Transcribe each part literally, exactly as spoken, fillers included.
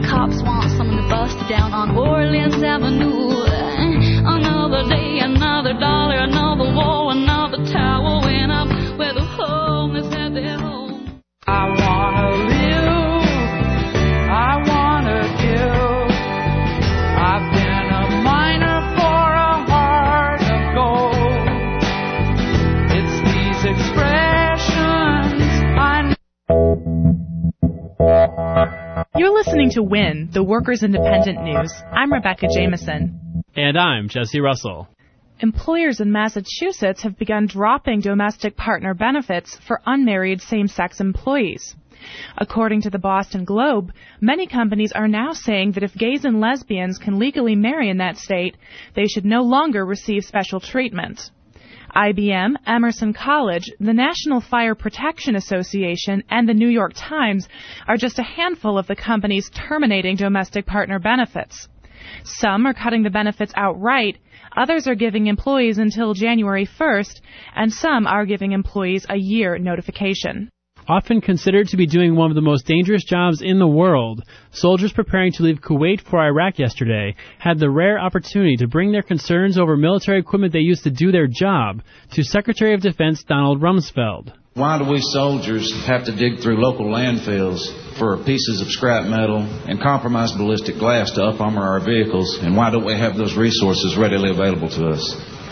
cops want someone to bust down on Orleans Avenue. Another day, another dollar, another war, another tower went up where the homeless had their home. I wanna live, I wanna give. I've been a miner for a heart of gold. It's these expressions I know. You're listening to WIN, the Workers' Independent News. I'm Rebecca Jameson. And I'm Jesse Russell. Employers in Massachusetts have begun dropping domestic partner benefits for unmarried same-sex employees. According to the Boston Globe, many companies are now saying that if gays and lesbians can legally marry in that state, they should no longer receive special treatment. I B M, Emerson College, the National Fire Protection Association, and the New York Times are just a handful of the companies terminating domestic partner benefits. Some are cutting the benefits outright, others are giving employees until January first, and some are giving employees a year notification. Often considered to be doing one of the most dangerous jobs in the world, soldiers preparing to leave Kuwait for Iraq yesterday had the rare opportunity to bring their concerns over military equipment they used to do their job to Secretary of Defense Donald Rumsfeld. Why do we soldiers have to dig through local landfills for pieces of scrap metal and compromised ballistic glass to up-armor our vehicles, and why don't we have those resources readily available to us?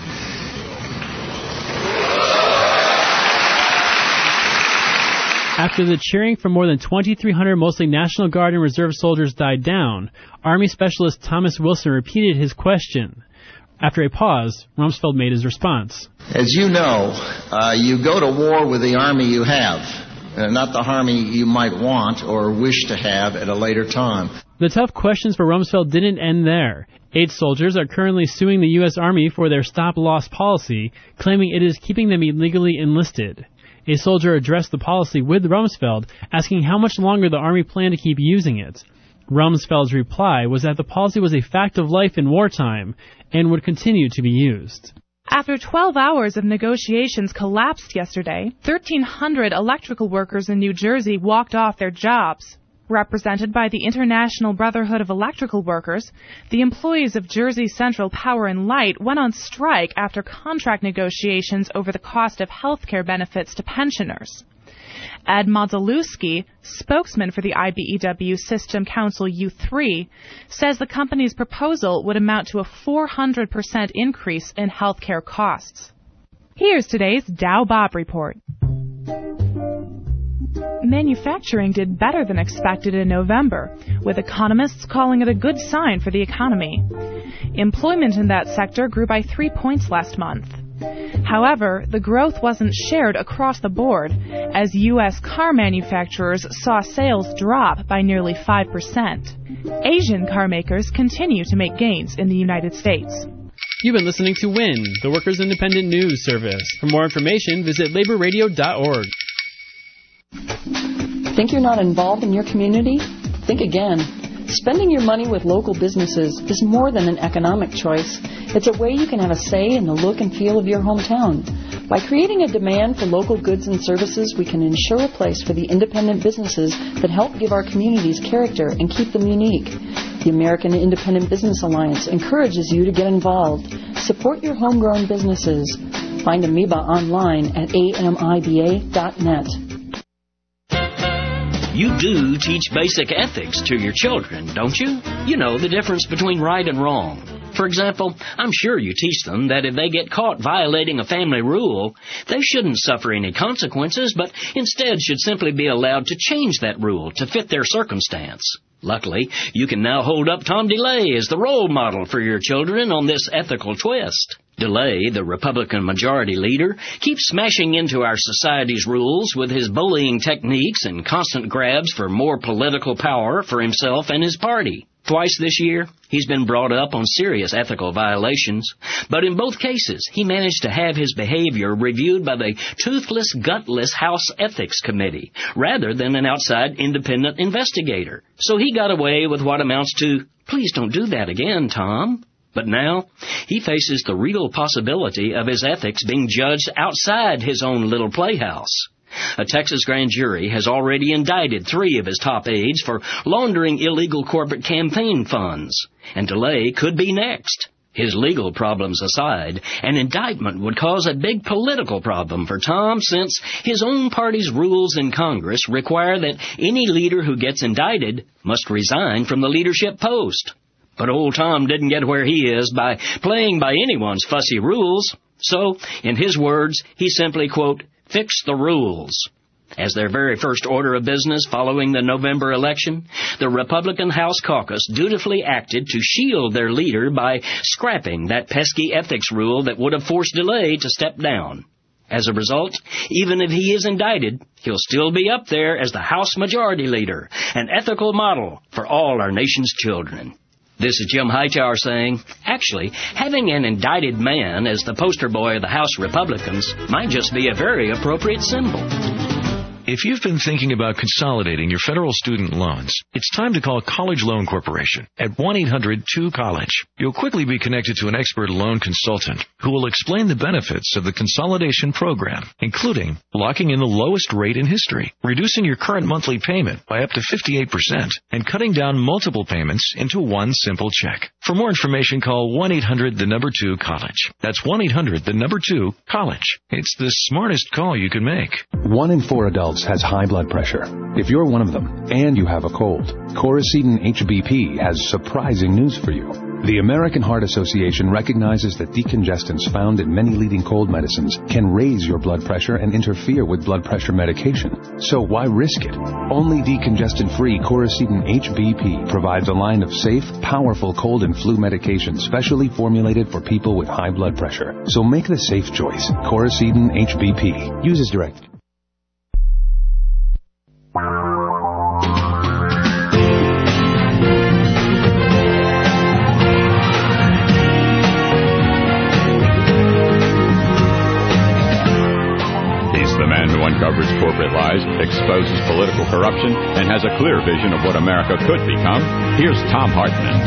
After the cheering from more than twenty-three hundred mostly National Guard and Reserve soldiers died down, Army Specialist Thomas Wilson repeated his question. After a pause, Rumsfeld made his response. As you know, uh, you go to war with the Army you have, uh, not the Army you might want or wish to have at a later time. The tough questions for Rumsfeld didn't end there. Eight soldiers are currently suing the U S. Army for their stop-loss policy, claiming it is keeping them illegally enlisted. A soldier addressed the policy with Rumsfeld, asking how much longer the Army planned to keep using it. Rumsfeld's reply was that the policy was a fact of life in wartime and would continue to be used. After twelve hours of negotiations collapsed yesterday, thirteen hundred electrical workers in New Jersey walked off their jobs. Represented by the International Brotherhood of Electrical Workers, the employees of Jersey Central Power and Light went on strike after contract negotiations over the cost of health care benefits to pensioners. Ed Modzelewski, spokesman for the I B E W System Council U three, says the company's proposal would amount to a four hundred percent increase in health care costs. Here's today's Dow Bob Report. Manufacturing did better than expected in November, with economists calling it a good sign for the economy. Employment in that sector grew by three points last month. However, the growth wasn't shared across the board, as U S car manufacturers saw sales drop by nearly five percent. Asian car makers continue to make gains in the United States. You've been listening to WIN, the Workers' Independent News Service. For more information, visit labor radio dot org. Think you're not involved in your community? Think again. Spending your money with local businesses is more than an economic choice. It's a way you can have a say in the look and feel of your hometown. By creating a demand for local goods and services, we can ensure a place for the independent businesses that help give our communities character and keep them unique. The American Independent Business Alliance encourages you to get involved. Support your homegrown businesses. Find Amoeba online at A M I B A dot net. You do teach basic ethics to your children, don't you? You know, the difference between right and wrong. For example, I'm sure you teach them that if they get caught violating a family rule, they shouldn't suffer any consequences, but instead should simply be allowed to change that rule to fit their circumstance. Luckily, you can now hold up Tom DeLay as the role model for your children on this ethical twist. DeLay, the Republican majority leader, keeps smashing into our society's rules with his bullying techniques and constant grabs for more political power for himself and his party. Twice this year, he's been brought up on serious ethical violations, but in both cases, he managed to have his behavior reviewed by the toothless, gutless House Ethics Committee, rather than an outside independent investigator. So he got away with what amounts to, "Please don't do that again, Tom." But now, he faces the real possibility of his ethics being judged outside his own little playhouse. A Texas grand jury has already indicted three of his top aides for laundering illegal corporate campaign funds, and DeLay could be next. His legal problems aside, an indictment would cause a big political problem for Tom, since his own party's rules in Congress require that any leader who gets indicted must resign from the leadership post. But old Tom didn't get where he is by playing by anyone's fussy rules. So, in his words, he simply, quote, fixed the rules. As their very first order of business following the November election, the Republican House caucus dutifully acted to shield their leader by scrapping that pesky ethics rule that would have forced DeLay to step down. As a result, even if he is indicted, he'll still be up there as the House Majority Leader, an ethical model for all our nation's children. This is Jim Hightower saying, actually, having an indicted man as the poster boy of the House Republicans might just be a very appropriate symbol. If you've been thinking about consolidating your federal student loans, it's time to call College Loan Corporation at one eight hundred two college. You'll quickly be connected to an expert loan consultant who will explain the benefits of the consolidation program, including locking in the lowest rate in history, reducing your current monthly payment by up to fifty-eight percent, and cutting down multiple payments into one simple check. For more information, call one eight hundred the number two college. That's one eight hundred the number two college. It's the smartest call you can make. One in four adults has high blood pressure. If you're one of them and you have a cold, Coricidin H B P has surprising news for you. The American Heart Association recognizes that decongestants found in many leading cold medicines can raise your blood pressure and interfere with blood pressure medication. So why risk it? Only decongestant-free Coricidin H B P provides a line of safe, powerful cold and flu medications specially formulated for people with high blood pressure. So make the safe choice. Coricidin H B P. Use as directed. Uncovers corporate lies, exposes political corruption, and has a clear vision of what America could become. Here's Thom Hartmann.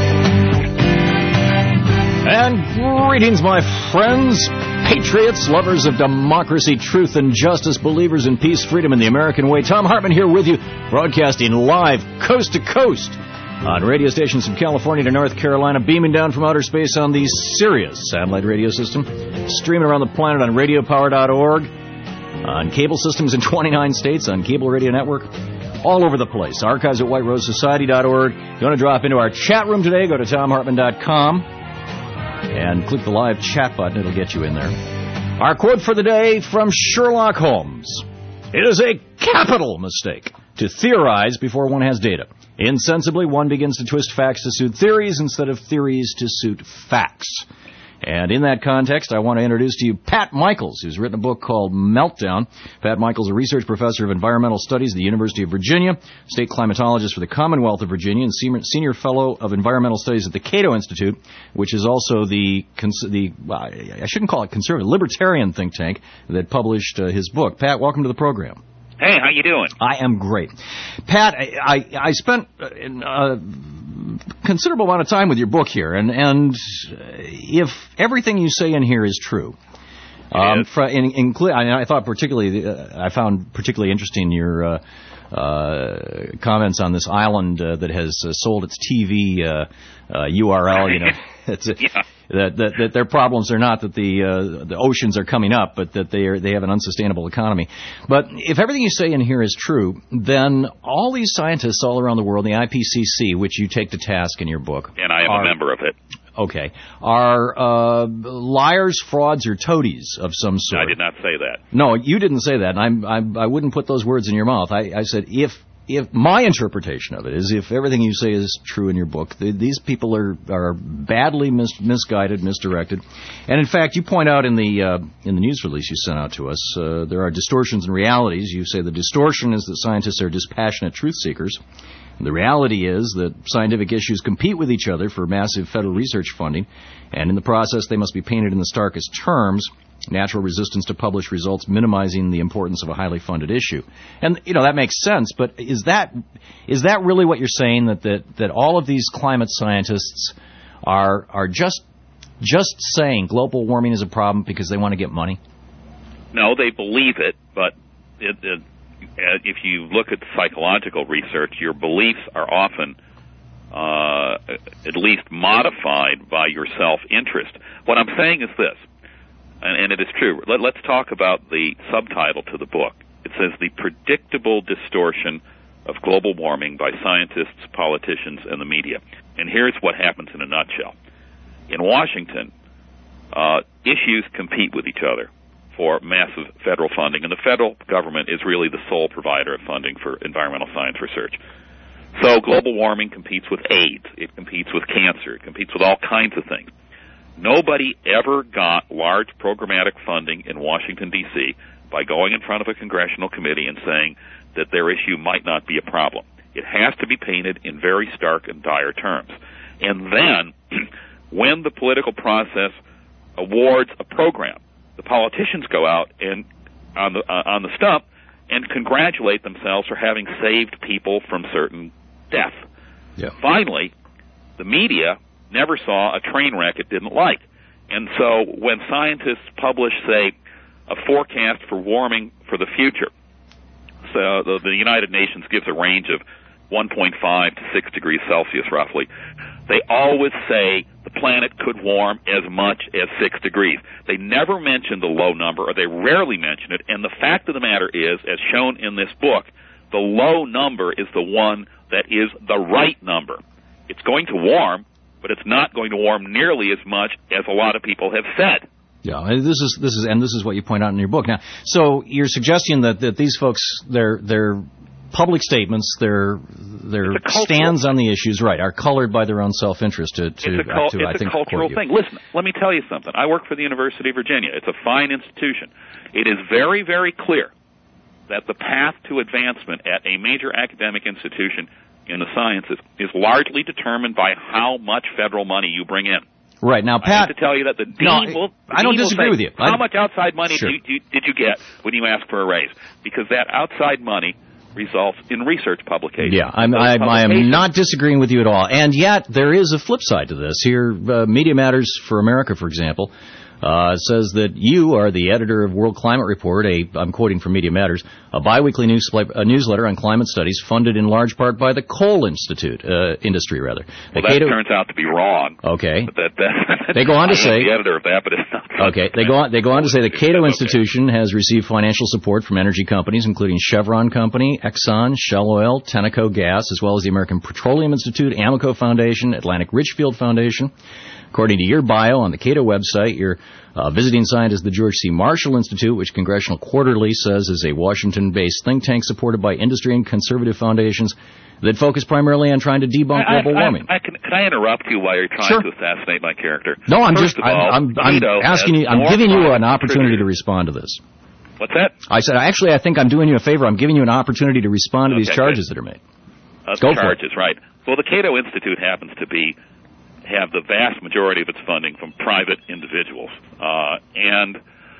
And greetings, my friends, patriots, lovers of democracy, truth, and justice, believers in peace, freedom, and the American way. Thom Hartmann here with you, broadcasting live, coast to coast, on radio stations from California to North Carolina, beaming down from outer space on the Sirius satellite radio system, streaming around the planet on radio power dot org, on cable systems in twenty-nine states, on cable radio network, all over the place. Archives at white rose society dot org. If you want to drop into our chat room today, go to thom hartmann dot com and click the live chat button. It'll get you in there. Our quote for the day from Sherlock Holmes. It is a capital mistake to theorize before one has data. Insensibly, one begins to twist facts to suit theories instead of theories to suit facts. And in that context, I want to introduce to you Pat Michaels, who's written a book called Meltdown. Pat Michaels is a research professor of environmental studies at the University of Virginia, state climatologist for the Commonwealth of Virginia, and senior fellow of environmental studies at the Cato Institute, which is also the, the I shouldn't call it conservative, libertarian think tank that published uh, his book. Pat, welcome to the program. Hey, how you doing? I am great. Pat, I, I, I spent a uh, considerable amount of time with your book here, and, and if everything you say in here is true, um, for, in, in, I, I thought particularly, uh, I found particularly interesting your uh, uh, comments on this island uh, that has uh, sold its T V uh, uh, U R L. You know, it's a, yeah. That, that, that their problems are not that the uh, the oceans are coming up, but that they are they have an unsustainable economy. But if everything you say in here is true, then all these scientists all around the world, the I P C C, which you take to task in your book, and I am are, a member of it. Okay, are uh, liars, frauds, or toadies of some sort. I did not say that. No, you didn't say that, and I'm, I'm I wouldn't put those words in your mouth. I, I said if. If my interpretation of it is, if everything you say is true in your book, the, these people are are badly mis- misguided, misdirected, and in fact, you point out in the uh, in the news release you sent out to us, uh, there are distortions and realities. You say the distortion is that scientists are dispassionate truth seekers. And the reality is that scientific issues compete with each other for massive federal research funding, and in the process, they must be painted in the starkest terms. Natural resistance to publish results minimizing the importance of a highly funded issue. And, you know, that makes sense, but is that is that really what you're saying, that, that, that all of these climate scientists are are just just saying global warming is a problem because they want to get money? No, they believe it, but it, it, if you look at psychological research, your beliefs are often uh, at least modified by your self-interest. What I'm saying is this, and, and it is true. Let, let's talk about the subtitle to the book. It says, "The Predictable Distortion of Global Warming by Scientists, Politicians, and the Media." And here's what happens in a nutshell. In Washington, uh, issues compete with each other for massive federal funding, and the federal government is really the sole provider of funding for environmental science research. So global warming competes with AIDS, it competes with cancer, it competes with all kinds of things. Nobody ever got large programmatic funding in Washington, D C by going in front of a congressional committee and saying that their issue might not be a problem. It has to be painted in very stark and dire terms. And then, when the political process awards a program, the politicians go out and on the uh, on the stump and congratulate themselves for having saved people from certain death. Yeah. Finally, the media never saw a train wreck it didn't like. And so when scientists publish, say, a forecast for warming for the future, so the, the United Nations gives a range of one point five to six degrees Celsius roughly, they always say the planet could warm as much as six degrees. They never mention the low number, or they rarely mention it, and the fact of the matter is, as shown in this book, the low number is the one that is the right number. It's going to warm, but it's not going to warm nearly as much as a lot of people have said. Yeah, this is this is and this is what you point out in your book. Now, so you're suggesting that, that these folks, their their public statements, their their stands on the issues, right, are colored by their own self-interest. To, to, it's a, cul- to, it's I a think, cultural thing. Listen, let me tell you something. I work for the University of Virginia. It's a fine institution. It is very, very clear that the path to advancement at a major academic institution in the sciences is largely determined by how much federal money you bring in. Right. Now, Pat, I have to tell you that the dean no, will... The I don't dean will disagree say, with you. How I, much outside money sure. did, you, did you get when you asked for a raise? Because that outside money results in research publications. Yeah, I'm, I'm, I am not disagreeing with you at all. And yet, there is a flip side to this. Here, uh, Media Matters for America, for example, uh, says that you are the editor of World Climate Report, a, I'm quoting from Media Matters, a biweekly news, a newsletter on climate studies funded in large part by the coal institute, uh, industry, rather. Well, that Cato, turns out to be wrong. Okay. But that, that, they go on to I say... am the editor of that, but it's not... Okay. They go on, they go on to say the Cato Institution has received financial support from energy companies, including Chevron Company, Exxon, Shell Oil, Tenneco Gas, as well as the American Petroleum Institute, Amoco Foundation, Atlantic Richfield Foundation. According to your bio on the Cato website, you're uh, visiting scientist at the George C. Marshall Institute, which Congressional Quarterly says is a Washington-based think tank supported by industry and conservative foundations that focus primarily on trying to debunk I, global I, warming. I, I can, can I interrupt you while you're trying sure. to assassinate my character? No, I'm First just, of all, I'm, I'm, I'm asking you, I'm giving you an opportunity to respond to this. What's that? I said, actually, I think I'm doing you a favor. I'm giving you an opportunity to respond to okay, these charges good. that are made. Uh, Go charges, for it. right. Well, the Cato Institute happens to be have the vast majority of its funding from private individuals. Uh, and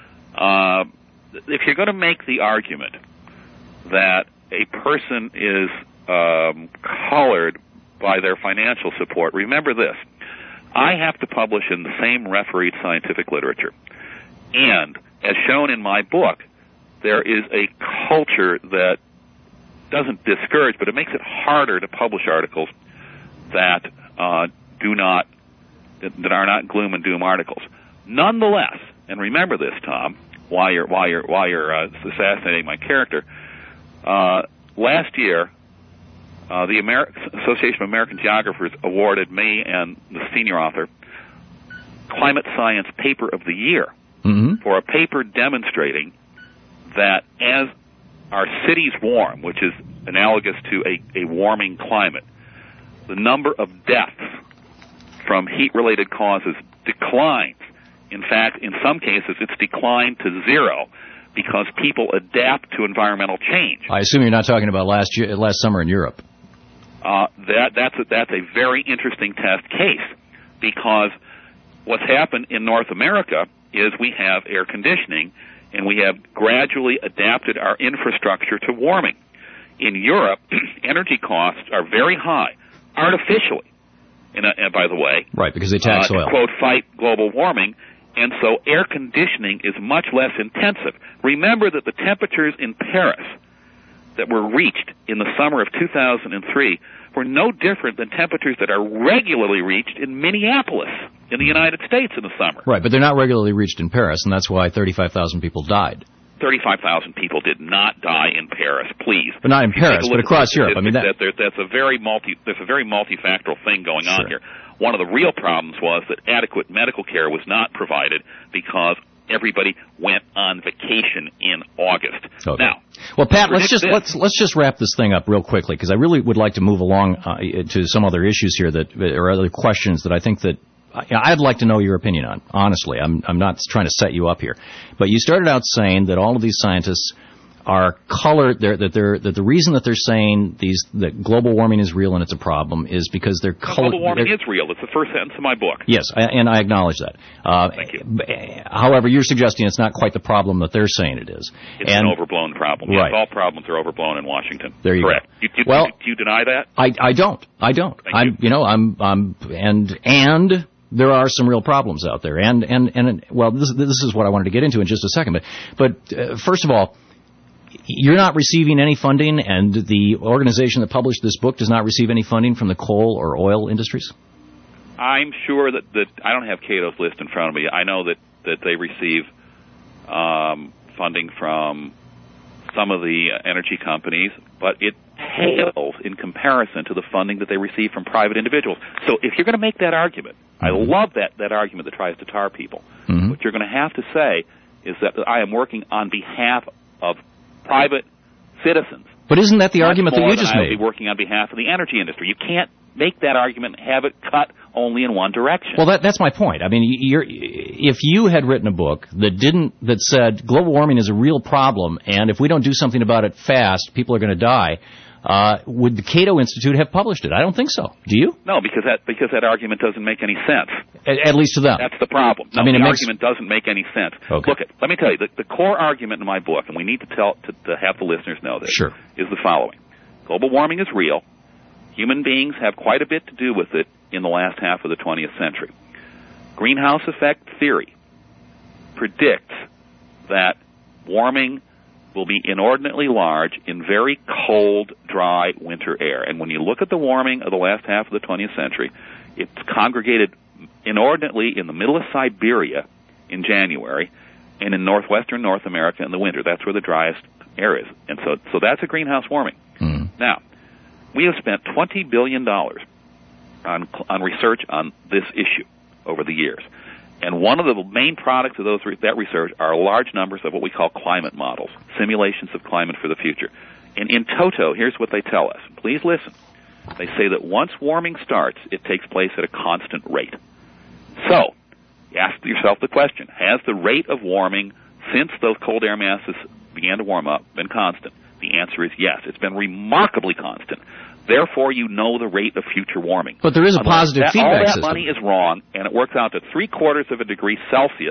uh, if you're going to make the argument that a person is um, colored by their financial support, remember this. I have to publish in the same refereed scientific literature. And, as shown in my book, there is a culture that doesn't discourage, but it makes it harder to publish articles that uh, do not, that are not gloom and doom articles. Nonetheless, and remember this, Tom, while you're while you're while you're uh, assassinating my character, uh, last year, uh, the Amer- Association of American Geographers awarded me and the senior author Climate Science Paper of the Year mm-hmm. for a paper demonstrating that as our cities warm, which is analogous to a, a warming climate, the number of deaths from heat-related causes declines. In fact, in some cases, it's declined to zero because people adapt to environmental change. I assume you're not talking about last year, last summer in Europe. Uh, that that's a, that's a very interesting test case because what's happened in North America is we have air conditioning and we have gradually adapted our infrastructure to warming. In Europe, energy costs are very high, artificially. And, uh, and by the way, right, because they tax uh, oil. To quote, fight global warming, And so air conditioning is much less intensive. Remember that the temperatures in Paris that were reached in the summer of two thousand three were no different than temperatures that are regularly reached in Minneapolis in the United States in the summer. Right, but they're not regularly reached in Paris, and that's why thirty-five thousand people died. thirty-five thousand people did not die in Paris, please. But not in Paris, but across Europe. I mean, that... that there, that's a very multi, there's a very multifactorial thing going Sure. on here. One of the real problems was that adequate medical care was not provided because everybody went on vacation in August. Okay. Now, well, Pat, let's just this. let's let's just wrap this thing up real quickly because I really would like to move along uh, to some other issues here that or other questions that I think that I'd like to know your opinion on. Honestly, I'm I'm not trying to set you up here, but you started out saying that all of these scientists are colored. They're, that they're that the reason that they're saying these that global warming is real and it's a problem is because they're colored. Global warming is real. It's the first sentence of my book. Yes, and I acknowledge that. Uh, Thank you. However, you're suggesting it's not quite the problem that they're saying it is. It's and, an overblown problem. Right. Yes, all problems are overblown in Washington. There you Correct. go. You, you, well, do you deny that? I I don't. I don't. Thank I'm you. you know I'm I'm and and. There are some real problems out there, and and and well, this this is what I wanted to get into in just a second. But but uh, first of all, you're not receiving any funding, and the organization that published this book does not receive any funding from the coal or oil industries? I'm sure that, that I don't have Cato's list in front of me. I know that, that they receive um, funding from some of the energy companies, but it pales in comparison to the funding that they receive from private individuals. So if you're going to make that argument, I love that, that argument that tries to tar people. Mm-hmm. What you're going to have to say is that I am working on behalf of private citizens. But isn't that the Much argument that more you than just I made? will be working on behalf of the energy industry. You can't make that argument and have it cut only in one direction. Well, that, that's my point. I mean, you're, if you had written a book that didn't that said global warming is a real problem, and if we don't do something about it fast, people are going to die, uh, would the Cato Institute have published it? I don't think so. Do you? No, because that because that argument doesn't make any sense. At, at least to them. That's the problem. No, I mean, the it makes... argument doesn't make any sense. Okay. Look, at, let me tell you, the, the core argument in my book, and we need to tell to, to have the listeners know this, sure. is the following: global warming is real. Human beings have quite a bit to do with it in the last half of the twentieth century. Greenhouse effect theory predicts that warming will be inordinately large in very cold, dry winter air. And when you look at the warming of the last half of the twentieth century, it's congregated inordinately in the middle of Siberia in January and in northwestern North America in the winter. That's where the driest air is. And so, so that's a greenhouse warming. Mm. Now, we have spent twenty billion dollars on, on research on this issue over the years. And one of the main products of those that research are large numbers of what we call climate models, simulations of climate for the future. And in toto, here's what they tell us. Please listen. They say that once warming starts, it takes place at a constant rate. So, ask yourself the question, has the rate of warming since those cold air masses began to warm up been constant? The answer is yes. It's been remarkably constant. Therefore, you know the rate of future warming. But there is a Unless positive that, feedback all that system. money is wrong, and it works out to three-quarters of a degree Celsius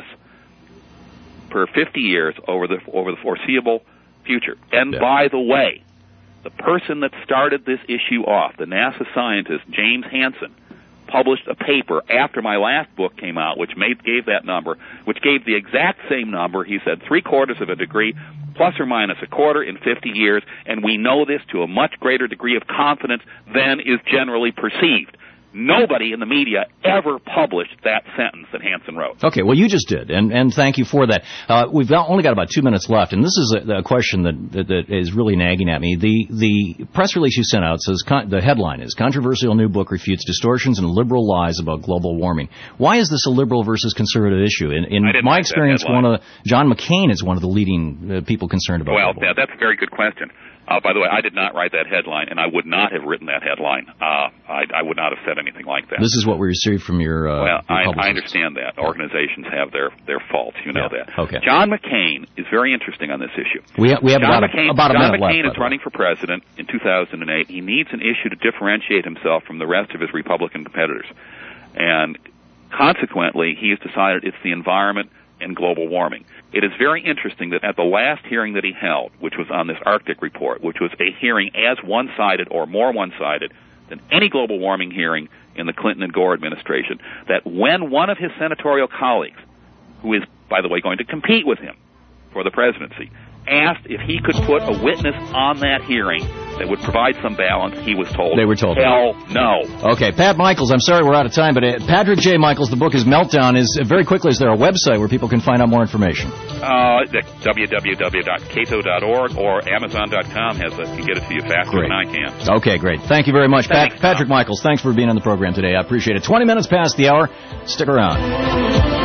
per fifty years over the over the foreseeable future. And yeah. by the way, the person that started this issue off, the NASA scientist James Hansen, published a paper after my last book came out, which made, gave that number, which gave the exact same number. He said three-quarters of a degree, plus or minus a quarter in fifty years, and we know this to a much greater degree of confidence than is generally perceived. Nobody in the media ever published that sentence that Hansen wrote. Okay, well, you just did, and, and thank you for that. Uh, we've got, only got about two minutes left, and this is a, a question that, that, that is really nagging at me. The the press release you sent out says, con- the headline is, Controversial New Book Refutes Distortions and Liberal Lies About Global Warming. Why is this a liberal versus conservative issue? In, in my experience, one of the, John McCain is one of the leading uh, people concerned about Well, global that, that's a very good question. Uh, by the way, I did not write that headline, and I would not have written that headline. Uh, I, I would not have said anything like that. This is what we received from your uh, Well, your I, I understand that. Organizations have their, their faults. You know yeah. that. Okay. John McCain is very interesting on this issue. We, ha- we have John about, McCain, a, about a John minute McCain left. is running for president in two thousand eight. He needs an issue to differentiate himself from the rest of his Republican competitors. And consequently, he has decided it's the environment and global warming. It is very interesting that at the last hearing that he held, which was on this Arctic report, which was a hearing as one-sided or more one-sided than any global warming hearing in the Clinton and Gore administration, that when one of his senatorial colleagues who is, by the way, going to compete with him for the presidency, asked if he could put a witness on that hearing that would provide some balance. He was told, They were told. hell no. Okay, Pat Michaels, I'm sorry we're out of time, but uh, Patrick J. Michaels, the book is Meltdown. Is uh, very quickly, is there a website where people can find out more information? Uh, w w w dot cato dot org or amazon dot com has a, can get it to you faster Great. than I can. Okay, great. Thank you very much. Thanks, Pat, Patrick Michaels, thanks for being on the program today. I appreciate it. twenty minutes past the hour. Stick around.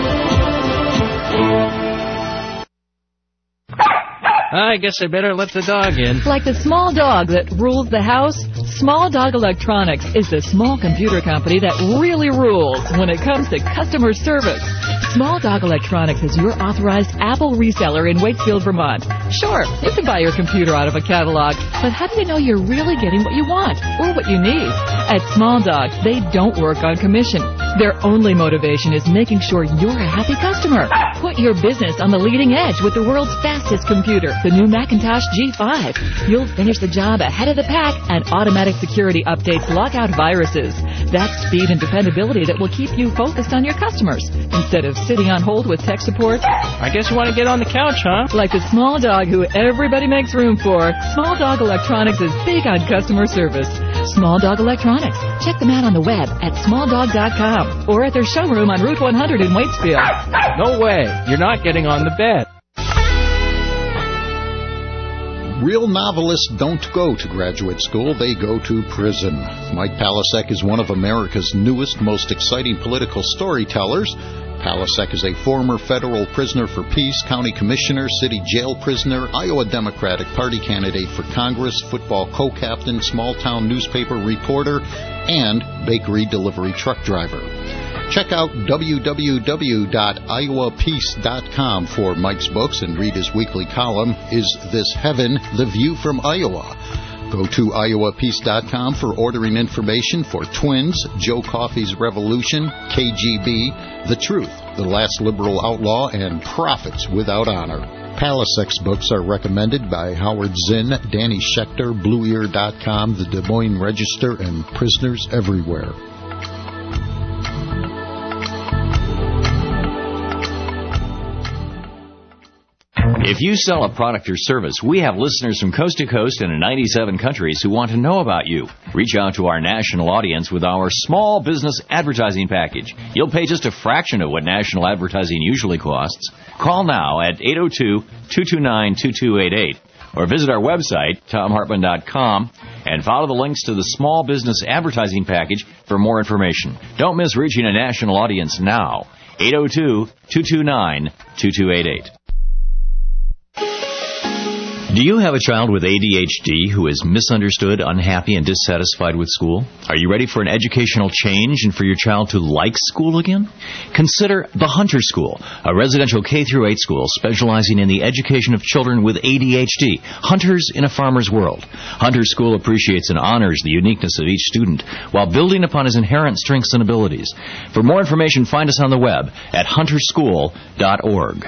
I guess I better let the dog in. Like the small dog that rules the house, Small Dog Electronics is the small computer company that really rules when it comes to customer service. Small Dog Electronics is your authorized Apple reseller in Wakefield, Vermont. Sure, you can buy your computer out of a catalog, but how do you know you're really getting what you want or what you need? At Small Dog, they don't work on commission. Their only motivation is making sure you're a happy customer. Put your business on the leading edge with the world's fastest computer, the new Macintosh G five. You'll finish the job ahead of the pack, and automatic security updates lock out viruses. That's speed and dependability that will keep you focused on your customers instead of sitting on hold with tech support. I guess you want to get on the couch, huh? Like the small dog who everybody makes room for, Small Dog Electronics is big on customer service. Small Dog Electronics. Check them out on the web at small dog dot com or at their showroom on Route one hundred in Waitsfield. No way. You're not getting on the bed. Real novelists don't go to graduate school, they go to prison. Mike Palasek is one of America's newest, most exciting political storytellers. Palasek is a former federal prisoner for peace, county commissioner, city jail prisoner, Iowa Democratic Party candidate for Congress, football co-captain, small-town newspaper reporter, and bakery delivery truck driver. Check out w w w dot iowa peace dot com for Mike's books and read his weekly column, Is This Heaven? The View from Iowa. Go to iowa peace dot com for ordering information for Twins, Joe Coffey's Revolution, K G B, The Truth, The Last Liberal Outlaw, and Profits Without Honor. Palasek's books are recommended by Howard Zinn, Danny Schechter, Blue Ear dot com, The Des Moines Register, and Prisoners Everywhere. If you sell a product or service, we have listeners from coast to coast and in ninety-seven countries who want to know about you. Reach out to our national audience with our small business advertising package. You'll pay just a fraction of what national advertising usually costs. Call now at eight oh two, two two nine, two two eight eight or visit our website, tom hartman dot com, and follow the links to the small business advertising package for more information. Don't miss reaching a national audience now. eight oh two, two two nine, two two eight eight. Do you have a child with A D H D who is misunderstood, unhappy, and dissatisfied with school? Are you ready for an educational change and for your child to like school again? Consider the Hunter School, a residential K through eight school specializing in the education of children with A D H D, hunters in a farmer's world. Hunter School appreciates and honors the uniqueness of each student while building upon his inherent strengths and abilities. For more information, find us on the web at hunter school dot org.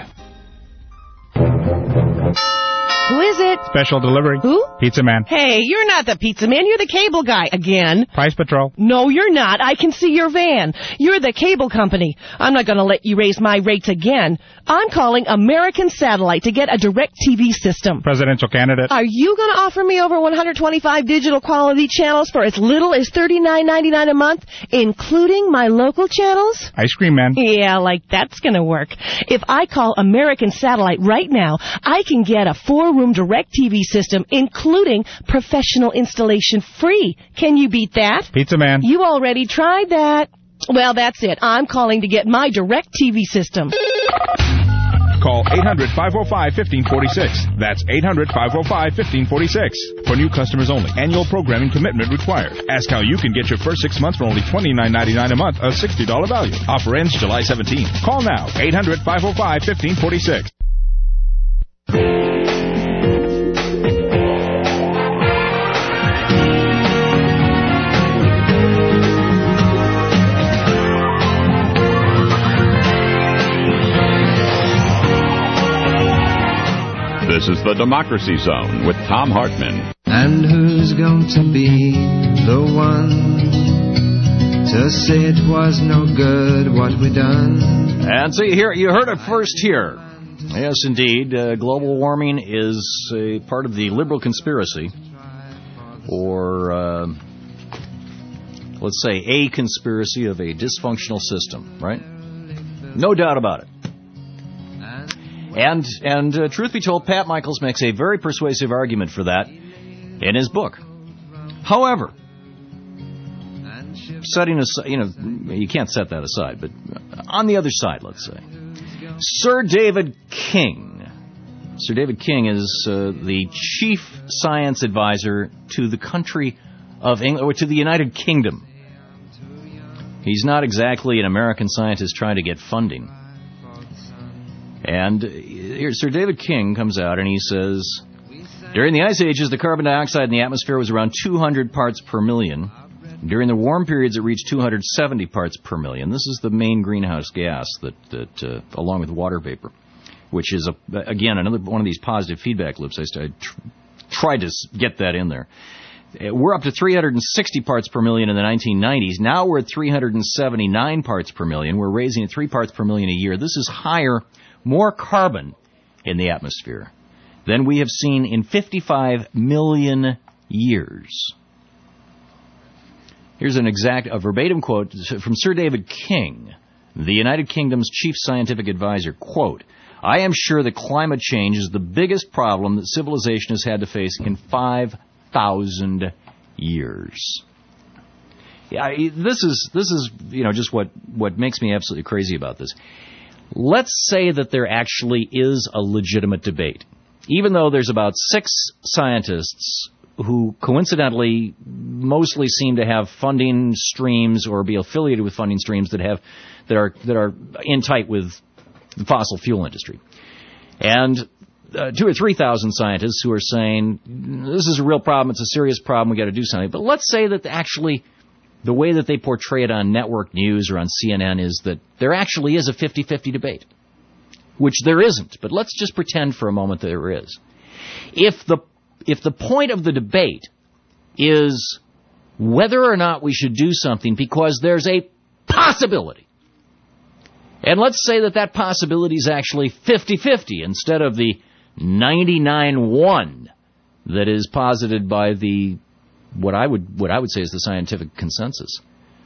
Who is it? Special delivery. Who? Pizza Man. Hey, you're not the pizza man. You're the cable guy again. Price Patrol. No, you're not. I can see your van. You're the cable company. I'm not going to let you raise my rates again. I'm calling American Satellite to get a direct T V system. Presidential candidate. Are you going to offer me over one hundred twenty-five digital quality channels for as little as thirty-nine ninety-nine a month, including my local channels? Ice Cream Man. Yeah, like that's going to work. If I call American Satellite right now, I can get a four-room direct T V system, including professional installation free. Can you beat that? Pizza Man. You already tried that. Well, that's it. I'm calling to get my direct T V system. Call eight hundred, five oh five, one five four six. That's eight hundred, five oh five, one five four six. For new customers only. Annual programming commitment required. Ask how you can get your first six months for only twenty-nine ninety-nine a month, a sixty dollars value. Offer ends July seventeenth. Call now. eight hundred, five oh five, one five four six. This is the Democracy Zone with Tom Hartman. And who's going to be the one to Just say it was no good what we done. And see, here, you heard it first here. Yes, indeed, uh, global warming is a part of the liberal conspiracy, or uh, let's say a conspiracy of a dysfunctional system, right? No doubt about it. And, and uh, truth be told, Pat Michaels makes a very persuasive argument for that in his book. However, setting aside, you know, you can't set that aside, but on the other side, let's say, Sir David King. Sir David King is uh, the chief science advisor to the country of England, or to the United Kingdom. He's not exactly an American scientist trying to get funding. And here, Sir David King comes out and he says, during the ice ages, the carbon dioxide in the atmosphere was around two hundred parts per million. During the warm periods, it reached two hundred seventy parts per million. This is the main greenhouse gas that, that uh, along with water vapor, which is, a, again, another one of these positive feedback loops. I, I tr- tried to get that in there. We're up to three hundred sixty parts per million in the nineteen nineties. Now we're at three hundred seventy-nine parts per million. We're raising at three parts per million a year. This is higher, more carbon in the atmosphere than we have seen in fifty-five million years. Here's an exact, a verbatim quote from Sir David King, the United Kingdom's chief scientific advisor. Quote, I am sure that climate change is the biggest problem that civilization has had to face in five thousand years. Yeah, this is, this is, you know, just what, what makes me absolutely crazy about this. Let's say that there actually is a legitimate debate, even though there's about six scientists who coincidentally mostly seem to have funding streams or be affiliated with funding streams that have that are that are in tight with the fossil fuel industry, and uh, two or three thousand scientists who are saying this is a real problem, it's a serious problem, we got to do something. But let's say that actually the way that they portray it on network news or on C N N is that there actually is a fifty-fifty debate, which there isn't. But let's just pretend for a moment that there is. If the If the point of the debate is whether or not we should do something because there's a possibility, and let's say that that possibility is actually fifty-fifty instead of the ninety-nine one that is posited by the what I would what I would say is the scientific consensus.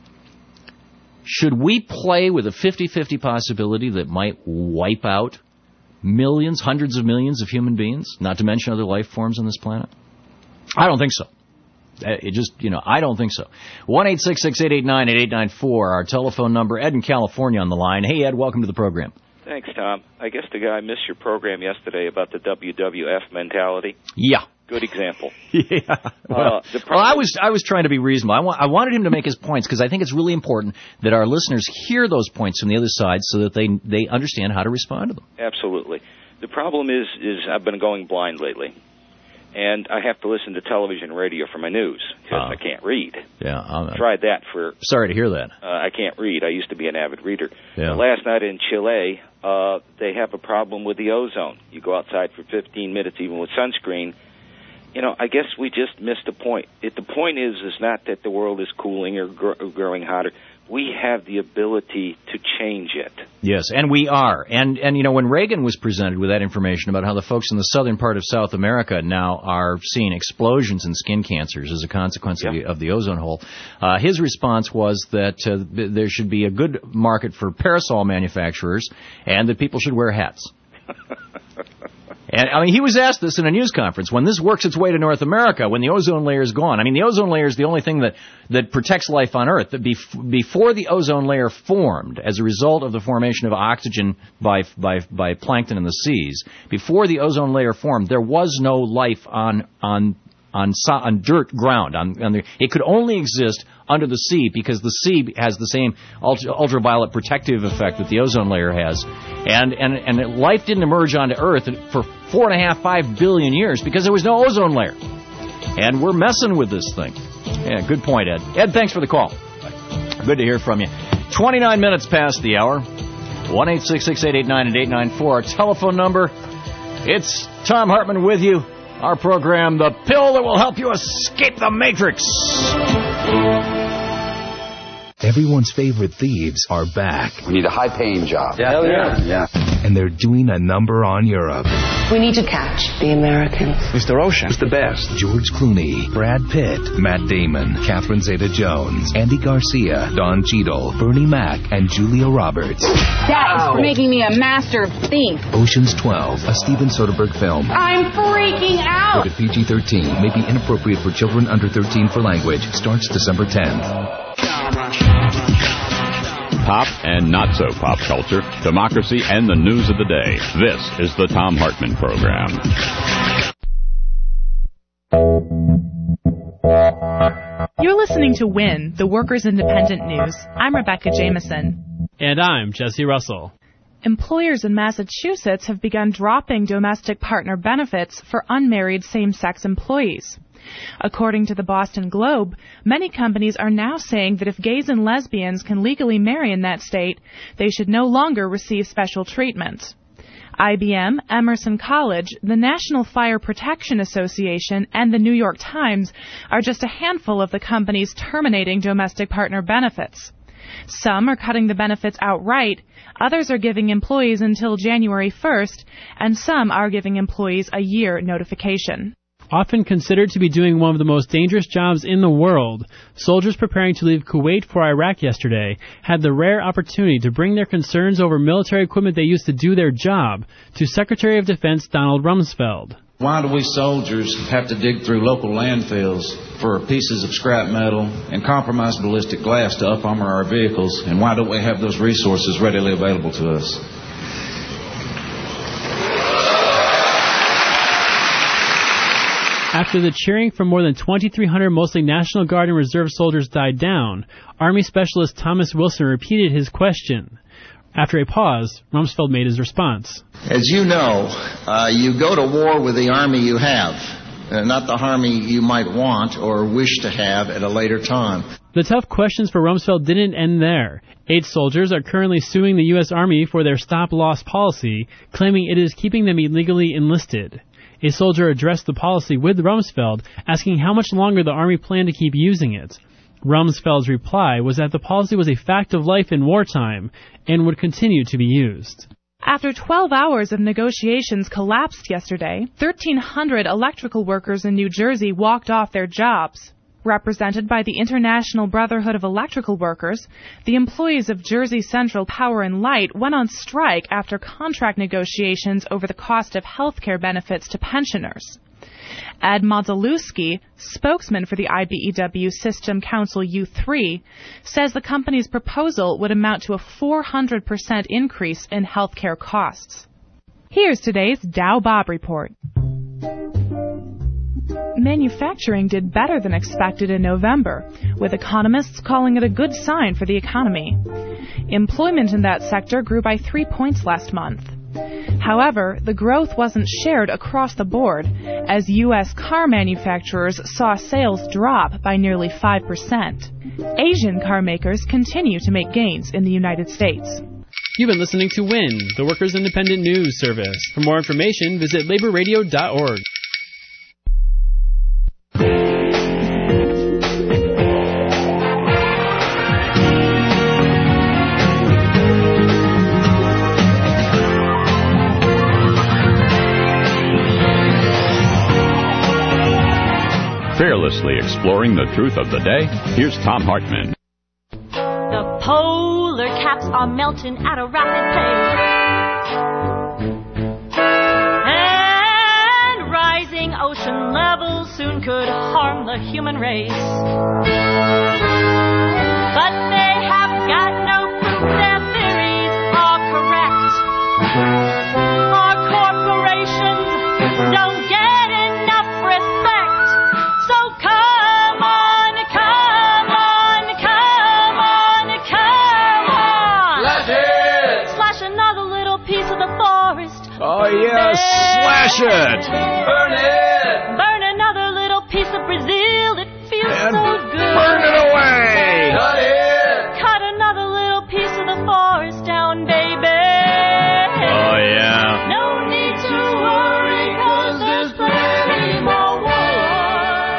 Should we play with a fifty-fifty possibility that might wipe out millions, hundreds of millions of human beings, not to mention other life forms on this planet? I don't think so. It just, you know, I don't think so. one eight six six, eight eight nine, eight eight nine four, our telephone number. Ed in California on the line. Hey, Ed, welcome to the program. Thanks, Tom. I guess the guy missed your program yesterday about the W W F mentality. Yeah. Good example. Yeah. Well, uh, the well, I was I was trying to be reasonable. I, want, I wanted him to make his points because I think it's really important that our listeners hear those points from the other side so that they they understand how to respond to them. Absolutely. The problem is is I've been going blind lately, and I have to listen to television and radio for my news because uh, I can't read. Yeah, I'm, tried that for. Sorry to hear that. Uh, I can't read. I used to be an avid reader. Yeah. Last night in Chile, uh, they have a problem with the ozone. You go outside for fifteen minutes, even with sunscreen. You know, I guess we just missed the point. It, the point is, is not that the world is cooling or, gr- or growing hotter. We have the ability to change it. Yes, and we are. And, and you know, when Reagan was presented with that information about how the folks in the southern part of South America now are seeing explosions in skin cancers as a consequence yep. of, the, of the ozone hole, uh, his response was that uh, th- there should be a good market for parasol manufacturers and that people should wear hats. And, I mean, he was asked this in a news conference. When this works its way to North America, when the ozone layer is gone, I mean, the ozone layer is the only thing that, that protects life on Earth. That bef- before the ozone layer formed, as a result of the formation of oxygen by, by, by plankton in the seas, before the ozone layer formed, there was no life on, on, on, so- on dirt ground. On, on the, it could only exist under the sea because the sea has the same ultra, ultraviolet protective effect that the ozone layer has. And, and, and life didn't emerge onto Earth for four and a half, five billion years because there was no ozone layer. And we're messing with this thing. Yeah, good point, Ed. Ed, thanks for the call. Good to hear from you. twenty-nine minutes past the hour. one eight six six, eight eight nine, eight nine four, our telephone number. It's Tom Hartman with you. Our program, The Pill That Will Help You Escape the Matrix. Everyone's favorite thieves are back. We need a high-paying job. Yeah, Hell yeah. yeah. And they're doing a number on Europe. We need to catch the Americans. Mister Ocean is the best. George Clooney, Brad Pitt, Matt Damon, Catherine Zeta-Jones, Andy Garcia, Don Cheadle, Bernie Mac, and Julia Roberts. That is for making me a master thief. Ocean's twelve, a Steven Soderbergh film. I'm freaking out. Rated P G thirteen, may be inappropriate for children under thirteen for language. Starts December tenth. Pop and not so pop culture, democracy, and the news of the day. This is the Thom Hartmann Program. You're listening to WIN, the Workers' Independent News. I'm Rebecca Jameson. And I'm Jesse Russell. Employers in Massachusetts have begun dropping domestic partner benefits for unmarried same-sex employees. According to the Boston Globe, many companies are now saying that if gays and lesbians can legally marry in that state, they should no longer receive special treatment. I B M, Emerson College, the National Fire Protection Association, and the New York Times are just a handful of the companies terminating domestic partner benefits. Some are cutting the benefits outright, others are giving employees until January first, and some are giving employees a year notification. Often considered to be doing one of the most dangerous jobs in the world, soldiers preparing to leave Kuwait for Iraq yesterday had the rare opportunity to bring their concerns over military equipment they used to do their job to Secretary of Defense Donald Rumsfeld. Why do we soldiers have to dig through local landfills for pieces of scrap metal and compromised ballistic glass to up-armor our vehicles, and why don't we have those resources readily available to us? After the cheering from more than twenty-three hundred mostly National Guard and Reserve soldiers died down, Army Specialist Thomas Wilson repeated his question. After a pause, Rumsfeld made his response. As you know, uh, you go to war with the Army you have, uh, not the Army you might want or wish to have at a later time. The tough questions for Rumsfeld didn't end there. Eight soldiers are currently suing the U S. Army for their stop-loss policy, claiming it is keeping them illegally enlisted. A soldier addressed the policy with Rumsfeld, asking how much longer the Army planned to keep using it. Rumsfeld's reply was that the policy was a fact of life in wartime and would continue to be used. After twelve hours of negotiations collapsed yesterday, thirteen hundred electrical workers in New Jersey walked off their jobs. Represented by the International Brotherhood of Electrical Workers, the employees of Jersey Central Power and Light went on strike after contract negotiations over the cost of health care benefits to pensioners. Ed Modzelewski, spokesman for the I B E W System Council U three, says the company's proposal would amount to a four hundred percent increase in health care costs. Here's today's Dow Bob report. Manufacturing did better than expected in November, with economists calling it a good sign for the economy. Employment in that sector grew by three points last month. However, the growth wasn't shared across the board, as U S car manufacturers saw sales drop by nearly five percent. Asian car makers continue to make gains in the United States. You've been listening to WIN, the Workers' Independent News Service. For more information, visit labor radio dot org. Fearlessly exploring the truth of the day, here's Thom Hartmann. The polar caps are melting at a rapid pace, and rising ocean levels soon could harm the human race. But they have got no proof their theories are correct. Our corporations don't get enough respect. So come on, come on, come on, come on. Slash it! Slash another little piece of the forest. Oh, yes, slash it! Burn it! Burn another little piece of Brazil. It feels And so good. burn it away! Cut it! Cut another little piece of the forest down, baby. Oh, yeah. No need to worry, 'cause there's plenty more wood. And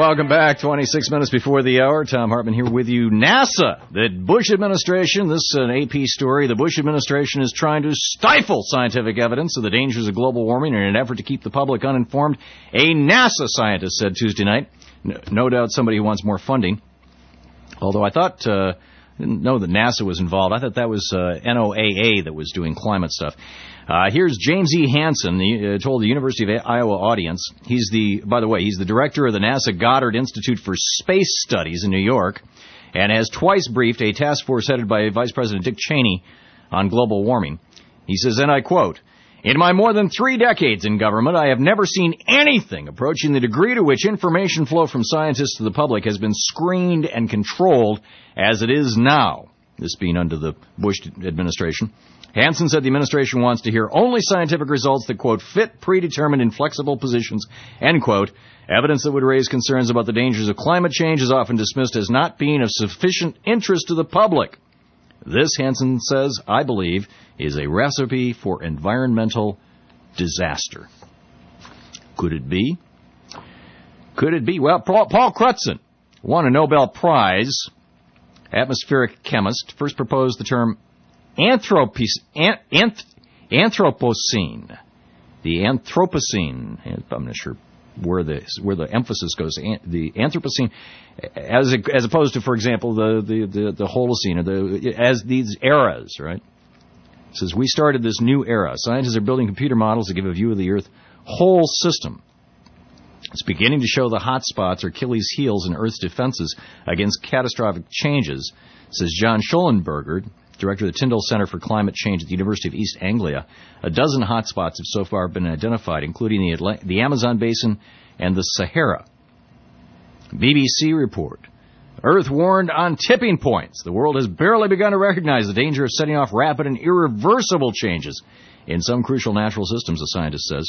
welcome back. twenty-six minutes before the hour. Tom Hartman here with you. NASA, the Bush administration, this is an A P story. The Bush administration is trying to stifle scientific evidence of the dangers of global warming in an effort to keep the public uninformed. A NASA scientist said Tuesday night. No, no doubt somebody who wants more funding. Although I thought, uh, didn't know that NASA was involved. I thought that was uh, N O A A that was doing climate stuff. Uh, here's James E. Hansen, he uh, told the University of Iowa audience. He's the, by the way, he's the director of the NASA Goddard Institute for Space Studies in New York, and has twice briefed a task force headed by Vice President Dick Cheney on global warming. He says, and I quote, "In my more than three decades in government, I have never seen anything approaching the degree to which information flow from scientists to the public has been screened and controlled as it is now," this being under the Bush administration. Hansen said the administration wants to hear only scientific results that, quote, fit predetermined inflexible positions, end quote. Evidence that would raise concerns about the dangers of climate change is often dismissed as not being of sufficient interest to the public. This, Hansen says, I believe, is a recipe for environmental disaster. Could it be? Could it be? Well, Paul, Paul Crutzen won a Nobel Prize, atmospheric chemist, first proposed the term Anthropis, anth, anth, Anthropocene. The Anthropocene. I'm not sure where the where the emphasis goes. The Anthropocene, as a, as opposed to, for example, the the the, the Holocene, or the as these eras, right? It says we started this new era. Scientists are building computer models that give a view of the Earth whole system. It's beginning to show the hot spots or Achilles' heels in Earth's defenses against catastrophic changes, says John Schollenberger, director of the Tyndall Center for Climate Change at the University of East Anglia. A dozen hotspots have so far been identified, including the, Atla- the Amazon Basin and the Sahara. B B C report. Earth warned on tipping points. The world has barely begun to recognize the danger of setting off rapid and irreversible changes in some crucial natural systems, the scientist says.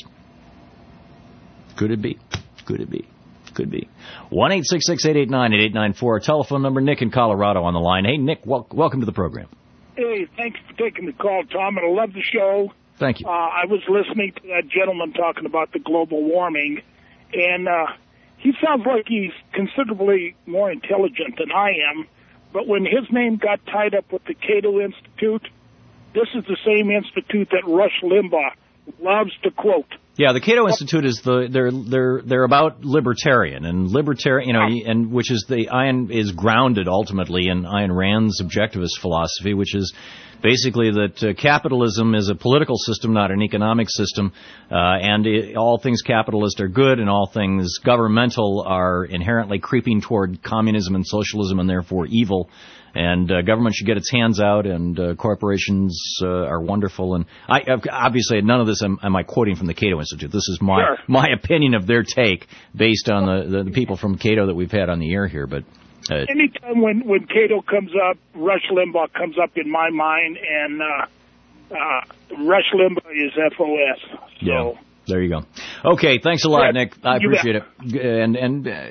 Could it be? Could it be? Could be. one eight six six, eight eight nine, eight eight nine four. Telephone number, Nick in Colorado on the line. Hey, Nick, wel- welcome to the program. Hey, thanks for taking the call, Tom, and I love the show. Thank you. Uh, I was listening to that gentleman talking about the global warming, and uh, he sounds like he's considerably more intelligent than I am, but when his name got tied up with the Cato Institute, this is the same institute that Rush Limbaugh loves to quote. Yeah, the Cato Institute is the they're they're they're about libertarian and libertarian, you know, and which is the Ayn is grounded ultimately in Ayn Rand's objectivist philosophy, which is basically that uh, capitalism is a political system, not an economic system, uh, and it, all things capitalist are good, and all things governmental are inherently creeping toward communism and socialism, and therefore evil. And uh, government should get its hands out, and uh, corporations uh, are wonderful. And I obviously none of this am, am I quoting from the Cato Institute. This is my sure. my opinion of their take based on the, the, the people from Cato that we've had on the air here. But uh, anytime when when Cato comes up, Rush Limbaugh comes up in my mind, and uh, uh, Rush Limbaugh is F O S. So. Yeah. There you go. Okay, thanks a lot, yeah, Nick. I appreciate it. And and uh,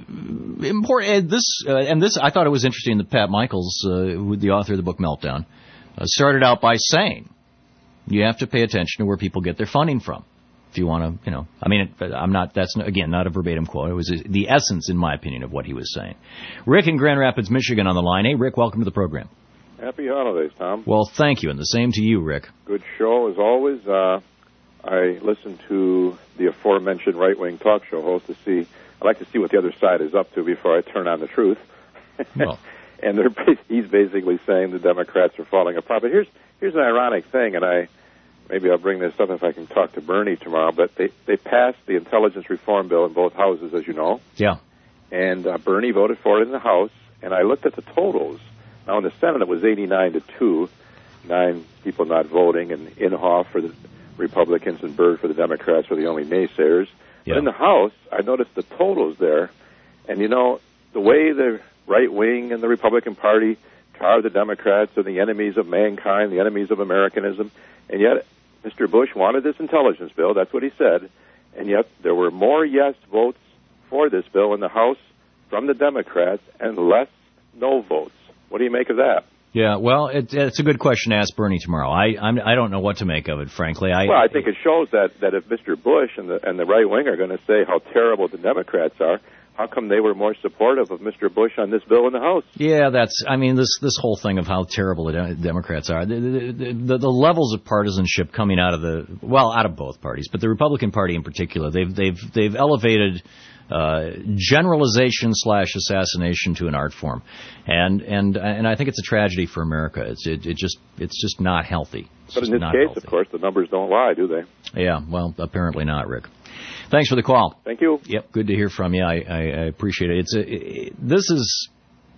important. This uh, and this, I thought it was interesting that Pat Michaels, uh, who the author of the book Meltdown, uh, started out by saying you have to pay attention to where people get their funding from. If you want to, you know, I mean, I'm not. That's again not a verbatim quote. It was the essence, in my opinion, of what he was saying. Rick in Grand Rapids, Michigan, on the line. Hey, Rick, welcome to the program. Happy holidays, Tom. Well, thank you, and the same to you, Rick. Good show as always. Uh, I listen to the aforementioned right-wing talk show host to see. I like to see what the other side is up to before I turn on the truth. Well. And they're he's basically saying the Democrats are falling apart. But here's here's an ironic thing, and I maybe I'll bring this up if I can talk to Bernie tomorrow. But they they passed the intelligence reform bill in both houses, as you know. Yeah. And uh, Bernie voted for it in the House, and I looked at the totals. Now in the Senate it was eighty-nine to two, nine people not voting, and Inhofe for the Republicans and Byrd for the Democrats were the only naysayers. Yeah. But in the House, I noticed the totals there, and you know, the way the right wing and the Republican Party tar the Democrats are the enemies of mankind, the enemies of Americanism, and yet Mister Bush wanted this intelligence bill, that's what he said, and yet there were more yes votes for this bill in the House from the Democrats and less no votes. What do you make of that? Yeah, well, it, it's a good question to ask Bernie tomorrow. I I'm, I don't know what to make of it, frankly. I, well, I think it shows that, that if Mister Bush and the and the right wing are going to say how terrible the Democrats are, how come they were more supportive of Mister Bush on this bill in the House? Yeah, that's, I mean, this this whole thing of how terrible the de- Democrats are, the, the, the, the levels of partisanship coming out of the, well, out of both parties, but the Republican Party in particular, they've they've they've elevated uh, generalization slash assassination to an art form, and and and I think it's a tragedy for America. It's it, it just it's just not healthy. It's but in this case, healthy. Of course, the numbers don't lie, do they? Yeah, well, apparently not, Rick. Thanks for the call. Thank you. Yep, good to hear from you. I, I, I appreciate it. It's a, it, this is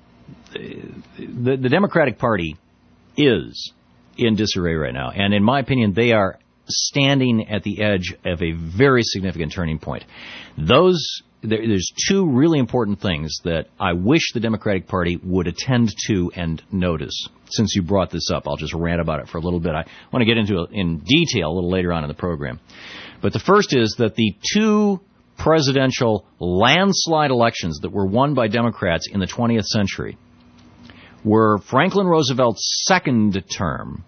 the, the Democratic Party is in disarray right now, and in my opinion, they are standing at the edge of a very significant turning point. Those there, there's two really important things that I wish the Democratic Party would attend to and notice. Since you brought this up, I'll just rant about it for a little bit. I want to get into it in detail a little later on in the program. But the first is that the two presidential landslide elections that were won by Democrats in the twentieth century were Franklin Roosevelt's second term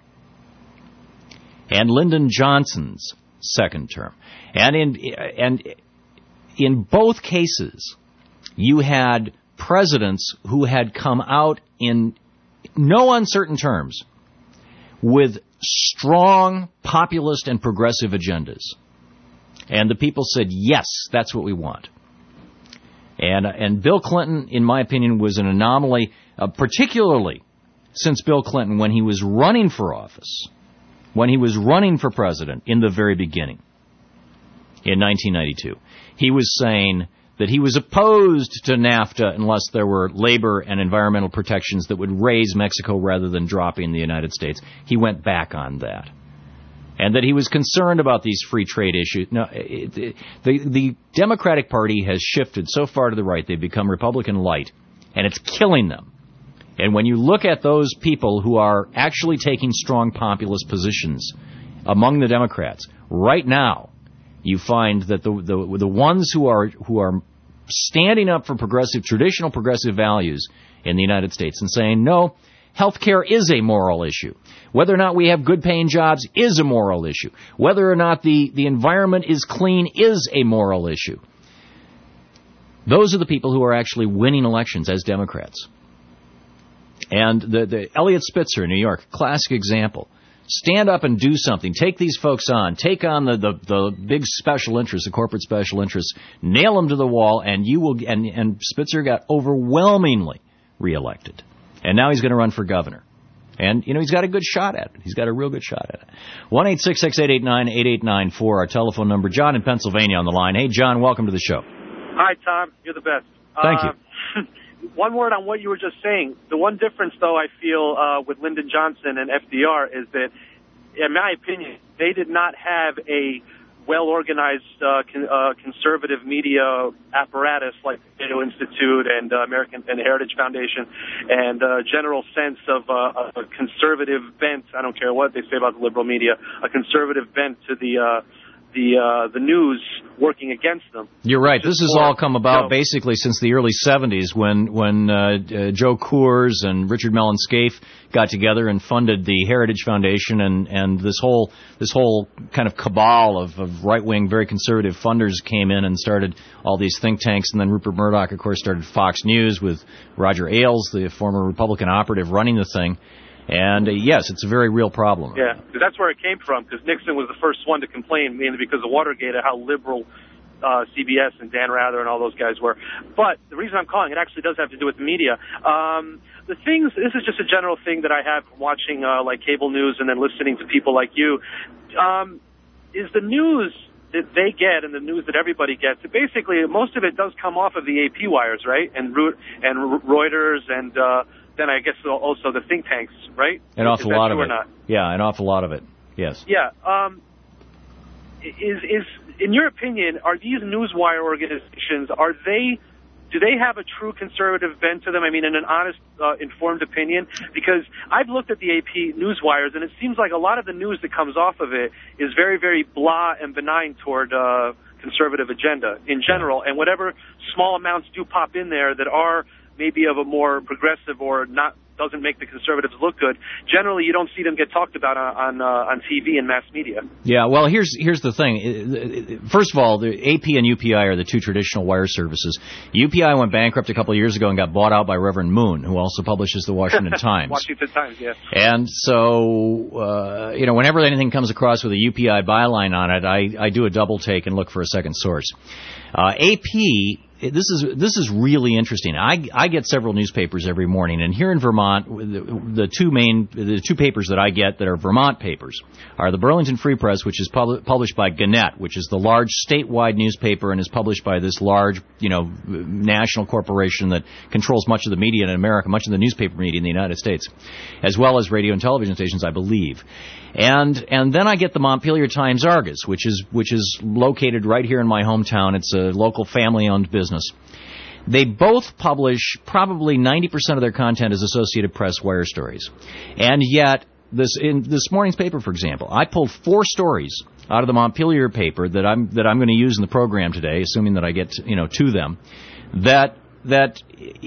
and Lyndon Johnson's second term. And in and in both cases, you had presidents who had come out in no uncertain terms with strong populist and progressive agendas. And the people said, yes, that's what we want. And and Bill Clinton, in my opinion, was an anomaly, uh, particularly since Bill Clinton, when he was running for office, when he was running for president in the very beginning, in nineteen ninety-two, he was saying that he was opposed to NAFTA unless there were labor and environmental protections that would raise Mexico rather than dropping the United States. He went back on that. And that he was concerned about these free trade issues. No, it, it, the, the Democratic Party has shifted so far to the right, they've become Republican light, and it's killing them. And when you look at those people who are actually taking strong populist positions among the Democrats, right now, you find that the the, the ones who are who are standing up for progressive, traditional progressive values in the United States and saying, no, health care is a moral issue. Whether or not we have good-paying jobs is a moral issue. Whether or not the, the environment is clean is a moral issue. Those are the people who are actually winning elections as Democrats. And the, the Eliot Spitzer in New York, classic example. Stand up and do something. Take these folks on. Take on the, the, the big special interests, the corporate special interests. Nail them to the wall, and you will. And, and Spitzer got overwhelmingly reelected. And now he's going to run for governor. And, you know, he's got a good shot at it. He's got a real good shot at it. one eight six six, eight eight nine, eight eight nine four, our telephone number. John in Pennsylvania on the line. Hey, John, welcome to the show. Hi, Tom. You're the best. Thank uh, you. One word on what you were just saying. The one difference, though, I feel uh, with Lyndon Johnson and F D R is that, in my opinion, they did not have a well-organized uh, con- uh, conservative media apparatus like the Cato Institute and uh, American and the Heritage Foundation, and a uh, general sense of uh, a conservative bent. I don't care what they say about the liberal media, a conservative bent to the uh, the uh, the news working against them. You're right. This has all come about basically since the early seventies when when uh, uh, Joe Coors and Richard Mellon Scaife got together and funded the Heritage Foundation, and, and this whole this whole kind of cabal of, of right-wing, very conservative funders came in and started all these think tanks. And then Rupert Murdoch, of course, started Fox News with Roger Ailes, the former Republican operative, running the thing. And, uh, yes, it's a very real problem. Yeah, because that's where it came from, because Nixon was the first one to complain, mainly because of Watergate, how liberal uh, C B S and Dan Rather and all those guys were. But the reason I'm calling, it actually does have to do with the media. Um, the things, this is just a general thing that I have from watching, uh, like, cable news and then listening to people like you, um, is the news that they get and the news that everybody gets, basically, most of it does come off of the A P wires, right? And, and Reuters and... Uh, then I guess also the think tanks, right? An awful lot of it. Or not? Yeah, an awful lot of it. Yes. Yeah. Um, is is in your opinion, are these newswire organizations? Are they? Do they have a true conservative bent to them? I mean, in an honest, uh, informed opinion, because I've looked at the A P newswires, and it seems like a lot of the news that comes off of it is very, very blah and benign toward uh, conservative agenda in general, and whatever small amounts do pop in there that are maybe of a more progressive or not doesn't make the conservatives look good, generally you don't see them get talked about on on, uh, on T V and mass media. Yeah, well, here's here's the thing. First of all, the A P and U P I are the two traditional wire services. U P I went bankrupt a couple of years ago and got bought out by Reverend Moon, who also publishes the Washington Times. Washington Times, yeah. And so, uh, you know, whenever anything comes across with a U P I byline on it, I, I do a double take and look for a second source. Uh, A P, this is this is really interesting. I, I get several newspapers every morning, and here in Vermont, the, the two main the two papers that I get that are Vermont papers are the Burlington Free Press, which is pub- published by Gannett, which is the large statewide newspaper and is published by this large, you know, national corporation that controls much of the media in America, much of the newspaper media in the United States, as well as radio and television stations, I believe. And and then I get the Montpelier Times Argus, which is which is located right here in my hometown. It's a local family-owned business. They both publish probably ninety percent of their content as Associated Press wire stories. And yet, this in this morning's paper, for example, I pulled four stories out of the Montpelier paper that I'm that I'm going to use in the program today, assuming that I get to, you know to them, that that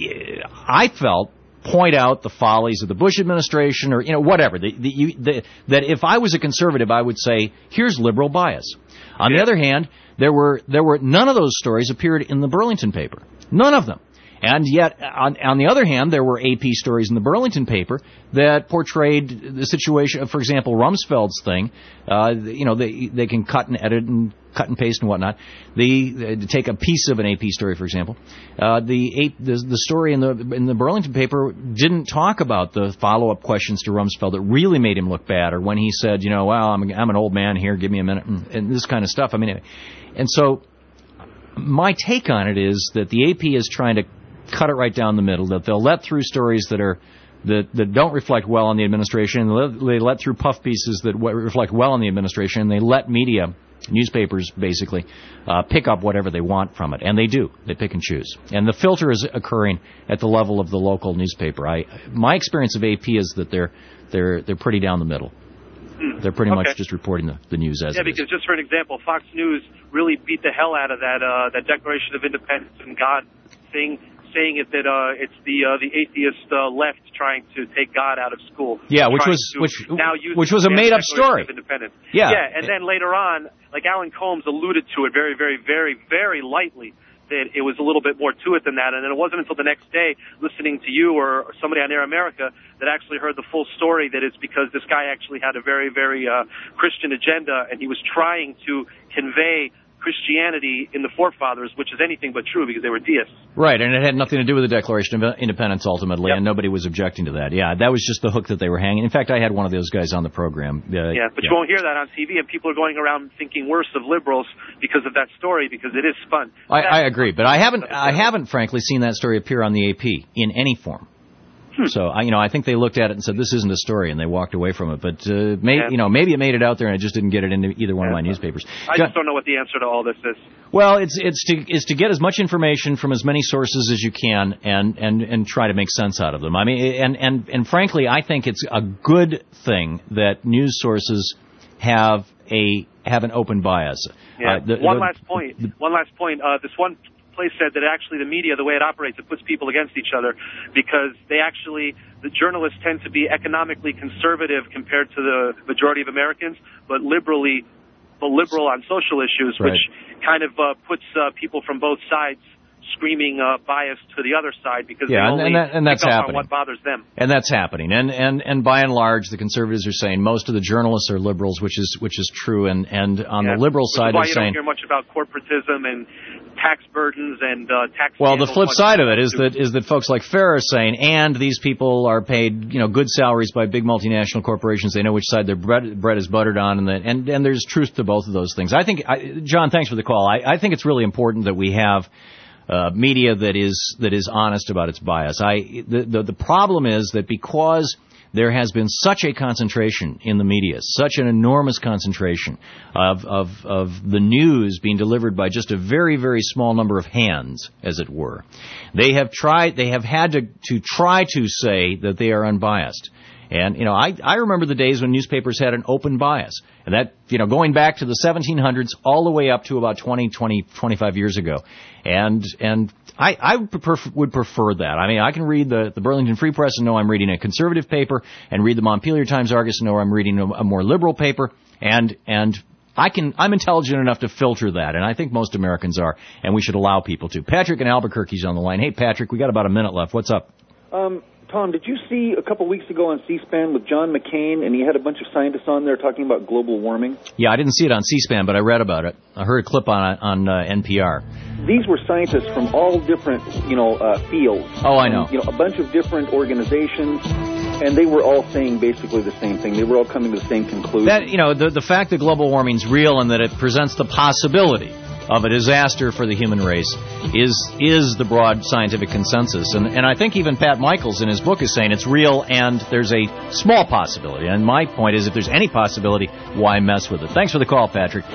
I felt point out the follies of the Bush administration, or you know whatever. The, the, you, the, that if I was a conservative, I would say, here's liberal bias. On yeah. the other hand, there were there were none of those stories appeared in the Burlington paper. None of them. And yet, on, on the other hand, there were A P stories in the Burlington paper that portrayed the situation. For example, Rumsfeld's thing. Uh, you know, they they can cut and edit and cut and paste and whatnot. The uh, take a piece of an A P story, for example. Uh, the, the the story in the in the Burlington paper didn't talk about the follow up questions to Rumsfeld that really made him look bad, or when he said, you know, well, I'm I'm an old man here, give me a minute, and, and this kind of stuff. I mean, and so my take on it is that the A P is trying to cut it right down the middle, that they'll let through stories that are that, that don't reflect well on the administration, and they let, they let through puff pieces that reflect well on the administration, and they let media, newspapers basically, uh, pick up whatever they want from it. And they do. They pick and choose. And the filter is occurring at the level of the local newspaper. I my experience of A P is that they're they're they're pretty down the middle. They're pretty okay. much just reporting the, the news as yeah, it is. because just for an example, Fox News really beat the hell out of that uh, that Declaration of Independence and God thing, saying it that uh, it's the uh, the atheist uh, left trying to take God out of school. Yeah, which was which now use which was a made up story. Of Independence. Yeah, yeah, and then later on, like Alan Combs alluded to it very, very, very, very lightly, that it was a little bit more to it than that. And then it wasn't until the next day, listening to you or, or somebody on Air America, that actually heard the full story, that it's because this guy actually had a very, very uh, Christian agenda, and he was trying to convey Christianity in the forefathers, which is anything but true because they were deists. Right, and it had nothing to do with the Declaration of Independence ultimately, yep. and nobody was objecting to that. Yeah, that was just the hook that they were hanging. In fact, I had one of those guys on the program. Uh, yeah, but yeah. you won't hear that on T V, and people are going around thinking worse of liberals because of that story, because it is spun. I, I agree, but I haven't, I haven't, frankly, seen that story appear on the A P in any form. Hmm. So, I, you know, I think they looked at it and said, this isn't a story, and they walked away from it. But, uh, may, yeah. you know, maybe it made it out there and I just didn't get it into either one yeah. of my newspapers. I just don't know what the answer to all this is. Well, it's it's to it's to get as much information from as many sources as you can and, and, and try to make sense out of them. I mean, and, and, and frankly, I think it's a good thing that news sources have a have an open bias. Yeah. Uh, the, one the, last point. The, one last point. Uh, this one place said that actually the media, the way it operates, it puts people against each other because they actually, the journalists tend to be economically conservative compared to the majority of Americans, but liberally, but liberal on social issues, right. which kind of uh, puts uh, people from both sides screaming uh, bias to the other side because yeah, they only and, that, and that's pick up happening. on what bothers them. And that's happening. And, and and by and large, the conservatives are saying most of the journalists are liberals, which is which is true. And, and on yeah. the liberal which side, is why they're you saying don't hear much about corporatism and tax burdens and uh, tax. Well, the flip side of it is that is that folks like Farah are saying, and these people are paid, you know, good salaries by big multinational corporations. They know which side their bread, bread is buttered on, and, the, and and there's truth to both of those things. I think, I, John, thanks for the call. I, I think it's really important that we have uh, media that is that is honest about its bias. I the, the the problem is that because there has been such a concentration in the media, such an enormous concentration of, of, of the news being delivered by just a very, very small number of hands, as it were. They have tried, they have had to, to try to say that they are unbiased. And, you know, I, I remember the days when newspapers had an open bias. And that, you know, going back to the seventeen hundreds all the way up to about twenty, twenty, twenty-five years ago. And, and I, I would prefer, would prefer that. I mean, I can read the, the Burlington Free Press and know I'm reading a conservative paper, and read the Montpelier Times-Argus and know I'm reading a, a more liberal paper, and, and I can, I'm intelligent enough to filter that, and I think most Americans are, and we should allow people to. Patrick in Albuquerque's on the line. Hey, Patrick, we got about a minute left. What's up? Um, Tom, did you see a couple weeks ago on C-SPAN with John McCain, and he had a bunch of scientists on there talking about global warming? Yeah, I didn't see it on C-SPAN, but I read about it. I heard a clip on on uh, N P R. These were scientists from all different, you know, uh, fields. Oh, I know. You know, a bunch of different organizations, and they were all saying basically the same thing. They were all coming to the same conclusion. That, you know, the the fact that global warming's real and that it presents the possibility of a disaster for the human race is is the broad scientific consensus. And, and I think even Pat Michaels in his book is saying it's real and there's a small possibility. And my point is, if there's any possibility, why mess with it? Thanks for the call, Patrick.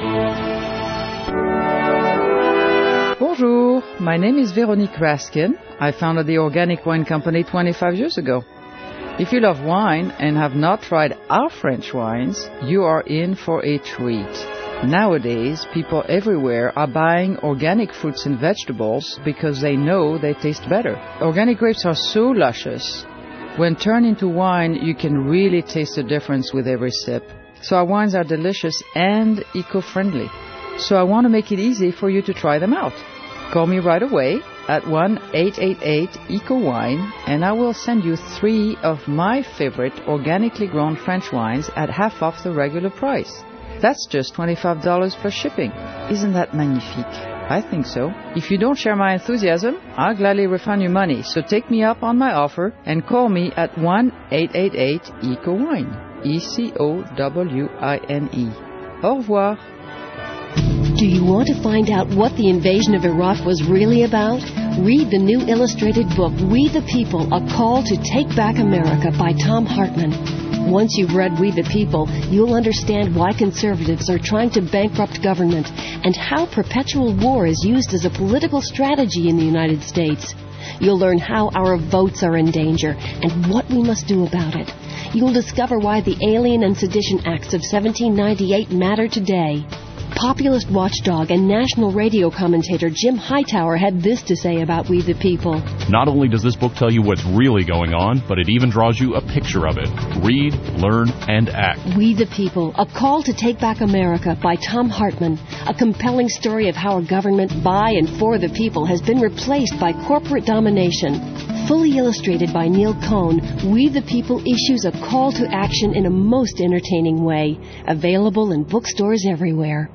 Bonjour, my name is Veronique Raskin. I founded the Organic Wine Company twenty-five years ago. If you love wine and have not tried our French wines, you are in for a treat. Nowadays, people everywhere are buying organic fruits and vegetables because they know they taste better. Organic grapes are so luscious. When turned into wine, you can really taste the difference with every sip. So our wines are delicious and eco-friendly. So I want to make it easy for you to try them out. Call me right away at one eight eight eight E C O wine, and I will send you three of my favorite organically grown French wines at half off the regular price. That's just twenty-five dollars plus shipping. Isn't that magnifique? I think so. If you don't share my enthusiasm, I'll gladly refund your money. So take me up on my offer and call me at one eight eight eight E C O wine. E C O W I N E. Au revoir. Do you want to find out what the invasion of Iraq was really about? Read the new illustrated book, We the People, A Call to Take Back America by Tom Hartman. Once you've read We the People, you'll understand why conservatives are trying to bankrupt government and how perpetual war is used as a political strategy in the United States. You'll learn how our votes are in danger and what we must do about it. You'll discover why the Alien and Sedition Acts of seventeen ninety-eight matter today. Populist watchdog and national radio commentator Jim Hightower had this to say about We the People. Not only does this book tell you what's really going on, but it even draws you a picture of it. Read, learn, and act. We the People, A Call to Take Back America by Tom Hartman. A compelling story of how a government by and for the people has been replaced by corporate domination. Fully illustrated by Neil Cohn, We the People issues a call to action in a most entertaining way. Available in bookstores everywhere.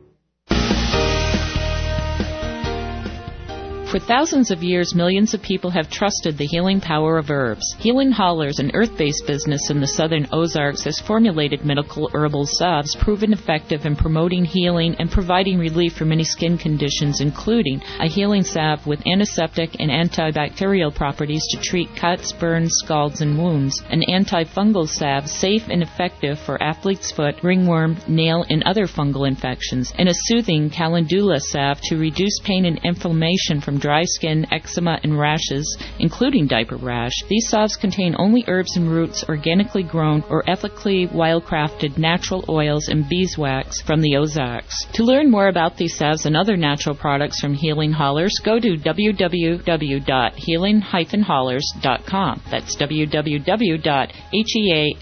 For thousands of years, millions of people have trusted the healing power of herbs. Healing Hollers, an earth-based business in the southern Ozarks, has formulated medical herbal salves proven effective in promoting healing and providing relief for many skin conditions, including a healing salve with antiseptic and antibacterial properties to treat cuts, burns, scalds, and wounds, an antifungal salve safe and effective for athlete's foot, ringworm, nail, and other fungal infections, and a soothing calendula salve to reduce pain and inflammation from dry skin, eczema, and rashes, including diaper rash. These salves contain only herbs and roots organically grown or ethically wildcrafted natural oils and beeswax from the Ozarks. To learn more about these salves and other natural products from Healing Hollers, go to w w w dot healing dash hollers dot com. That's w w w dot healing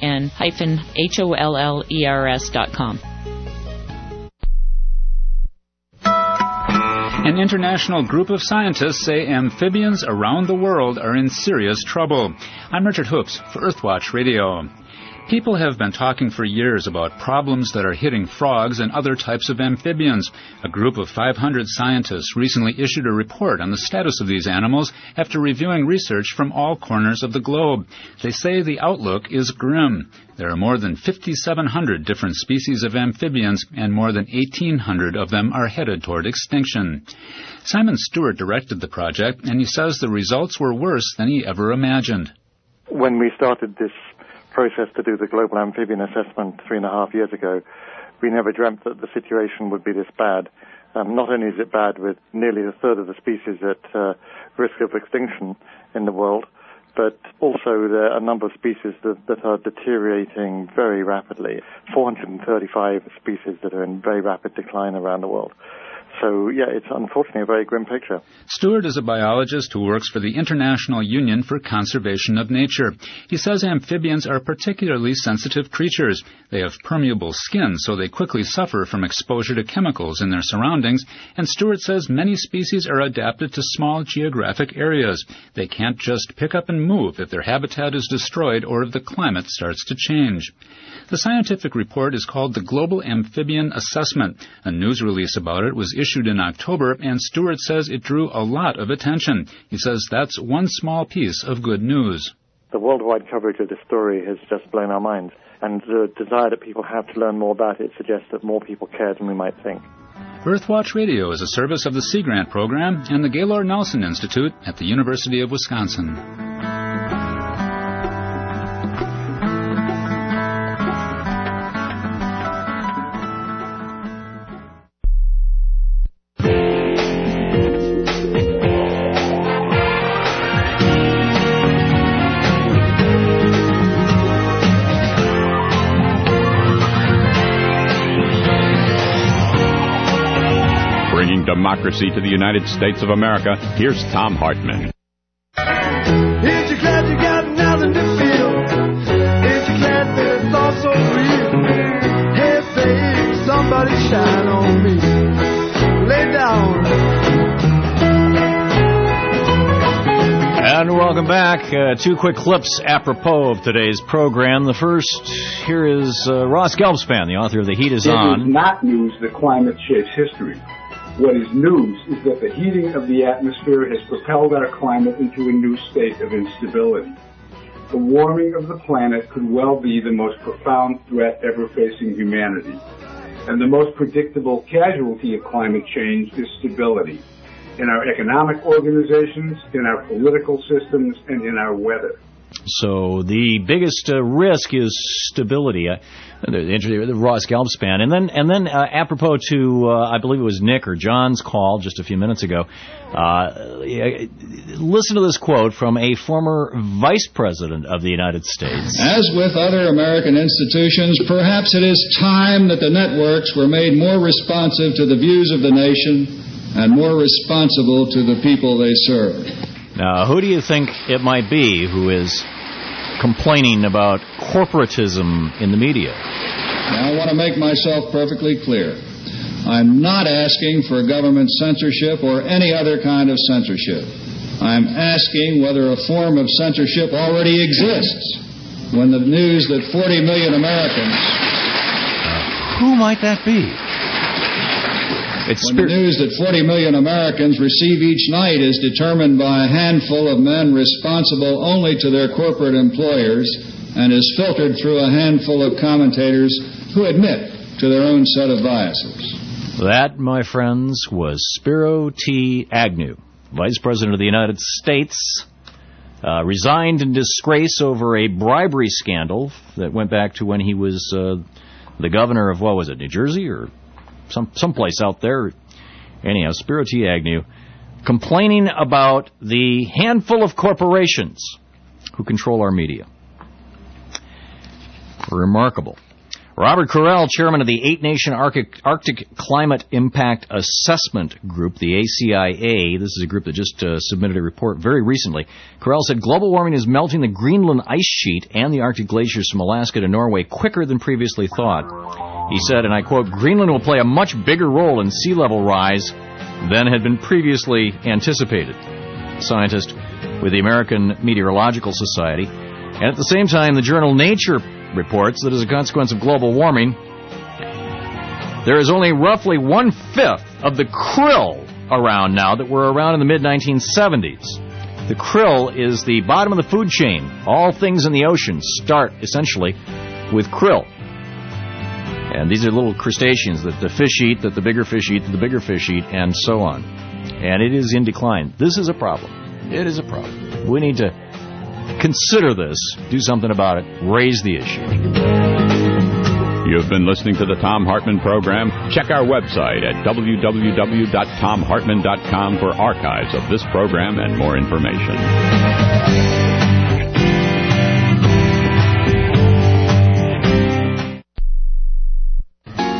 hollers dot com. An international group of scientists say amphibians around the world are in serious trouble. I'm Richard Hoops for Earthwatch Radio. People have been talking for years about problems that are hitting frogs and other types of amphibians. A group of five hundred scientists recently issued a report on the status of these animals after reviewing research from all corners of the globe. They say the outlook is grim. There are more than fifty-seven hundred different species of amphibians, and more than eighteen hundred of them are headed toward extinction. Simon Stewart directed the project, and he says the results were worse than he ever imagined. When we started this process to do the global amphibian assessment three and a half years ago, we never dreamt that the situation would be this bad. Um, not only is it bad with nearly a third of the species at uh, risk of extinction in the world, but also there are a number of species that, that are deteriorating very rapidly. four hundred thirty-five species that are in very rapid decline around the world. So, yeah, it's unfortunately a very grim picture. Stewart is a biologist who works for the International Union for Conservation of Nature. He says amphibians are particularly sensitive creatures. They have permeable skin, so they quickly suffer from exposure to chemicals in their surroundings, and Stewart says many species are adapted to small geographic areas. They can't just pick up and move if their habitat is destroyed or if the climate starts to change. The scientific report is called the Global Amphibian Assessment. A news release about it was issued in October, and Stewart says it drew a lot of attention. He says that's one small piece of good news. The worldwide coverage of this story has just blown our minds, and the desire that people have to learn more about it suggests that more people care than we might think. Earthwatch Radio is a service of the Sea Grant Program and the Gaylord Nelson Institute at the University of Wisconsin. Democracy to the United States of America. Here's Thom Hartmann. Ain't you glad you got nothing to feel? Ain't you glad that it's all so real? Hey, babe, somebody shine on me. Lay down. And welcome back. Uh, two quick clips apropos of today's program. The first, here is uh, Ross Gelbspan, the author of The Heat Is On. It is not news that climate shapes history. What is news is that the heating of the atmosphere has propelled our climate into a new state of instability. The warming of the planet could well be the most profound threat ever facing humanity. And the most predictable casualty of climate change is stability in our economic organizations, in our political systems, and in our weather. So the biggest uh, risk is stability. Uh, the, the Ross Gelbspan. And then, and then uh, apropos to, uh, I believe it was Nick or John's call just a few minutes ago, uh, listen to this quote from a former vice president of the United States. As with other American institutions, perhaps it is time that the networks were made more responsive to the views of the nation and more responsible to the people they serve. Now, who do you think it might be who is complaining about corporatism in the media? Now, I want to make myself perfectly clear. I'm not asking for government censorship or any other kind of censorship. I'm asking whether a form of censorship already exists when the news that forty million Americans... Uh, who might that be? It's when the news that forty million Americans receive each night is determined by a handful of men responsible only to their corporate employers and is filtered through a handful of commentators who admit to their own set of biases. That, my friends, was Spiro T. Agnew, Vice President of the United States, uh, resigned in disgrace over a bribery scandal that went back to when he was uh, the governor of, what was it, New Jersey or some someplace out there. Anyhow, Spiro T. Agnew complaining about the handful of corporations who control our media. Remarkable. Robert Correll, chairman of the Eight-Nation Arctic, Arctic Climate Impact Assessment Group, the A C I A. This is a group that just uh, submitted a report very recently. Correll said global warming is melting the Greenland ice sheet and the Arctic glaciers from Alaska to Norway quicker than previously thought. He said, and I quote, Greenland will play a much bigger role in sea level rise than had been previously anticipated. Scientist with the American Meteorological Society. And at the same time, the journal Nature reports that as a consequence of global warming, there is only roughly one-fifth of the krill around now that were around in the mid nineteen seventies. The krill is the bottom of the food chain. All things in the ocean start, essentially, with krill. And these are little crustaceans that the fish eat, that the bigger fish eat, that the bigger fish eat, and so on. And it is in decline. This is a problem. It is a problem. We need to consider this, do something about it, raise the issue. You've been listening to the Thom Hartmann Program. Check our website at w w w dot thom hartmann dot com for archives of this program and more information.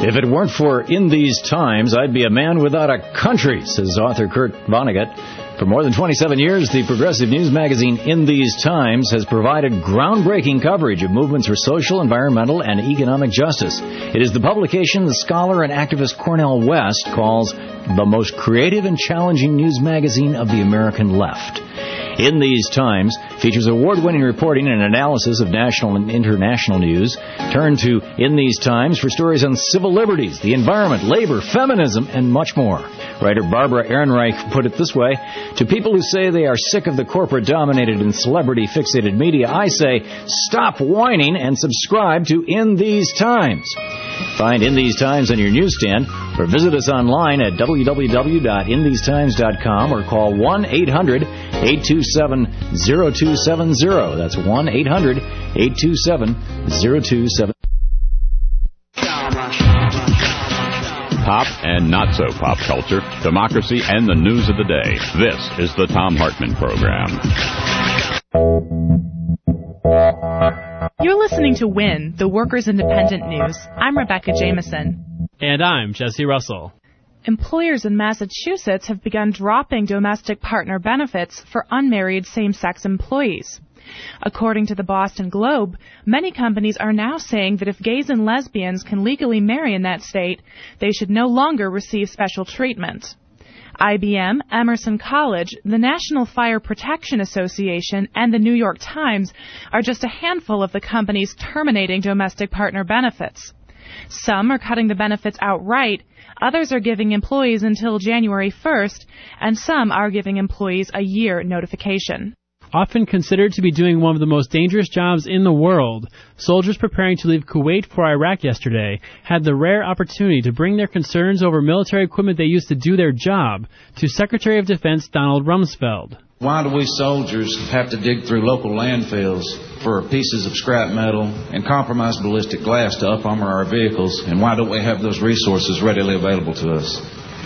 If it weren't for In These Times, I'd be a man without a country, says author Kurt Vonnegut. For more than twenty-seven years, the progressive news magazine In These Times has provided groundbreaking coverage of movements for social, environmental, and economic justice. It is the publication the scholar and activist Cornel West calls the most creative and challenging news magazine of the American left. In These Times features award-winning reporting and analysis of national and international news. Turn to In These Times for stories on civil liberties, the environment, labor, feminism, and much more. Writer Barbara Ehrenreich put it this way: to people who say they are sick of the corporate-dominated and celebrity-fixated media, I say, stop whining and subscribe to In These Times. Find In These Times on your newsstand or visit us online at w w w dot in these times dot com or call one eight hundred eight two seven zero two seven zero. That's one eight hundred eight two seven zero two seven zero. Pop and not so pop culture, democracy, and the news of the day. This is the Thom Hartmann Program. You're listening to WIN, the Workers' Independent News. I'm Rebecca Jameson. And I'm Jesse Russell. Employers in Massachusetts have begun dropping domestic partner benefits for unmarried same-sex employees. According to the Boston Globe, many companies are now saying that if gays and lesbians can legally marry in that state, they should no longer receive special treatment. I B M, Emerson College, the National Fire Protection Association, and the New York Times are just a handful of the companies terminating domestic partner benefits. Some are cutting the benefits outright, others are giving employees until January first, and some are giving employees a year notification. Often considered to be doing one of the most dangerous jobs in the world, soldiers preparing to leave Kuwait for Iraq yesterday had the rare opportunity to bring their concerns over military equipment they used to do their job to Secretary of Defense Donald Rumsfeld. Why do we soldiers have to dig through local landfills for pieces of scrap metal and compromised ballistic glass to up-armor our vehicles, and why don't we have those resources readily available to us?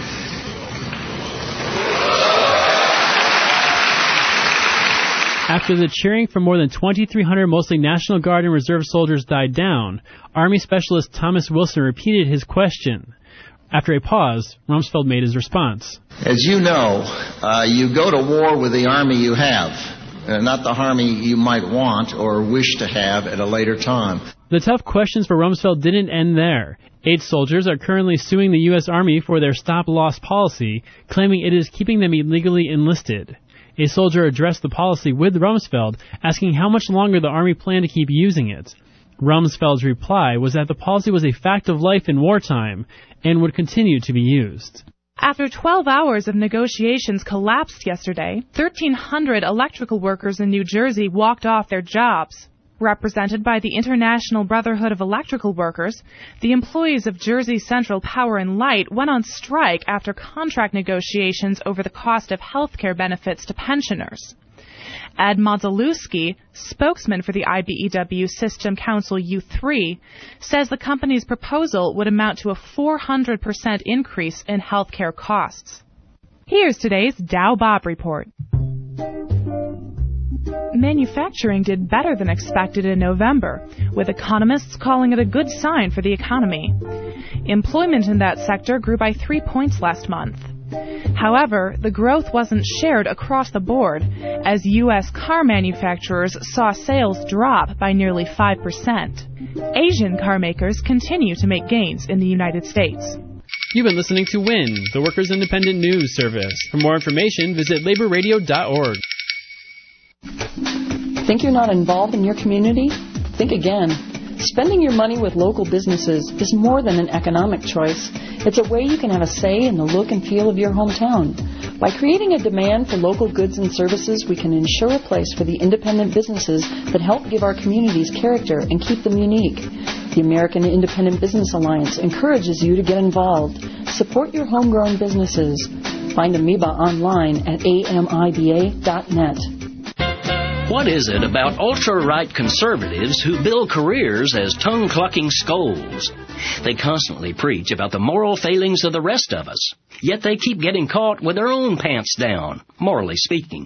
After the cheering from more than twenty-three hundred mostly National Guard and Reserve soldiers died down, Army Specialist Thomas Wilson repeated his question. After a pause, Rumsfeld made his response. As you know, uh, you go to war with the Army you have, uh, not the Army you might want or wish to have at a later time. The tough questions for Rumsfeld didn't end there. Eight soldiers are currently suing the U S. Army for their stop-loss policy, claiming it is keeping them illegally enlisted. A soldier addressed the policy with Rumsfeld, asking how much longer the Army planned to keep using it. Rumsfeld's reply was that the policy was a fact of life in wartime and would continue to be used. After twelve hours of negotiations collapsed yesterday, thirteen hundred electrical workers in New Jersey walked off their jobs. Represented by the International Brotherhood of Electrical Workers, the employees of Jersey Central Power and Light went on strike after contract negotiations over the cost of health care benefits to pensioners. Ed Modzelewski, spokesman for the I B E W System Council U three, says the company's proposal would amount to a four hundred percent increase in health care costs. Here's today's Dow Bob report. Manufacturing did better than expected in November, with economists calling it a good sign for the economy. Employment in that sector grew by three points last month. However, the growth wasn't shared across the board, as U S car manufacturers saw sales drop by nearly five percent. Asian car makers continue to make gains in the United States. You've been listening to WIN, the Workers' Independent News Service. For more information, visit labor radio dot org. Think you're not involved in your community? Think again. Spending your money with local businesses is more than an economic choice. It's a way you can have a say in the look and feel of your hometown. By creating a demand for local goods and services, we can ensure a place for the independent businesses that help give our communities character and keep them unique. The American Independent Business Alliance encourages you to get involved. Support your homegrown businesses. Find Amoeba online at A M I B A dot net. What is it about ultra-right conservatives who build careers as tongue-clucking scolds? They constantly preach about the moral failings of the rest of us, yet they keep getting caught with their own pants down, morally speaking.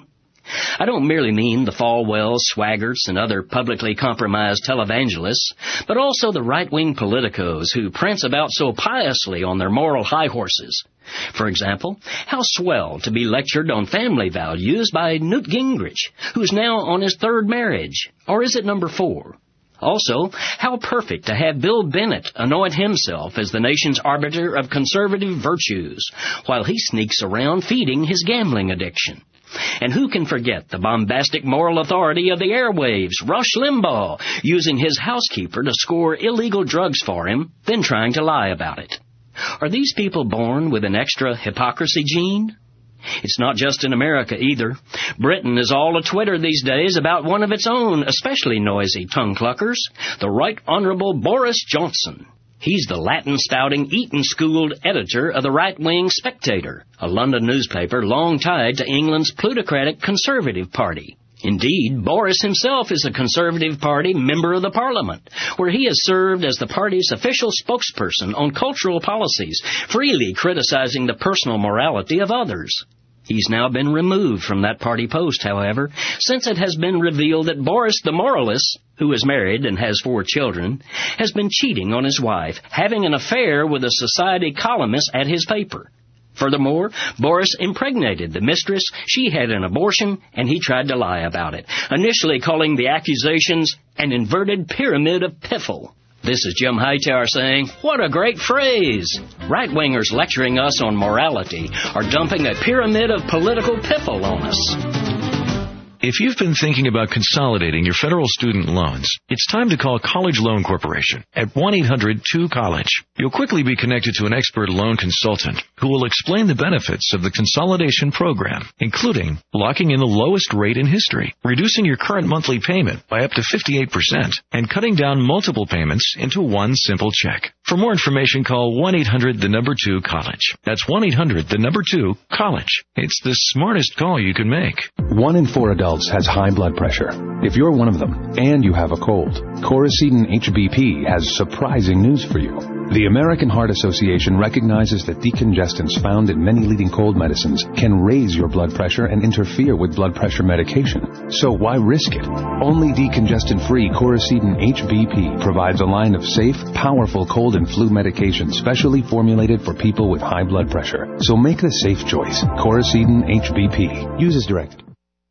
I don't merely mean the Falwells, Swaggarts, and other publicly compromised televangelists, but also the right-wing politicos who prance about so piously on their moral high horses. For example, how swell to be lectured on family values by Newt Gingrich, who's now on his third marriage. Or is it number four? Also, how perfect to have Bill Bennett anoint himself as the nation's arbiter of conservative virtues, while he sneaks around feeding his gambling addiction. And who can forget the bombastic moral authority of the airwaves, Rush Limbaugh, using his housekeeper to score illegal drugs for him, then trying to lie about it? Are these people born with an extra hypocrisy gene? It's not just in America either. Britain is all a-Twitter these days about one of its own especially noisy tongue-cluckers, the Right Honourable Boris Johnson. He's the Latin-spouting, Eton-schooled editor of the right-wing Spectator, a London newspaper long tied to England's plutocratic Conservative Party. Indeed, Boris himself is a Conservative Party member of the Parliament, where he has served as the party's official spokesperson on cultural policies, freely criticizing the personal morality of others. He's now been removed from that party post, however, since it has been revealed that Boris the Moralist, who is married and has four children, has been cheating on his wife, having an affair with a society columnist at his paper. Furthermore, Boris impregnated the mistress, she had an abortion, and he tried to lie about it, initially calling the accusations an inverted pyramid of piffle. This is Jim Hightower saying, what a great phrase! Right-wingers lecturing us on morality are dumping a pyramid of political piffle on us. If you've been thinking about consolidating your federal student loans, it's time to call College Loan Corporation at one eight hundred two college. You'll quickly be connected to an expert loan consultant who will explain the benefits of the consolidation program, including locking in the lowest rate in history, reducing your current monthly payment by up to fifty-eight percent, and cutting down multiple payments into one simple check. For more information, call one eight hundred the number two college. That's one eight hundred the number two college. It's the smartest call you can make. One in four adults has high blood pressure. If you're one of them and you have a cold, Coricidin H B P has surprising news for you. The American Heart Association recognizes that decongestants found in many leading cold medicines can raise your blood pressure and interfere with blood pressure medication. So why risk it? Only decongestant-free Coricidin H B P provides a line of safe, powerful cold and flu medication specially formulated for people with high blood pressure. So make the safe choice. Coricidin H B P. Use as directed.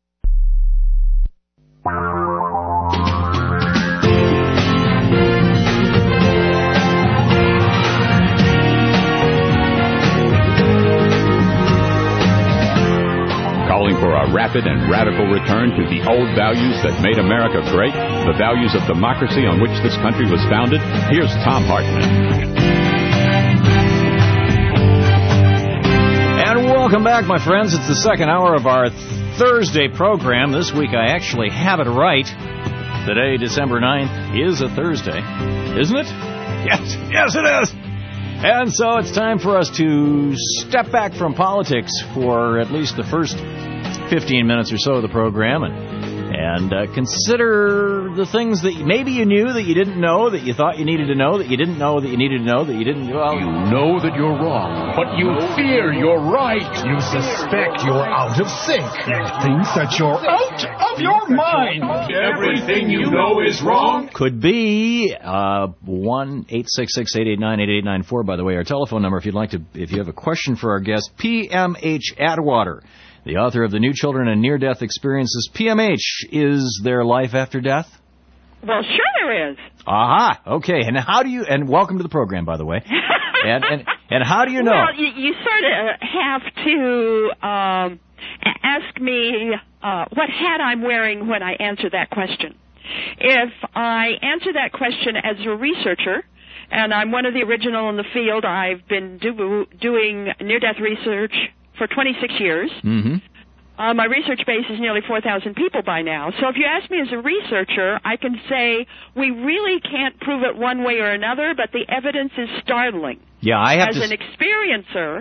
Calling for a rapid and radical return to the old values that made America great, the values of democracy on which this country was founded, here's Thom Hartmann. And welcome back, my friends. It's the second hour of our Thursday program. This week I actually have it right. Today, December ninth, is a Thursday, isn't it? Yes, yes it is. And so it's time for us to step back from politics for at least the first fifteen minutes or so of the program and and uh, consider the things that maybe you knew that you didn't know, that you thought you needed to know, that you didn't know that you needed to know, that you didn't... Well, you know that you're wrong, but you fear you're right. You suspect you're out of sync. You think that you're out of your mind. Everything you know is wrong. Could be uh, one eight six six, eight eight nine, eight eight nine four, by the way, our telephone number if you'd like to, if you have a question for our guest, P M H Atwater, the author of The New Children and Near-Death Experiences. P M H, is there life after death? Well, sure there is. Aha, okay. And how do you, and welcome to the program, by the way. and, and and how do you know? Well, you, you sort of have to um, ask me uh, what hat I'm wearing when I answer that question. If I answer that question as a researcher, and I'm one of the original in the field, I've been do, doing near-death research for twenty-six years. Mm-hmm. Uh, my research base is nearly four thousand people by now. So if you ask me as a researcher, I can say we really can't prove it one way or another, but the evidence is startling. Yeah, I have as to... an experiencer,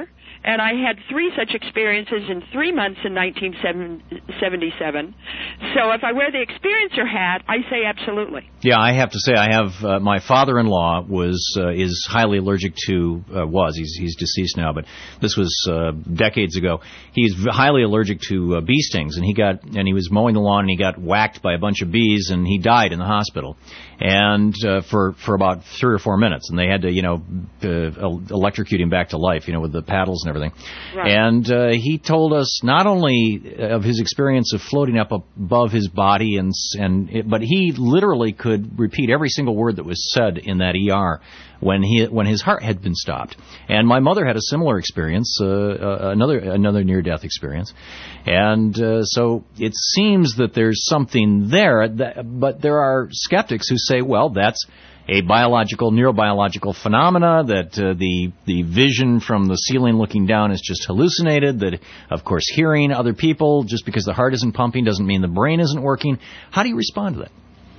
And I had three such experiences in three months in nineteen seventy-seven. So if I wear the experiencer hat, I say absolutely. Yeah, I have to say I have, uh, my father-in-law was, uh, is highly allergic to, uh, was, he's, he's deceased now, but this was, uh, decades ago. He's highly allergic to uh, bee stings, and he got, and he was mowing the lawn and he got whacked by a bunch of bees and he died in the hospital. And, uh, for, for about three or four minutes, and they had to, you know, uh, electrocute him back to life, you know, with the paddles and everything. Right. And, uh, he told us not only of his experience of floating up above his body, and, and, it, but he literally could repeat every single word that was said in that E R when he, when his heart had been stopped. And my mother had a similar experience, uh, uh, another, another near-death experience. And, uh, so it seems that there's something there, that, but there are skeptics who say, well, that's a biological, neurobiological phenomena, that uh, the the vision from the ceiling looking down is just hallucinated, that, of course, hearing other people, just because the heart isn't pumping doesn't mean the brain isn't working. How do you respond to that?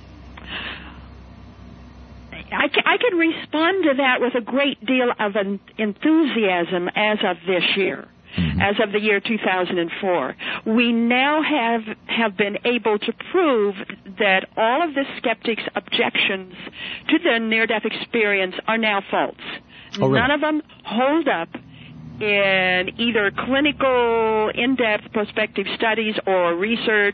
I can, I can respond to that with a great deal of an enthusiasm as of this year. Mm-hmm. As of the year two thousand four. We now have have been able to prove that all of the skeptics' objections to the near-death experience are now false. Oh, really? None of them hold up in either clinical, in-depth prospective studies or research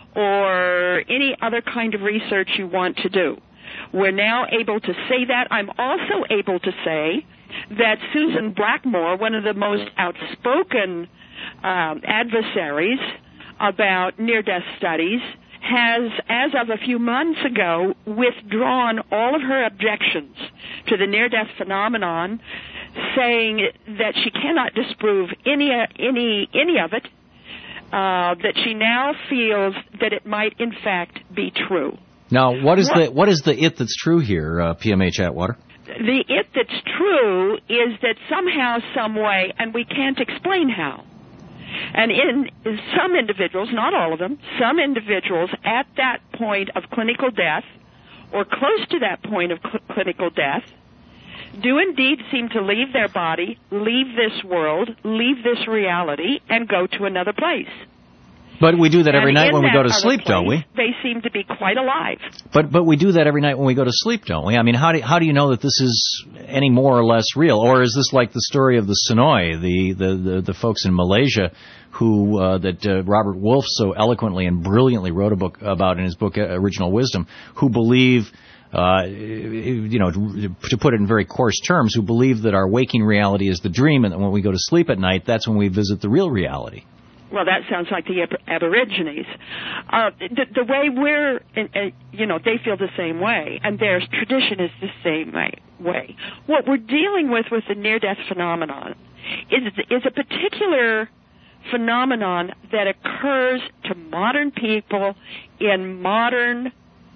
or any other kind of research you want to do. We're now able to say that. I'm also able to say that Susan Blackmore, one of the most outspoken um, adversaries about near-death studies, has, as of a few months ago, withdrawn all of her objections to the near-death phenomenon, saying that she cannot disprove any any any of it, uh, that she now feels that it might, in fact, be true. Now, what is what, the what is the it that's true here, uh, P M H Atwater? The it that's true is that somehow, some way, and we can't explain how, and in some individuals, not all of them, some individuals at that point of clinical death, or close to that point of cl- clinical death, do indeed seem to leave their body, leave this world, leave this reality, and go to another place. But we do that every and night when we go to sleep, place, don't we? They seem to be quite alive. But but we do that every night when we go to sleep, don't we? I mean, how do how do you know that this is any more or less real, or is this like the story of the Sonoy, the the the, the folks in Malaysia, who uh, that uh, Robert Wolfe so eloquently and brilliantly wrote a book about in his book Original Wisdom, who believe. Uh, you know, to put it in very coarse terms, who believe that our waking reality is the dream, and that when we go to sleep at night, that's when we visit the real reality. Well, that sounds like the ab- Aborigines. Uh, the, the way we're, in, uh, you know, they feel the same way, and their tradition is the same way. What we're dealing with with the near-death phenomenon is is a particular phenomenon that occurs to modern people in modern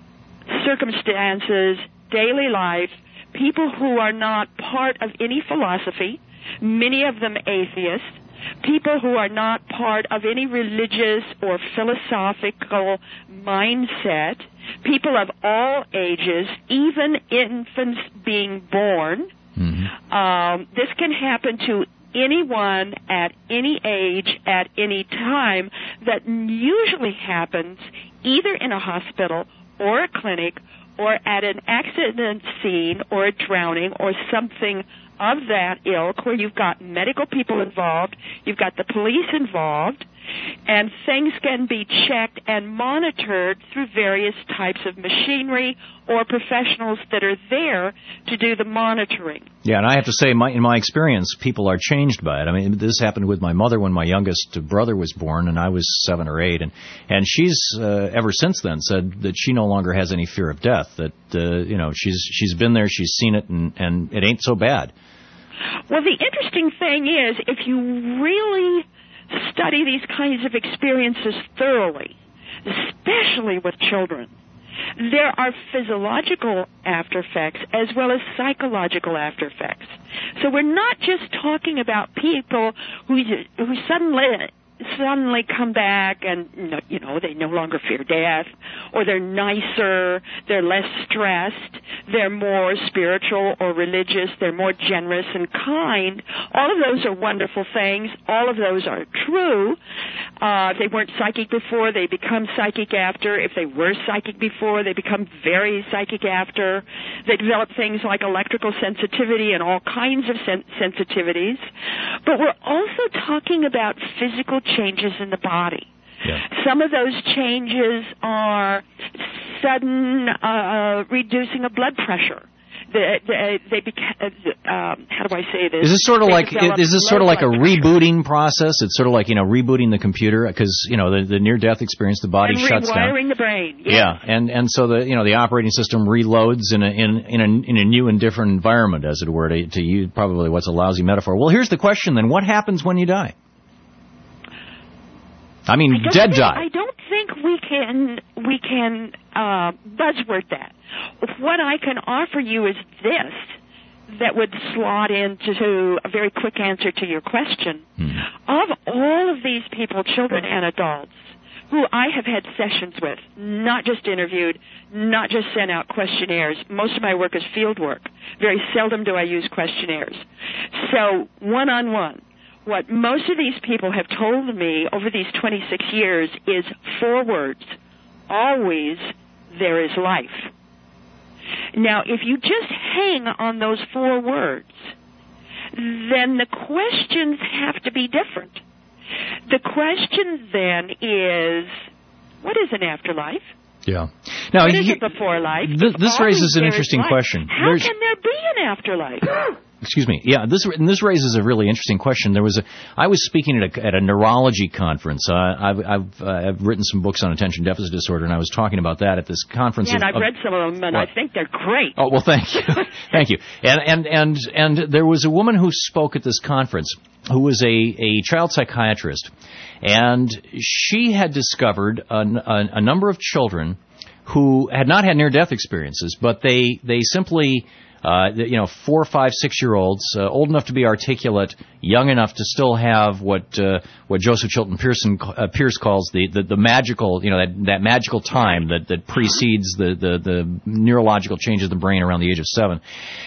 circumstances, daily life, people who are not part of any philosophy, many of them atheists, people who are not part of any religious or philosophical mindset, people of all ages, even infants being born. Mm-hmm. Um, this can happen to anyone at any age, at any time, that usually happens either in a hospital or a clinic, or at an accident scene, or a drowning, or something of that ilk, where you've got medical people involved, you've got the police involved, and things can be checked and monitored through various types of machinery or professionals that are there to do the monitoring. Yeah, and I have to say, my, in my experience, people are changed by it. I mean, this happened with my mother when my youngest brother was born, and I was seven or eight, and and she's uh, ever since then said that she no longer has any fear of death. That uh, you know, she's she's been there, she's seen it, and and it ain't so bad. Well, the interesting thing is, if you really study these kinds of experiences thoroughly, especially with children, there are physiological after effects as well as psychological after effects. So we're not just talking about people who who suddenly suddenly come back and, you know, they no longer fear death, or they're nicer, they're less stressed, they're more spiritual or religious, they're more generous and kind. All of those are wonderful things. All of those are true. Uh, if they weren't psychic before, they become psychic after. If they were psychic before, they become very psychic after. They develop things like electrical sensitivity and all kinds of sen- sensitivities. But we're also talking about physical changes in the body. Yeah. Some of those changes are sudden uh, reducing of blood pressure. They, they, they beca- uh, um, how do I say this? Is this sort of they like is this sort of like a rebooting process? It's sort of like, you know, rebooting the computer, because, you know, the, the near-death experience, the body and shuts down. Rewiring the brain. Yes. Yeah, and and so the you know the operating system reloads in a in in a, in a new and different environment, as it were, to, to use probably what's a lousy metaphor. Well, here's the question then: what happens when you die? I mean, I dead think, die. I don't think we can we can uh, buzzword that. What I can offer you is this, that would slot into a very quick answer to your question. Hmm. Of all of these people, children and adults, who I have had sessions with, not just interviewed, not just sent out questionnaires. Most of my work is field work. Very seldom do I use questionnaires. So, one-on-one. What most of these people have told me over these twenty-six years is four words. Always, there is life. Now, if you just hang on those four words, then the questions have to be different. The question then is, what is an afterlife? Yeah. Now, what is you, it before life? Th- this raises an interesting life. question. How There's, can there be an afterlife? Excuse me. Yeah, this and this raises a really interesting question. There was a I was speaking at a, at a neurology conference. Uh, I've I've, uh, I've written some books on attention deficit disorder, and I was talking about that at this conference. Yeah, and of, I've of, read some of them, and what? I think they're great. Oh well, thank you, thank you. And and and and there was a woman who spoke at this conference who was a a child psychiatrist, and she had discovered a, a, a number of children who had not had near-death experiences, but they they simply. Uh, you know, four, five, six-year-olds, uh, old enough to be articulate, young enough to still have what uh, what Joseph Chilton Pearson uh, Pierce calls the, the, the magical, you know, that, that magical time that, that precedes the, the, the neurological changes in the brain around the age of seven.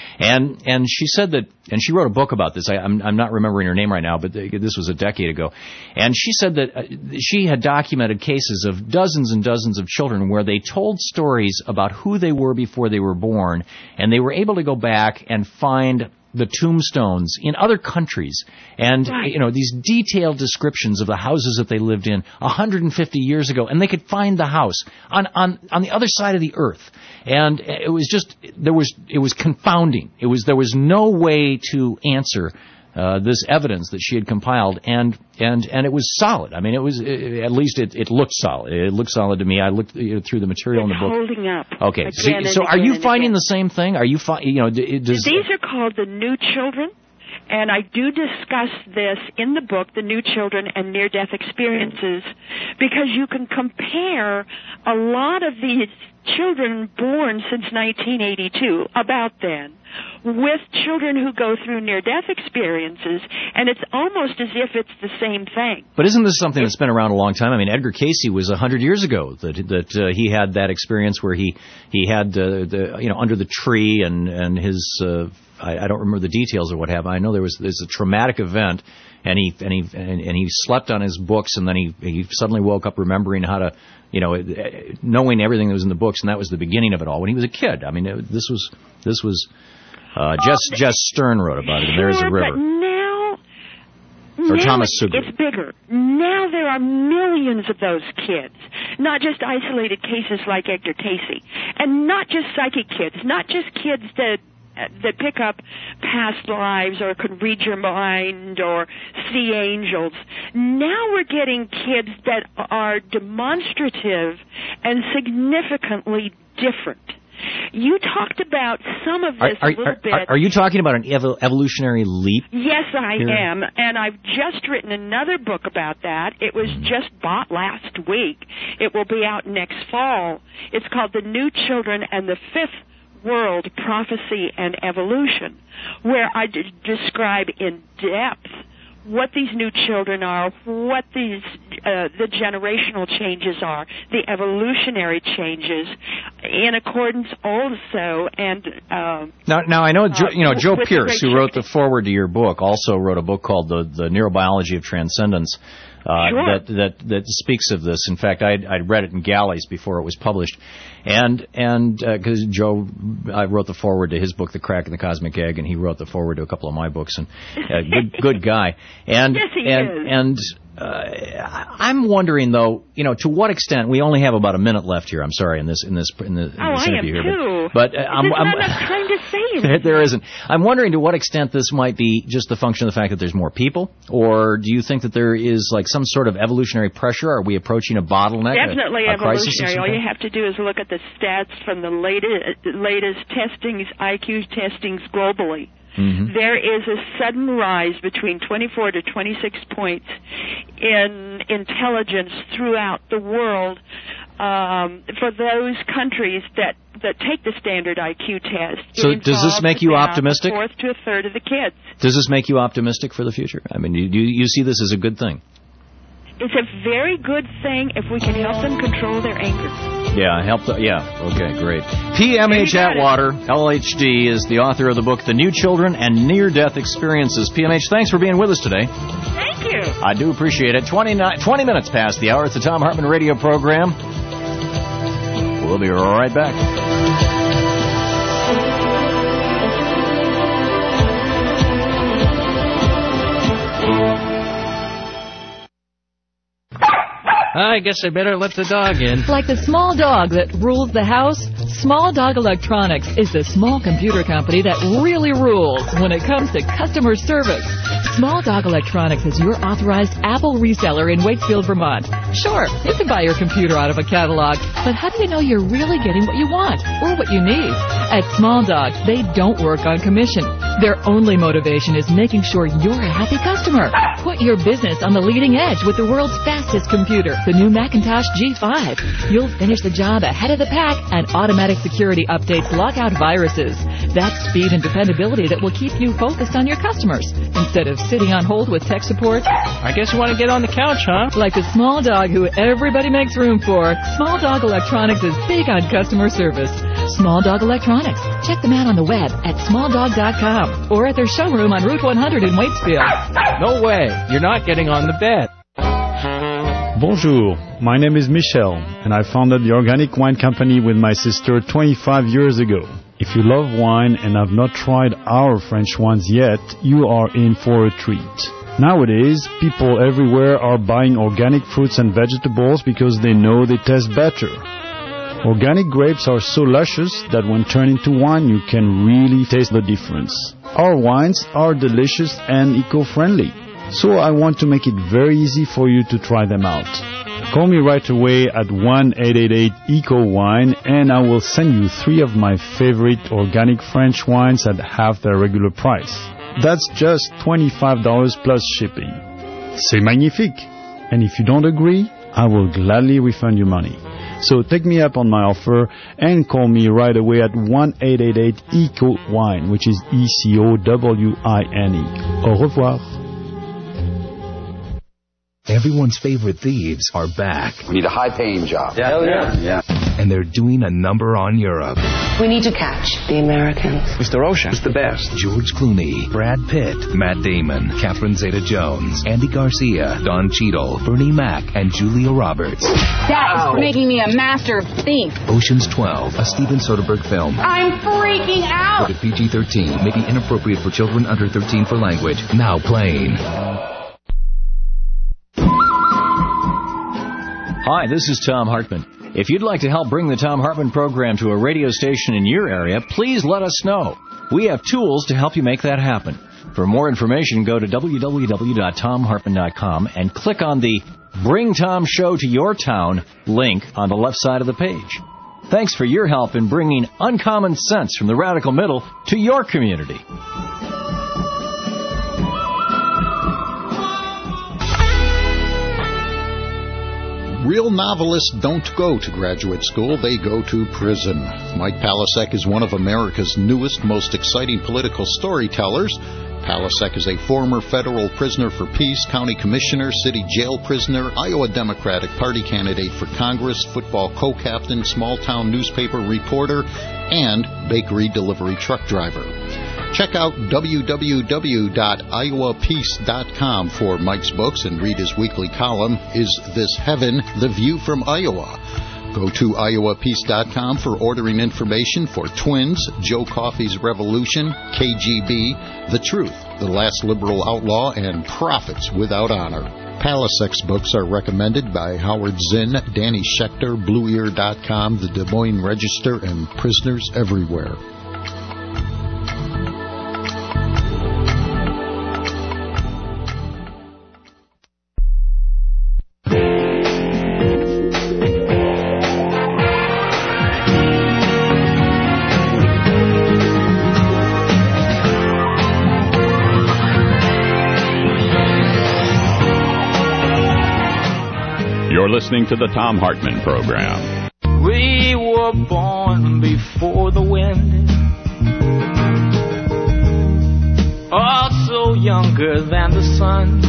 And and she said that, and she wrote a book about this. I, I'm I'm not remembering her name right now, but this was a decade ago. And she said that uh, she had documented cases of dozens and dozens of children where they told stories about who they were before they were born, and they were able to go back and find the tombstones in other countries, and right. you know these detailed descriptions of the houses that they lived in one hundred fifty years ago, and they could find the house on on on the other side of the earth, and it was just there was it was confounding. It was there was no way to answer uh, this evidence that she had compiled, and and and it was solid. I mean, it was it, at least it, it looked solid. It looked solid to me. I looked you know, through the material it's in the book. Holding up. Okay, so, so are you finding the same thing? Are you fi- you know does, these are called the new children, and I do discuss this in the book, the new children and near-death experiences, because you can compare a lot of these children born since nineteen eighty-two, about then, with children who go through near-death experiences, and it's almost as if it's the same thing. But isn't this something that's been around a long time? I mean, Edgar Cayce was a hundred years ago that that uh, he had that experience where he he had uh, the you know under the tree and and his uh, I, I don't remember the details or what have I. I know there was there's a traumatic event. And he and he and, and he slept on his books, and then he he suddenly woke up remembering how to, you know, knowing everything that was in the books, and that was the beginning of it all when he was a kid. I mean, it, this was this was uh, Jess oh, Jess Stern wrote about it. And there's a river. But now, or now Thomas Sugar. It's bigger. Now there are millions of those kids, not just isolated cases like Edgar Cayce, and not just psychic kids, not just kids that. that pick up past lives or could read your mind or see angels. Now we're getting kids that are demonstrative and significantly different. You talked about some of this are, are, a little are, bit. Are, are you talking about an ev- evolutionary leap? Yes, I here? am, and I've just written another book about that. It was mm. just bought last week. It will be out next fall. It's called The New Children and the Fifth World, Prophecy and Evolution, where I d- describe in depth what these new children are, what these uh, the generational changes are, the evolutionary changes, in accordance also and uh, now. Now I know uh, jo, you know Joe Pierce, who wrote shift. the foreword to your book, also wrote a book called the the Neurobiology of Transcendence. Uh, sure. that that that speaks of this. In fact, I'd, I'd read it in galleys before it was published, and and because uh, Joe, I wrote the foreword to his book, The Crack in the Cosmic Egg, and he wrote the foreword to a couple of my books, and uh, good good guy. And yes, he and is. and uh, I'm wondering though, you know, to what extent we only have about a minute left here. I'm sorry in this in this in, the, in oh, this I interview am here, too. but, but uh, I'm, There's I'm not enough time to say anything. There isn't. I'm wondering to what extent this might be just the function of the fact that there's more people, or do you think that there is like some sort of evolutionary pressure? Are we approaching a bottleneck? Definitely a, a evolutionary. All crisis you have to do is look at the stats from the latest, latest testings, I Q testings globally. Mm-hmm. There is a sudden rise between twenty-four to twenty-six points in intelligence throughout the world um, for those countries that, that take the standard I Q test. So It does this make you involves about optimistic? A fourth to a third of the kids. Does this make you optimistic for the future? I mean, you, you, you see this as a good thing? It's a very good thing if we can help them control their anger. Yeah, help. The, yeah, okay, great. P M H Atwater, L H D, is the author of the book The New Children and Near-Death Experiences. P M H, thanks for being with us today. Thank you. I do appreciate it. twenty-nine, twenty minutes past the hour. It's the Thom Hartmann radio program. We'll be right back. I guess I better let the dog in. Like the small dog that rules the house, Small Dog Electronics is the small computer company that really rules when it comes to customer service. Small Dog Electronics is your authorized Apple reseller in Waitsfield, Vermont. Sure, you can buy your computer out of a catalog, but how do you know you're really getting what you want or what you need? At Small Dog, they don't work on commission. Their only motivation is making sure you're a happy customer. Put your business on the leading edge with the world's fastest computer, the new Macintosh G five. You'll finish the job ahead of the pack, and automatic security updates lock out viruses. That's speed and dependability that will keep you focused on your customers instead of sitting on hold with tech support. I guess you want to get on the couch, huh? Like the small dog who everybody makes room for, Small Dog Electronics is big on customer service. Small Dog Electronics. Check them out on the web at small dog dot com or at their showroom on Route one hundred in Waitsfield. No way. You're not getting on the bed. Bonjour, my name is Michel, and I founded the Organic Wine Company with my sister twenty-five years ago. If you love wine and have not tried our French wines yet, you are in for a treat. Nowadays, people everywhere are buying organic fruits and vegetables because they know they taste better. Organic grapes are so luscious that when turned into wine, you can really taste the difference. Our wines are delicious and eco-friendly, so I want to make it very easy for you to try them out. Call me right away at one eight eight eight E C O wine and I will send you three of my favorite organic French wines at half their regular price. That's just twenty-five dollars plus shipping. C'est magnifique! And if you don't agree, I will gladly refund your money. So take me up on my offer and call me right away at one eight eight eight E C O wine, which is E C O W I N E. Au revoir. Everyone's favorite thieves are back. We need a high-paying job. Yeah, Hell yeah. yeah. And they're doing a number on Europe. We need to catch the Americans. Mister Ocean is the best. George Clooney, Brad Pitt, Matt Damon, Catherine Zeta-Jones, Andy Garcia, Don Cheadle, Bernie Mac, and Julia Roberts. That is making me a master thief. Ocean's twelve, a Steven Soderbergh film. I'm freaking out. Rated P G thirteen, may be inappropriate for children under thirteen for language. Now playing. Hi, this is Thom Hartmann. If you'd like to help bring the Thom Hartmann program to a radio station in your area, please let us know. We have tools to help you make that happen. For more information, go to w w w dot thom hartmann dot com and click on the Bring Thom Show to Your Town link on the left side of the page. Thanks for your help in bringing uncommon sense from the radical middle to your community. Real novelists don't go to graduate school, they go to prison. Mike Palasek is one of America's newest, most exciting political storytellers. Palasek is a former federal prisoner for peace, county commissioner, city jail prisoner, Iowa Democratic Party candidate for Congress, football co-captain, small-town newspaper reporter, and bakery delivery truck driver. Check out w w w dot iowa peace dot com for Mike's books and read his weekly column, Is This Heaven? The View from Iowa. Go to iowa peace dot com for ordering information for Twins, Joe Coffey's Revolution, K G B, The Truth, The Last Liberal Outlaw, and Prophets Without Honor. Palisek's books are recommended by Howard Zinn, Danny Schechter, blue ear dot com, the Des Moines Register, and Prisoners Everywhere. Listening to the Thom Hartmann Program. We were born before the wind, also younger than the sun.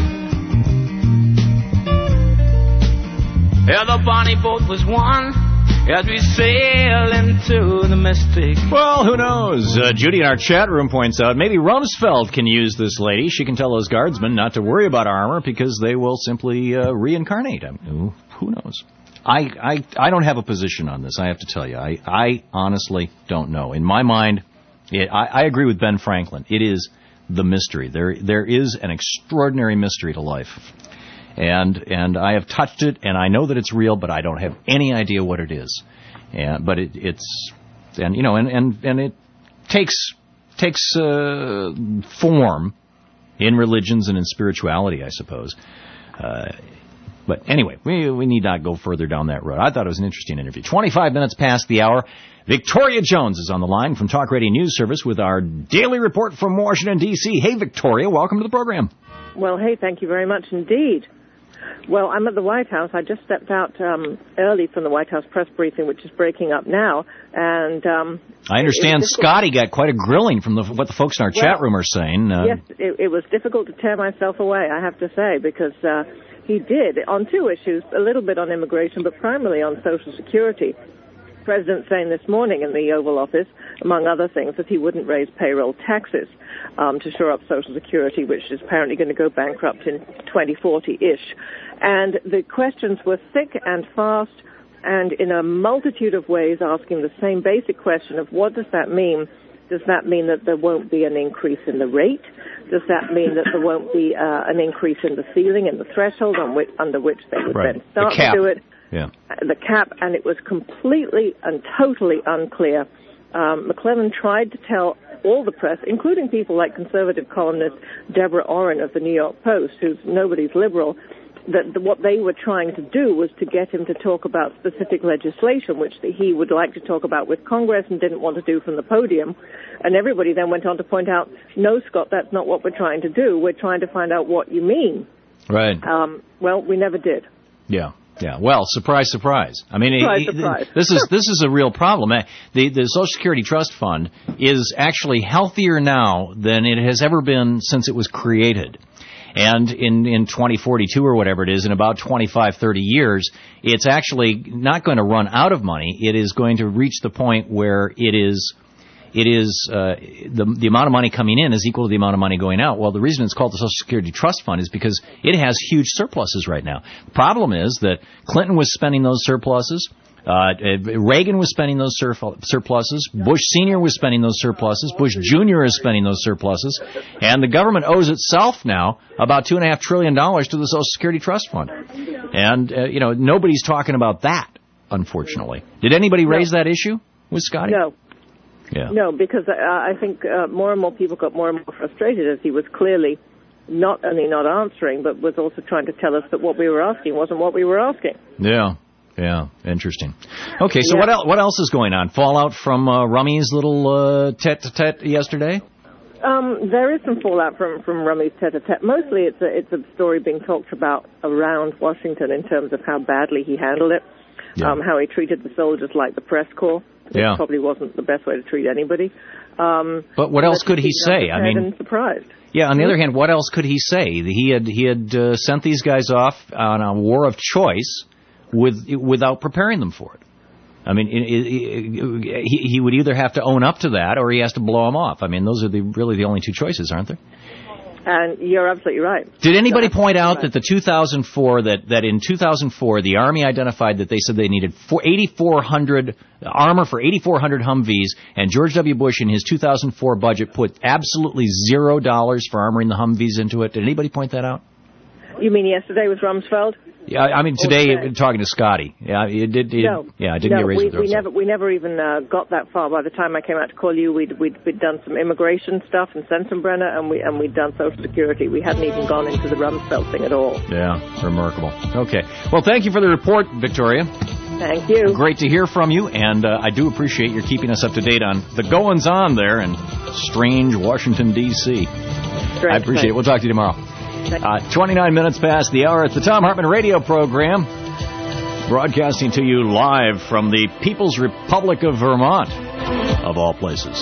Yeah, the bonnie boat was one as we sail into the mystic. Well, who knows? Uh, Judy in our chat room points out maybe Rumsfeld can use this lady. She can tell those guardsmen not to worry about armor because they will simply uh, reincarnate. I mean, who knows? I, I I don't have a position on this, I have to tell you. I, I honestly don't know. In my mind, it, I, I agree with Ben Franklin. It is the mystery. There There is an extraordinary mystery to life. And and I have touched it, and I know that it's real, but I don't have any idea what it is. And but it, it's and you know and, and, and it takes takes uh, form in religions and in spirituality, I suppose. Uh, but anyway, we we need not go further down that road. I thought it was an interesting interview. Twenty-five minutes past the hour. Victoria Jones is on the line from Talk Radio News Service with our daily report from Washington, D C Hey, Victoria, welcome to the program. Well, hey, thank you very much indeed. Well, I'm at the White House. I just stepped out um, early from the White House press briefing, which is breaking up now. And um, I understand Scotty got quite a grilling from the, what the folks in our well, chat room are saying. Uh, yes, it, it was difficult to tear myself away, I have to say, because uh, he did, on two issues, a little bit on immigration, but primarily on Social Security. The President saying this morning in the Oval Office, among other things, that he wouldn't raise payroll taxes um, to shore up Social Security, which is apparently going to go bankrupt in twenty forty-ish. And the questions were thick and fast and in a multitude of ways asking the same basic question of what does that mean? Does that mean that there won't be an increase in the rate? Does that mean that there won't be uh, an increase in the ceiling and the threshold on which, under which they would right. then start the cap. to do it? Yeah. The cap, and it was completely and totally unclear. Um, McClellan tried to tell all the press, including people like conservative columnist Deborah Orrin of the New York Post, who's nobody's liberal, that the, what they were trying to do was to get him to talk about specific legislation, which the, he would like to talk about with Congress and didn't want to do from the podium. And everybody then went on to point out, no, Scott, that's not what we're trying to do. We're trying to find out what you mean. Right. Um, well, we never did. Yeah. Yeah, well, surprise, surprise. I mean, surprise, it, surprise. this is this is a real problem. The the Social Security Trust Fund is actually healthier now than it has ever been since it was created. And in, in twenty forty-two or whatever it is, in about twenty-five, thirty years, it's actually not going to run out of money. It is going to reach the point where it is it is uh, the the amount of money coming in is equal to the amount of money going out. Well, the reason it's called the Social Security Trust Fund is because it has huge surpluses right now. The problem is that Clinton was spending those surpluses. Uh, Reagan was spending those surpluses. Bush Senior was spending those surpluses. Bush Junior is spending those surpluses. And the government owes itself now about two and a half trillion dollars to the Social Security Trust Fund. And, uh, you know, nobody's talking about that, unfortunately. Did anybody raise that issue with Scotty? No. Yeah. No, because uh, I think uh, more and more people got more and more frustrated as he was clearly not only not answering, but was also trying to tell us that what we were asking wasn't what we were asking. Yeah. Yeah, interesting. Okay, so yeah. what else, what else is going on? Fallout from uh, Rummy's little uh, tete-a-tete yesterday? Um, there is some fallout from, from Rummy's tete-a-tete. Mostly it's a, it's a story being talked about around Washington in terms of how badly he handled it, yeah. um, how he treated the soldiers like the press corps. Which yeah. probably wasn't the best way to treat anybody. Um, but what else could he say? I mean, surprised. Yeah, on the other hand, what else could he say? He had he had uh, sent these guys off on a war of choice with without preparing them for it. I mean, it, it, it, he, he would either have to own up to that or he has to blow them off. I mean, those are the really the only two choices, aren't there? And you're absolutely right. Did anybody point out that the two thousand four, that, that in two thousand four, the Army identified that they said they needed eighty-four hundred armor for eighty-four hundred Humvees, and George W. Bush in his two thousand four budget put absolutely zero dollars for armoring the Humvees into it? Did anybody point that out? You mean yesterday with Rumsfeld? Yeah, I mean today, today. talking to Scotty. Yeah, it did. It, no, yeah, I didn't no, get raised we, with we never we never even uh, got that far. By the time I came out to call you, we'd we'd, we'd done some immigration stuff in Sensenbrenner, and we and we'd done Social Security. We hadn't even gone into the Rumsfeld thing at all. Yeah, remarkable. Okay, well, thank you for the report, Victoria. Thank you. Great to hear from you, and uh, I do appreciate your keeping us up to date on the goings on there in strange Washington D C. I appreciate it. We'll talk to you tomorrow. Uh, twenty-nine minutes past the hour. It's the Thom Hartmann radio program, broadcasting to you live from the People's Republic of Vermont, of all places.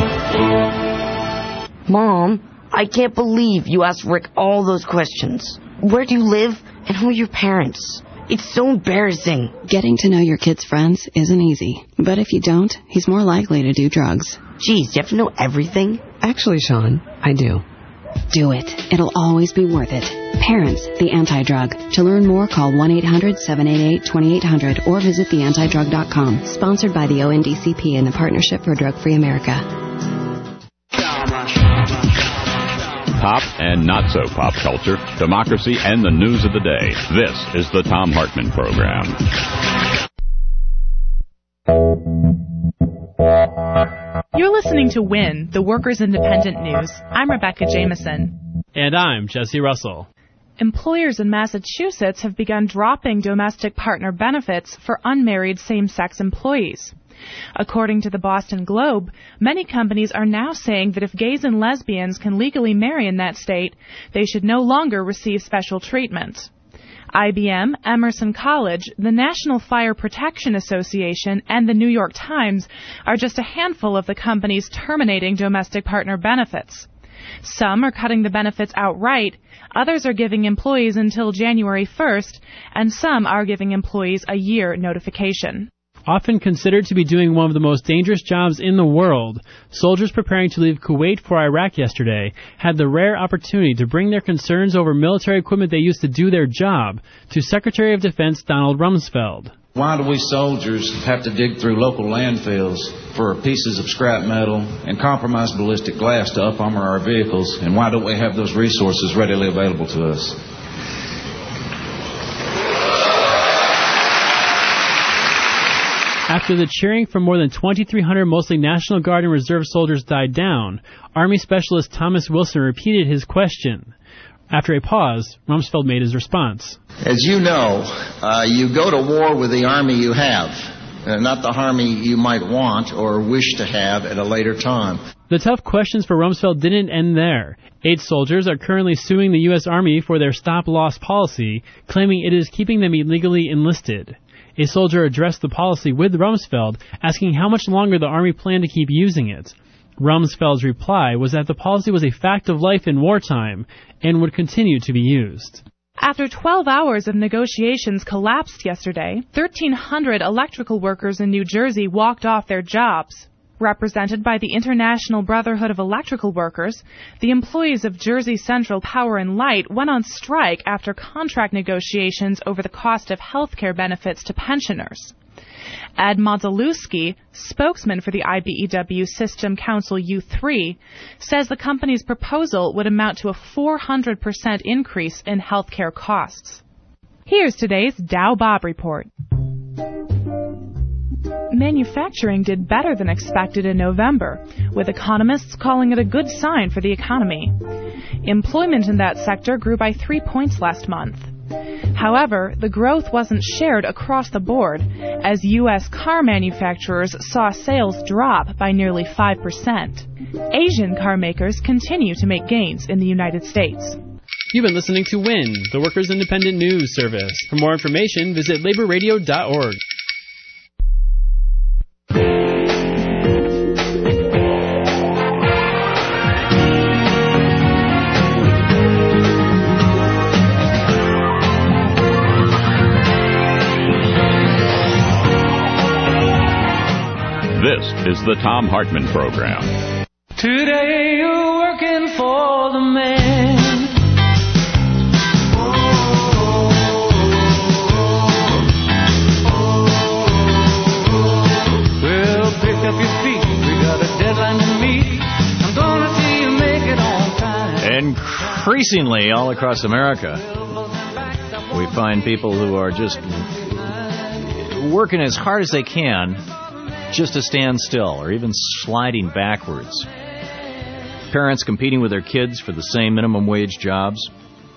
Mom, I can't believe you asked Rick all those questions. Where do you live, and who are your parents? It's so embarrassing. Getting to know your kid's friends isn't easy, but if you don't, he's more likely to do drugs. Geez, you have to know everything? Actually, Sean, I do. Do it. It'll always be worth it. Parents, the Anti-Drug. To learn more, call one eight hundred seven eight eight two eight zero zero or visit the anti drug dot com. Sponsored by the O N D C P and the Partnership for Drug-Free America. Pop and not so pop culture, democracy, and the news of the day. This is the Thom Hartmann Program. You're listening to WIN, the Workers' Independent News. I'm Rebecca Jameson. And I'm Jesse Russell. Employers in Massachusetts have begun dropping domestic partner benefits for unmarried same-sex employees. According to the Boston Globe, many companies are now saying that if gays and lesbians can legally marry in that state, they should no longer receive special treatment. I B M, Emerson College, the National Fire Protection Association, and the New York Times are just a handful of the companies terminating domestic partner benefits. Some are cutting the benefits outright, others are giving employees until January first, and some are giving employees a year notification. Often considered to be doing one of the most dangerous jobs in the world, soldiers preparing to leave Kuwait for Iraq yesterday had the rare opportunity to bring their concerns over military equipment they used to do their job to Secretary of Defense Donald Rumsfeld. Why do we soldiers have to dig through local landfills for pieces of scrap metal and compromised ballistic glass to up-armor our vehicles, and why don't we have those resources readily available to us? After the cheering from more than twenty-three hundred mostly National Guard and Reserve soldiers died down, Army Specialist Thomas Wilson repeated his question. After a pause, Rumsfeld made his response. As you know, uh, you go to war with the Army you have, uh, not the Army you might want or wish to have at a later time. The tough questions for Rumsfeld didn't end there. Eight soldiers are currently suing the U S Army for their stop-loss policy, claiming it is keeping them illegally enlisted. A soldier addressed the policy with Rumsfeld, asking how much longer the Army planned to keep using it. Rumsfeld's reply was that the policy was a fact of life in wartime and would continue to be used. After twelve hours of negotiations collapsed yesterday, thirteen hundred electrical workers in New Jersey walked off their jobs. Represented by the International Brotherhood of Electrical Workers, the employees of Jersey Central Power and Light went on strike after contract negotiations over the cost of health care benefits to pensioners. Ed Modzelewski, spokesman for the I B E W System Council U three, says the company's proposal would amount to a four hundred percent increase in health care costs. Here's today's Dow Bob report. Manufacturing did better than expected in November, with economists calling it a good sign for the economy. Employment in that sector grew by three points last month. However, the growth wasn't shared across the board, as U S car manufacturers saw sales drop by nearly five percent. Asian car makers continue to make gains in the United States. You've been listening to WIN, the Workers' Independent News Service. For more information, visit labor radio dot org. Here's the Thom Hartmann Program. Today you're working for the man. Well, pick up your feet. We got a deadline to meet. I'm gonna see you make it on time. Increasingly, all across America, we find people who are just working as hard as they can just to stand still, or even sliding backwards. Parents competing with their kids for the same minimum wage jobs.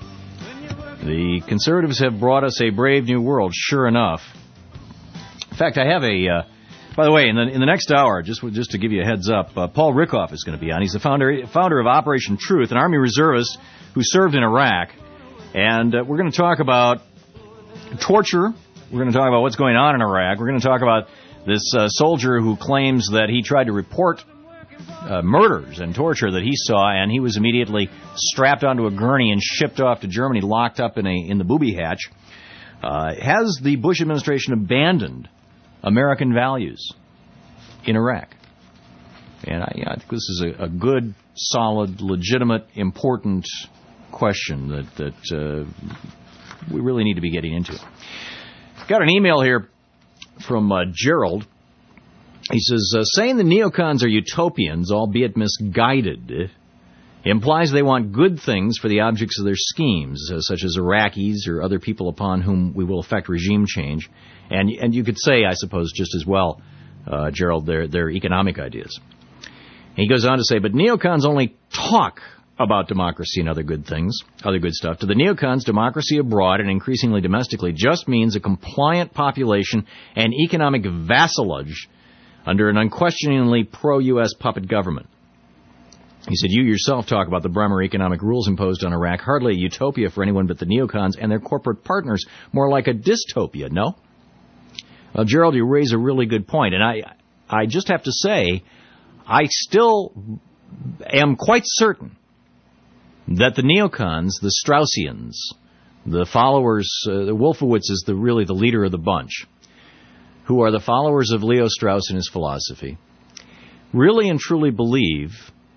The conservatives have brought us a brave new world, sure enough. In fact, I have a... Uh, by the way, in the, in the next hour, just just to give you a heads up, uh, Paul Rickoff is going to be on. He's the founder founder of Operation Truth, an Army reservist who served in Iraq. And uh, we're going to talk about torture. We're going to talk about what's going on in Iraq. We're going to talk about this uh, soldier who claims that he tried to report uh, murders and torture that he saw, and he was immediately strapped onto a gurney and shipped off to Germany, locked up in a in the booby hatch. Uh, has the Bush administration abandoned American values in Iraq? And I, you know, I think this is a, a good, solid, legitimate, important question that, that uh, we really need to be getting into. Got an email here from uh, Gerald. He says, uh, saying the neocons are utopians, albeit misguided, implies they want good things for the objects of their schemes, uh, such as Iraqis or other people upon whom we will effect regime change. And and you could say, I suppose, just as well, uh, Gerald, their, their economic ideas. And he goes on to say, but neocons only talk about democracy and other good things, other good stuff. To the neocons, democracy abroad and increasingly domestically just means a compliant population and economic vassalage under an unquestioningly pro-U S puppet government. He said, you yourself talk about the Bremer economic rules imposed on Iraq. Hardly a utopia for anyone but the neocons and their corporate partners. More like a dystopia, no? Well, Gerald, you raise a really good point. And I, I just have to say, I still am quite certain that the neocons, the Straussians, the followers, uh, the Wolfowitz is the, really the leader of the bunch, who are the followers of Leo Strauss and his philosophy, really and truly believe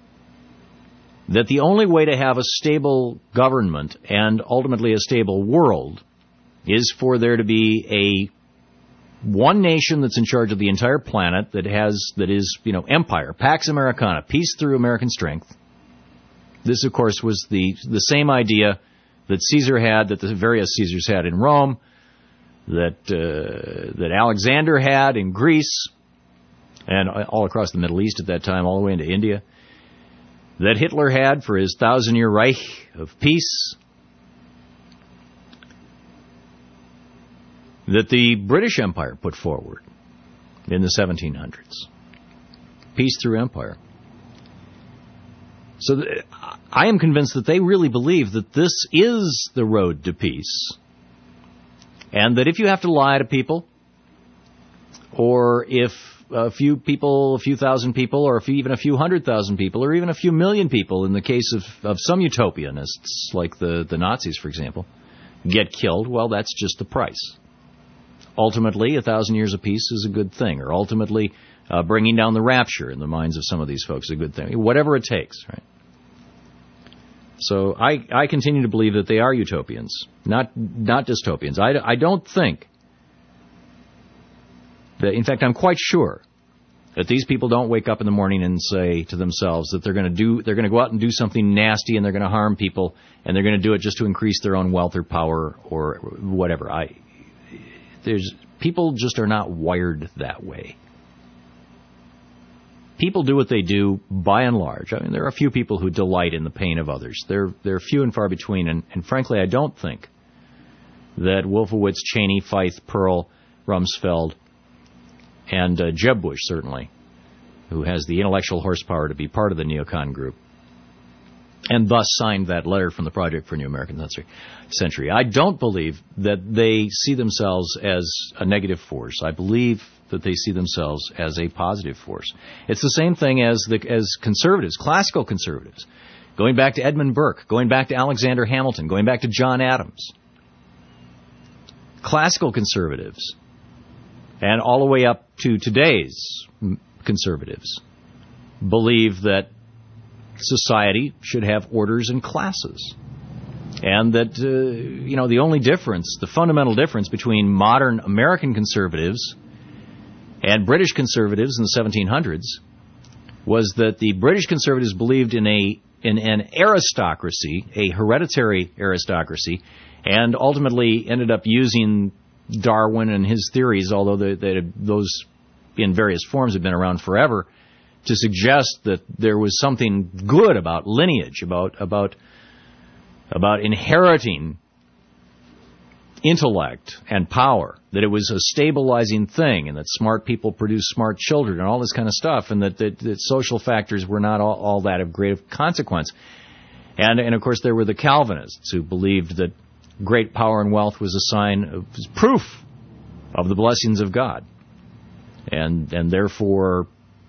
that the only way to have a stable government and ultimately a stable world is for there to be a one nation that's in charge of the entire planet that has, that is, you know, empire, Pax Americana, peace through American strength. This, of course, was the the same idea that Caesar had, that the various Caesars had in Rome, that uh, that Alexander had in Greece, and all across the Middle East at that time, all the way into India, that Hitler had for his thousand-year Reich of peace, that the British Empire put forward in the seventeen hundreds. Peace through empire. So th- I am convinced that they really believe that this is the road to peace, and that if you have to lie to people, or if a few people, a few thousand people, or if even a few hundred thousand people, or even a few million people, in the case of, of some utopianists, like the, the Nazis, for example, get killed, well, that's just the price. Ultimately, a thousand years of peace is a good thing, or ultimately uh, bringing down the rapture in the minds of some of these folks is a good thing. Whatever it takes, right? So I, I continue to believe that they are utopians, not not dystopians. I, I don't think that, in fact, I'm quite sure that these people don't wake up in the morning and say to themselves that they're going to do, they're going to go out and do something nasty and they're going to harm people and they're going to do it just to increase their own wealth or power or whatever. I, there's people just are not wired that way. People do what they do by and large. I mean, there are a few people who delight in the pain of others. They're they're few and far between, and, and frankly, I don't think that Wolfowitz, Cheney, Feith, Pearl, Rumsfeld, and uh, Jeb Bush, certainly, who has the intellectual horsepower to be part of the neocon group, and thus signed that letter from the Project for a New American Century. I don't believe that they see themselves as a negative force. I believe that they see themselves as a positive force. It's the same thing as the as conservatives, classical conservatives, going back to Edmund Burke, going back to Alexander Hamilton, going back to John Adams. Classical conservatives, and all the way up to today's conservatives believe that society should have orders and classes. And that, uh, you know, the only difference, the fundamental difference between modern American conservatives and British conservatives in the seventeen hundreds was that the British conservatives believed in a in an aristocracy, a hereditary aristocracy, and ultimately ended up using Darwin and his theories, although they, they, those in various forms have been around forever, to suggest that there was something good about lineage, about about about inheriting intellect and power, that it was a stabilizing thing, and that smart people produce smart children and all this kind of stuff, and that, that, that social factors were not all, all that of great consequence. And, and, of course, there were the Calvinists who believed that great power and wealth was a sign of was proof of the blessings of God. And, and therefore,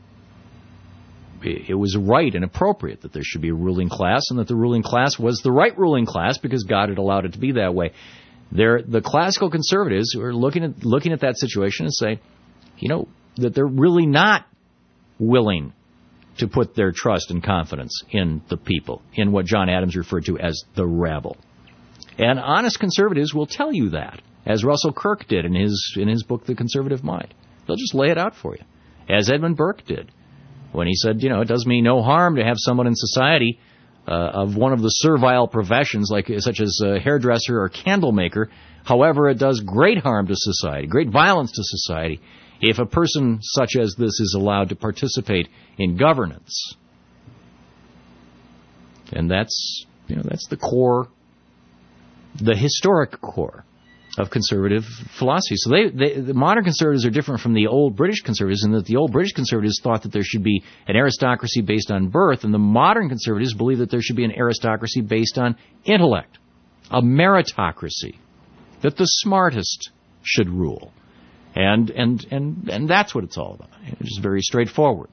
it was right and appropriate that there should be a ruling class, and that the ruling class was the right ruling class because God had allowed it to be that way. They're, the classical conservatives are looking at looking at that situation and say, you know, that they're really not willing to put their trust and confidence in the people, in what John Adams referred to as the rabble. And honest conservatives will tell you that, as Russell Kirk did in his in his book, The Conservative Mind. They'll just lay it out for you, as Edmund Burke did, when he said, you know, it does me no harm to have someone in society uh, of one of the servile professions, like such as a hairdresser or candle maker. However, it does great harm to society, great violence to society, if a person such as this is allowed to participate in governance. And that's, you know, that's the core, the historic core of conservative philosophy. So they, they, the modern conservatives are different from the old British conservatives in that the old British conservatives thought that there should be an aristocracy based on birth, and the modern conservatives believe that there should be an aristocracy based on intellect, a meritocracy, that the smartest should rule. And and and, and that's what it's all about. It's just very straightforward.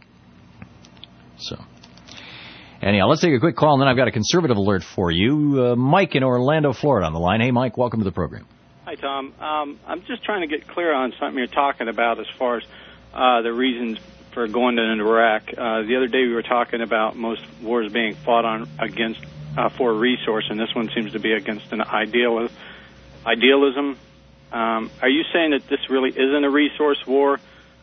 So, anyhow, let's take a quick call, and then I've got a conservative alert for you. Uh, Mike in Orlando, Florida on the line. Hey, Mike, welcome to the program. Hi, Tom. Um, I'm just trying to get clear on something you're talking about as far as uh, the reasons for going to Iraq. Uh, the other day we were talking about most wars being fought on against uh, for a resource, and this one seems to be against an ideal, idealism. Um, are you saying that this really isn't a resource war?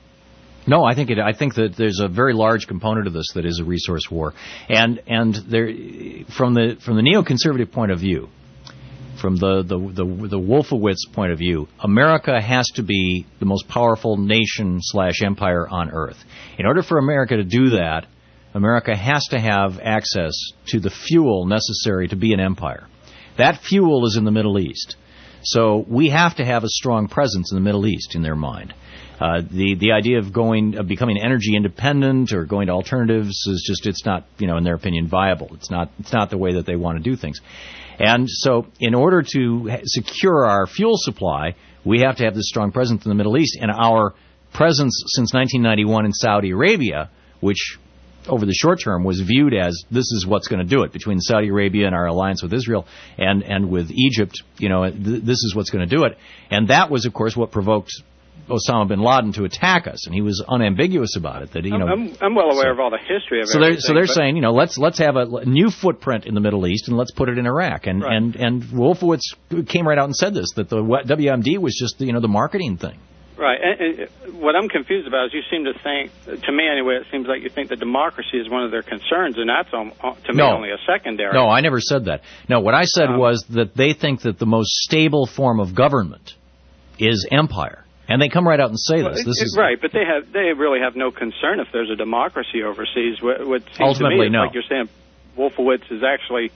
No, I think it. I think that there's a very large component of this that is a resource war, and and there, from the from the neoconservative point of view, from the the the, the Wolfowitz point of view, America has to be the most powerful nation slash empire on earth. In order for America to do that, America has to have access to the fuel necessary to be an empire. That fuel is in the Middle East, so we have to have a strong presence in the Middle East in their mind. Uh, the the idea of going of becoming energy independent or going to alternatives is just it's not, you know, in their opinion, viable. It's not it's not the way that they want to do things. And so in order to secure our fuel supply, we have to have this strong presence in the Middle East. And our presence since nineteen ninety-one in Saudi Arabia, which over the short term was viewed as this is what's going to do it, between Saudi Arabia and our alliance with Israel and, and with Egypt, you know, th- this is what's going to do it. And that was, of course, what provoked Osama bin Laden to attack us, and he was unambiguous about it. That you know, I'm, I'm well aware so, of all the history of so everything. They're, so they're saying, you know, let's let's have a new footprint in the Middle East, and let's put it in Iraq. And right. and and Wolfowitz came right out and said this, that the W M D was just, you know, the marketing thing. Right. And, and what I'm confused about is you seem to think, to me anyway, it seems like you think that democracy is one of their concerns, and that's um, to me no. only a secondary. No, I never said that. No, what I said um, was that they think that the most stable form of government is empire. And they come right out and say well, this. This it, is right, but they have they really have no concern if there's a democracy overseas. What, what seems ultimately, to me is no. like you're saying, Wolfowitz is actually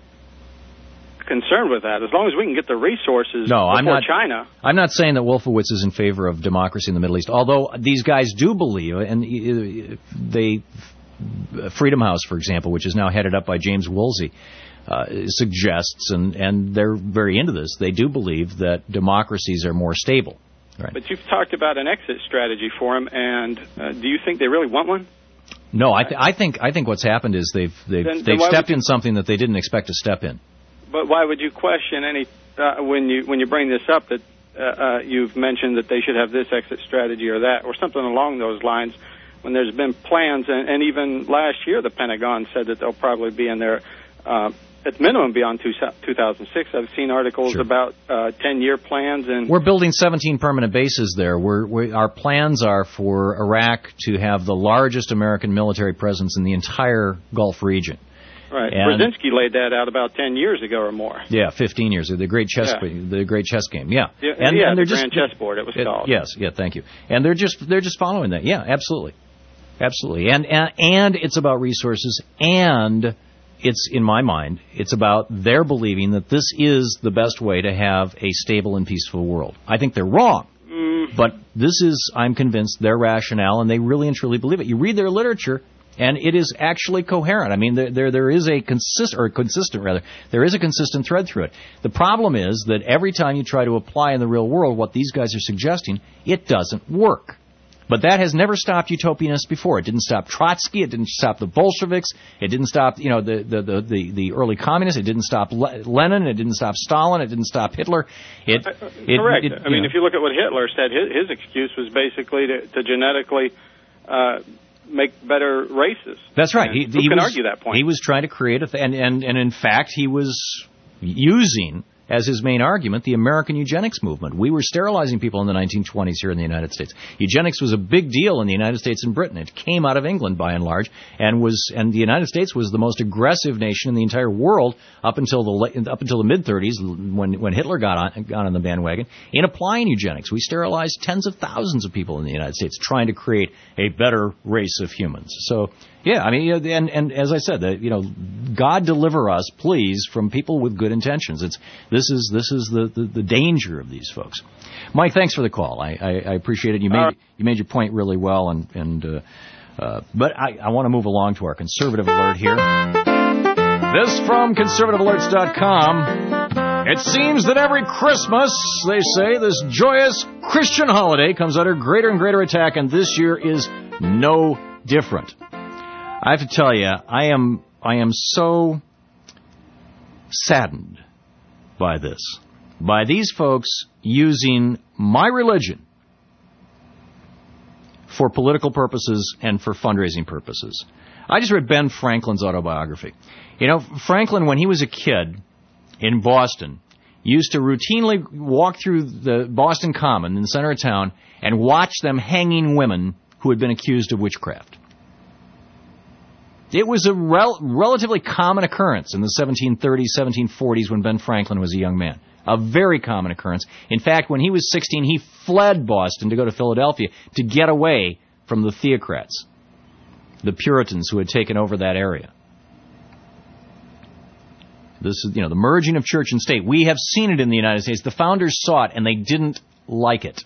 concerned with that. As long as we can get the resources no, before I'm not, China. I'm not saying that Wolfowitz is in favor of democracy in the Middle East, although these guys do believe, and they, Freedom House, for example, which is now headed up by James Woolsey, uh, suggests, and, and they're very into this, they do believe that democracies are more stable. Right. But you've talked about an exit strategy for them, and uh, do you think they really want one? No, I, th- I think I think what's happened is they've they've then, they've then stepped you, in something that they didn't expect to step in. But why would you question any uh, when you when you bring this up that uh, uh, you've mentioned that they should have this exit strategy or that or something along those lines? when there's been plans, and, and even last year the Pentagon said that they'll probably be in there uh, at minimum beyond two thousand six. I've seen articles Sure. about uh, ten-year plans. And We're building seventeen permanent bases there. We're, we, our plans are for Iraq to have the largest American military presence in the entire Gulf region. Right. And- Brzezinski laid that out about ten years ago or more. Yeah, fifteen years. The great chess, Yeah. the great chess game. Yeah, Yeah, and, yeah and they're the just Grand Chessboard, it was it- called. Yes, yeah, thank you. And they're just they're just following that. Yeah, absolutely, absolutely. And and, and it's about resources, and it's in my mind, it's about their believing that this is the best way to have a stable and peaceful world. I think they're wrong. Mm. But this is, I'm convinced, their rationale, and they really and truly believe it. You read their literature, and it is actually coherent. I mean, there there, there is a consistent, or consistent rather, there is a consistent thread through it. The problem is that every time you try to apply in the real world what these guys are suggesting, it doesn't work. But that has never stopped utopianists before. It didn't stop Trotsky. It didn't stop the Bolsheviks. It didn't stop, you know, the the the, the, the early communists. It didn't stop Le- Lenin. It didn't stop Stalin. It didn't stop Hitler. It, it Correct. It, I mean, know. if you look at what Hitler said, his, his excuse was basically to, to genetically uh, make better races. That's right. And He, who he can was, argue that point? He was trying to create a, th- and, and and in fact, he was using as his main argument the American eugenics movement. We were sterilizing people in the nineteen twenties here in the United States. Eugenics was a big deal in the United States and Britain. It came out of England by and large, and was and the United States was the most aggressive nation in the entire world up until the la- up until the mid thirties when when Hitler got on got on the bandwagon in applying eugenics. We sterilized tens of thousands of people in the United States trying to create a better race of humans. So yeah, I mean, you know, and and as I said, the, you know, God deliver us, please, from people with good intentions. It's this is this is the, the, the danger of these folks. Mike, thanks for the call. I, I, I appreciate it. You made Uh, you made your point really well, and and uh, uh, but I, I want to move along to our conservative alert here. This from conservative alerts dot com. It seems that every Christmas, they say, this joyous Christian holiday comes under greater and greater attack, and this year is no different. I have to tell you, I am I am so saddened by this, by these folks using my religion for political purposes and for fundraising purposes. I just read Ben Franklin's autobiography. You know, Franklin, when he was a kid in Boston, used to routinely walk through the Boston Common in the center of town and watch them hanging women who had been accused of witchcraft. It was a rel- relatively common occurrence in the seventeen thirties, seventeen forties when Ben Franklin was a young man. A very common occurrence. In fact, when he was sixteen, he fled Boston to go to Philadelphia to get away from the theocrats, the Puritans who had taken over that area. This is, you know, the merging of church and state. We have seen it in the United States. The founders saw it, and they didn't like it.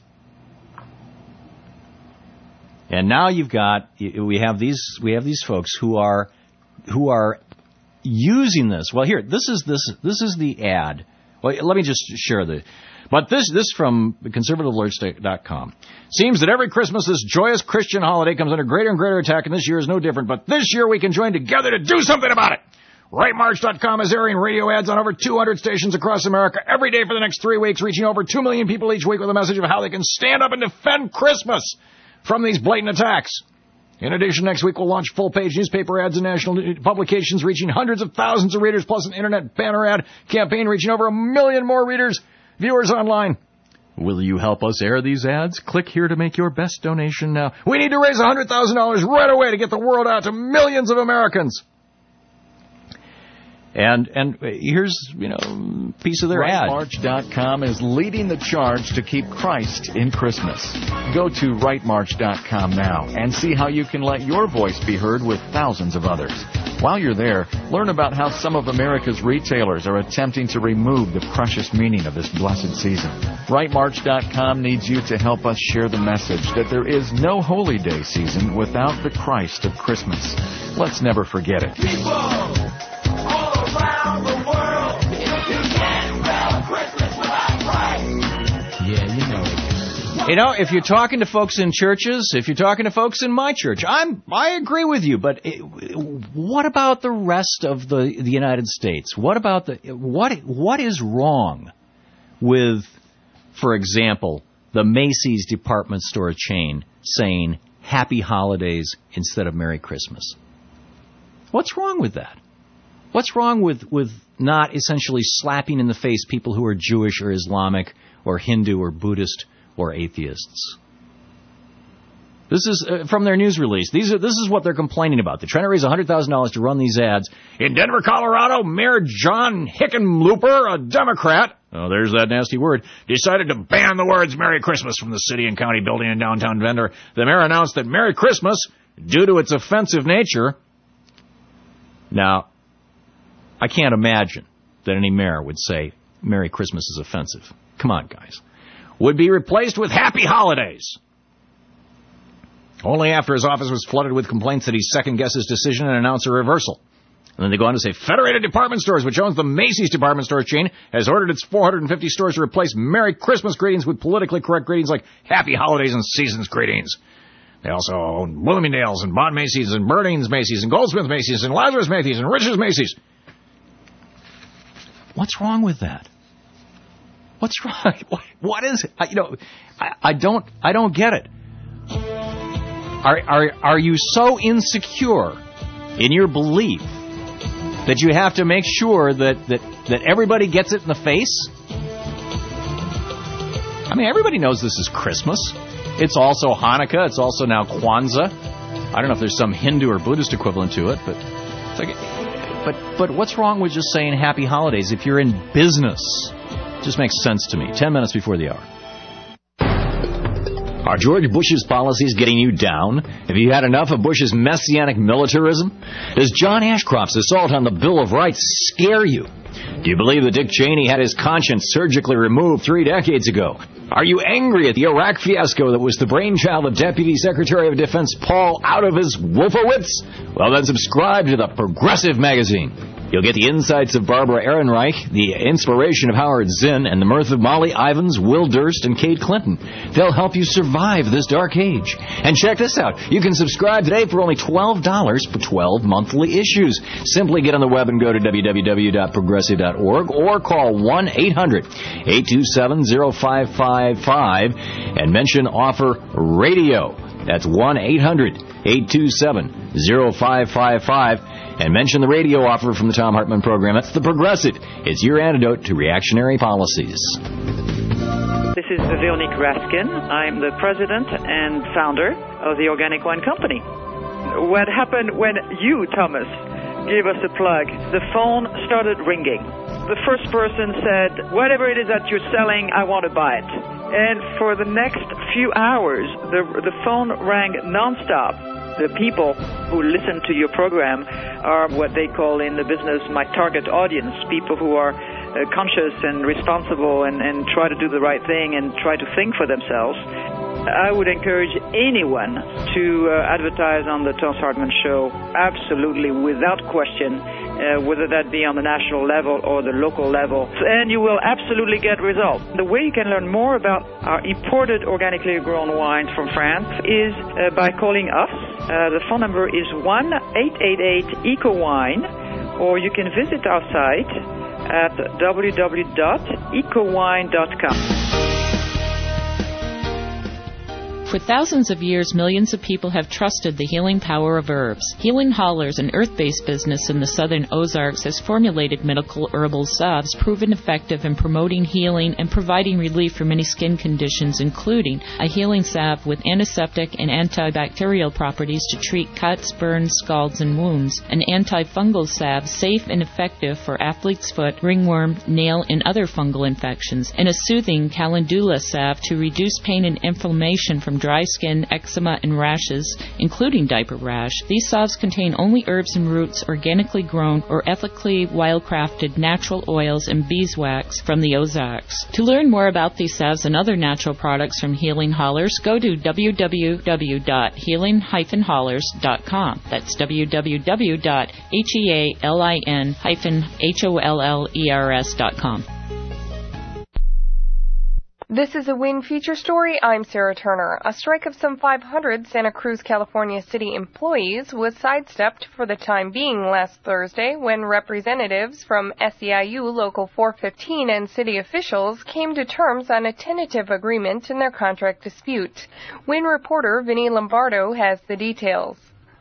And now you've got we have these we have these folks who are who are using this. Well, here this is this this is the ad. Well, let me just share the. But this this from conservative alerts dot com. Seems that every Christmas this joyous Christian holiday comes under greater and greater attack, and this year is no different. But this year we can join together to do something about it. Right March dot com is airing radio ads on over two hundred stations across America every day for the next three weeks, reaching over two million people each week with a message of how they can stand up and defend Christmas from these blatant attacks. In addition, next week we'll launch full-page newspaper ads in national publications reaching hundreds of thousands of readers, plus an internet banner ad campaign reaching over a million more readers, viewers online. Will you help us air these ads? Click here to make your best donation now. We need to raise one hundred thousand dollars right away to get the word out to millions of Americans. And and here's, you know, a piece of their Right ad. March dot com is leading the charge to keep Christ in Christmas. Go to Right March dot com now and see how you can let your voice be heard with thousands of others. While you're there, learn about how some of America's retailers are attempting to remove the precious meaning of this blessed season. Right March dot com needs you to help us share the message that there is no holy day season without the Christ of Christmas. Let's never forget it. People! Around the world, you can't spell Christmas without Christ. Yeah, you know it. You know, if you're talking to folks in churches, if you're talking to folks in my church, I'm I agree with you. But it, what about the rest of the the United States? What about the what what is wrong with, for example, the Macy's department store chain saying, Happy Holidays instead of Merry Christmas. What's wrong with that? What's wrong with, with not essentially slapping in the face people who are Jewish or Islamic or Hindu or Buddhist or atheists? This is uh, from their news release. These are, this is what they're complaining about. They're trying to raise one hundred thousand dollars to run these ads. In Denver, Colorado, Mayor John Hickenlooper, a Democrat, oh, there's that nasty word, decided to ban the words Merry Christmas from the city and county building in downtown Denver. The mayor announced that Merry Christmas, due to its offensive nature... Now, I can't imagine that any mayor would say Merry Christmas is offensive. Come on, guys. Would be replaced with Happy Holidays. Only after his office was flooded with complaints that he second-guessed his decision and announced a reversal. And then they go on to say, Federated Department Stores, which owns the Macy's department store chain, has ordered its four hundred fifty stores to replace Merry Christmas greetings with politically correct greetings like Happy Holidays and Seasons greetings. They also own Bloomingdale's and Bond Macy's and Burnings Macy's and Goldsmith Macy's and Lazarus Macy's and Rich's Macy's. What's wrong with that? What's wrong? What, what is it? I, you know, I, I don't, I don't get it. Are, are, are you so insecure in your belief that you have to make sure that, that, that everybody gets it in the face? I mean, everybody knows this is Christmas. It's also Hanukkah. It's also now Kwanzaa. I don't know if there's some Hindu or Buddhist equivalent to it, but it's like, but but what's wrong with just saying Happy Holidays if you're in business? It just makes sense to me. Ten minutes before the hour. Are George Bush's policies getting you down? Have you had enough of Bush's messianic militarism? Does John Ashcroft's assault on the Bill of Rights scare you? Do you believe that Dick Cheney had his conscience surgically removed three decades ago? Are you angry at the Iraq fiasco that was the brainchild of Deputy Secretary of Defense Paul out of his Wolfowitz? Well, then subscribe to the Progressive magazine. You'll get the insights of Barbara Ehrenreich, the inspiration of Howard Zinn, and the mirth of Molly Ivins, Will Durst, and Kate Clinton. They'll help you survive this dark age. And check this out. You can subscribe today for only twelve dollars for twelve monthly issues. Simply get on the web and go to w w w dot progressive dot org or call one eight hundred eight two seven zero five five five and mention offer radio. That's one eight hundred eight two seven zero five five five. And mention the radio offer from the Thom Hartmann program. That's The Progressive. It's your antidote to reactionary policies. This is Veronique Raskin. I'm the president and founder of the Organic Wine Company. What happened when you, Thomas, gave us a plug? The phone started ringing. The first person said, whatever it is that you're selling, I want to buy it. And for the next few hours, the, the phone rang nonstop. The people who listen to your program are what they call in the business my target audience, people who are uh, conscious and responsible and, and try to do the right thing and try to think for themselves. I would encourage anyone to uh, advertise on the Thom Hartmann Show, absolutely, without question, uh, whether that be on the national level or the local level, and you will absolutely get results. The way you can learn more about our imported organically grown wines from France is uh, by calling us. Uh, the phone number is one eight eight eight eco wine, or you can visit our site at w w w dot eco wine dot com. For thousands of years, millions of people have trusted the healing power of herbs. Healing Hollers, an earth-based business in the southern Ozarks, has formulated medical herbal salves proven effective in promoting healing and providing relief for many skin conditions, including a healing salve with antiseptic and antibacterial properties to treat cuts, burns, scalds, and wounds, an antifungal salve safe and effective for athlete's foot, ringworm, nail, and other fungal infections, and a soothing calendula salve to reduce pain and inflammation from dry skin, eczema, and rashes, including diaper rash. These salves contain only herbs and roots organically grown or ethically wildcrafted natural oils and beeswax from the Ozarks. To learn more about these salves and other natural products from Healing Hollers, go to w w w dot healing dash hollers dot com. That's w w w dot healing dash hollers dot com. This is a WIN feature story. I'm Sarah Turner. A strike of some five hundred Santa Cruz, California city employees was sidestepped for the time being last Thursday when representatives from S E I U Local four fifteen and city officials came to terms on a tentative agreement in their contract dispute. WIN reporter Vinny Lombardo has the details.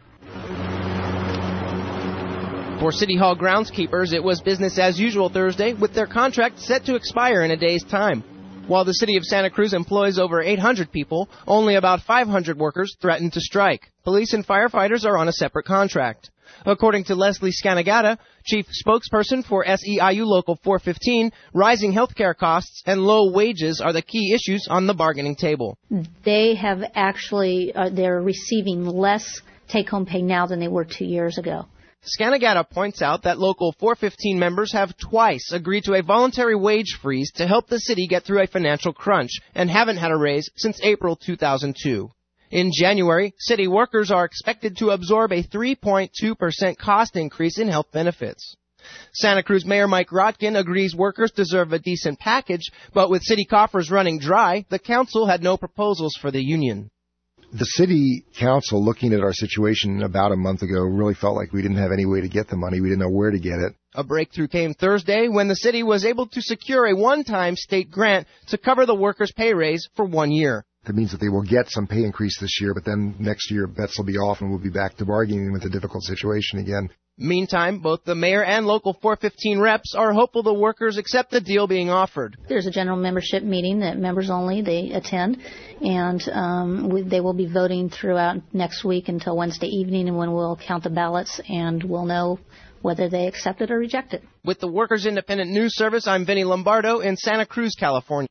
For City Hall groundskeepers, it was business as usual Thursday, with their contract set to expire in a day's time. While the city of Santa Cruz employs over eight hundred people, only about five hundred workers threatened to strike. Police and firefighters are on a separate contract. According to Leslie Scanagata, chief spokesperson for S E I U Local four fifteen, rising healthcare costs and low wages are the key issues on the bargaining table. They have actually, uh, they're receiving less take-home pay now than they were two years ago. Scanagata points out that Local four fifteen members have twice agreed to a voluntary wage freeze to help the city get through a financial crunch and haven't had a raise since April two thousand two. In January, city workers are expected to absorb a three point two percent cost increase in health benefits. Santa Cruz Mayor Mike Rotkin agrees workers deserve a decent package, but with city coffers running dry, the council had no proposals for the union. The city council, looking at our situation about a month ago, really felt like we didn't have any way to get the money. We didn't know where to get it. A breakthrough came Thursday when the city was able to secure a one-time state grant to cover the workers' pay raise for one year. That means that they will get some pay increase this year, but then next year bets will be off and we'll be back to bargaining with a difficult situation again. Meantime, both the mayor and Local four fifteen reps are hopeful the workers accept the deal being offered. There's a general membership meeting that members only, they attend, and um, we, they will be voting throughout next week until Wednesday evening, and when we'll count the ballots and we'll know whether they accept it or reject it. With the Workers Independent News Service, I'm Vinny Lombardo in Santa Cruz, California.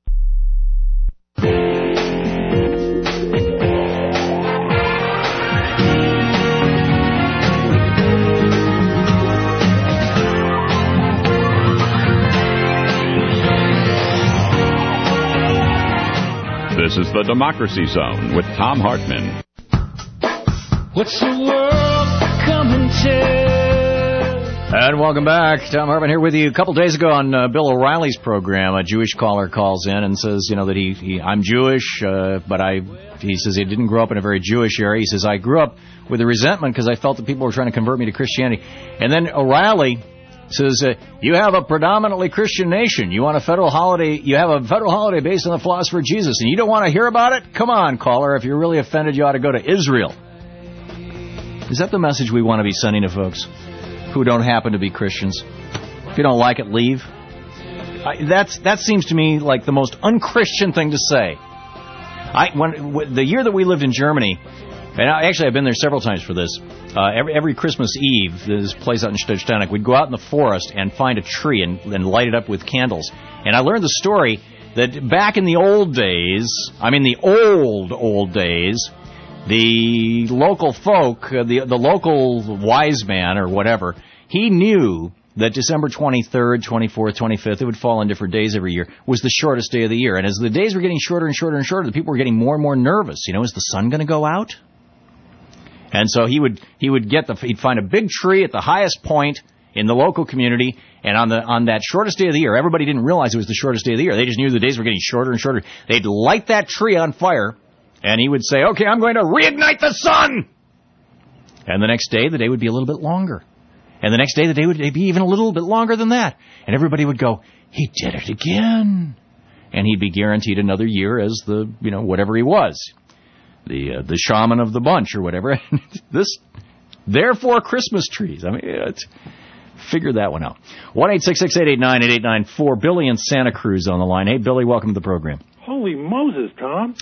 This is the Democracy Zone with Tom Hartman. What's the world coming to? And welcome back. Tom Hartman here with you. A couple days ago on uh, Bill O'Reilly's program, a Jewish caller calls in and says, you know, that he, he I'm Jewish, uh, but I, he says he didn't grow up in a very Jewish area. He says, I grew up with a resentment because I felt that people were trying to convert me to Christianity. And then O'Reilly says, uh, you have a predominantly Christian nation. You want a federal holiday, you have a federal holiday based on the philosopher Jesus, and you don't want to hear about it? Come on, caller. If you're really offended, you ought to go to Israel. Is that the message we want to be sending to folks who don't happen to be Christians? If you don't like it, leave. I, that's that seems to me like the most unchristian thing to say. I when, when the year that we lived in Germany, and I, actually I've been there several times for this. Uh, every, every Christmas Eve, this place out in Stadtstanek, we'd go out in the forest and find a tree and, and light it up with candles. And I learned the story that back in the old days, I mean the old, old days, the local folk, uh, the the local wise man or whatever, he knew that December twenty-third, twenty-fourth, twenty-fifth, it would fall on different days every year, was the shortest day of the year. And as the days were getting shorter and shorter and shorter, the people were getting more and more nervous. You know, is the sun going to go out? And so he would he would get the he'd find a big tree at the highest point in the local community, and on the on that shortest day of the year, everybody didn't realize it was the shortest day of the year. They just knew the days were getting shorter and shorter. They'd light that tree on fire, and he would say, "Okay, I'm going to reignite the sun." And the next day, the day would be a little bit longer, and the next day, the day would be even a little bit longer than that. And everybody would go, "He did it again," and he'd be guaranteed another year as the you know whatever he was. The uh, the shaman of the bunch or whatever. This, therefore, Christmas trees. I mean, it's, figure that one out. one eight six six eight eight nine eight eight nine four. Billy in Santa Cruz on the line. Hey, Billy, welcome to the program. Holy Moses, Tom.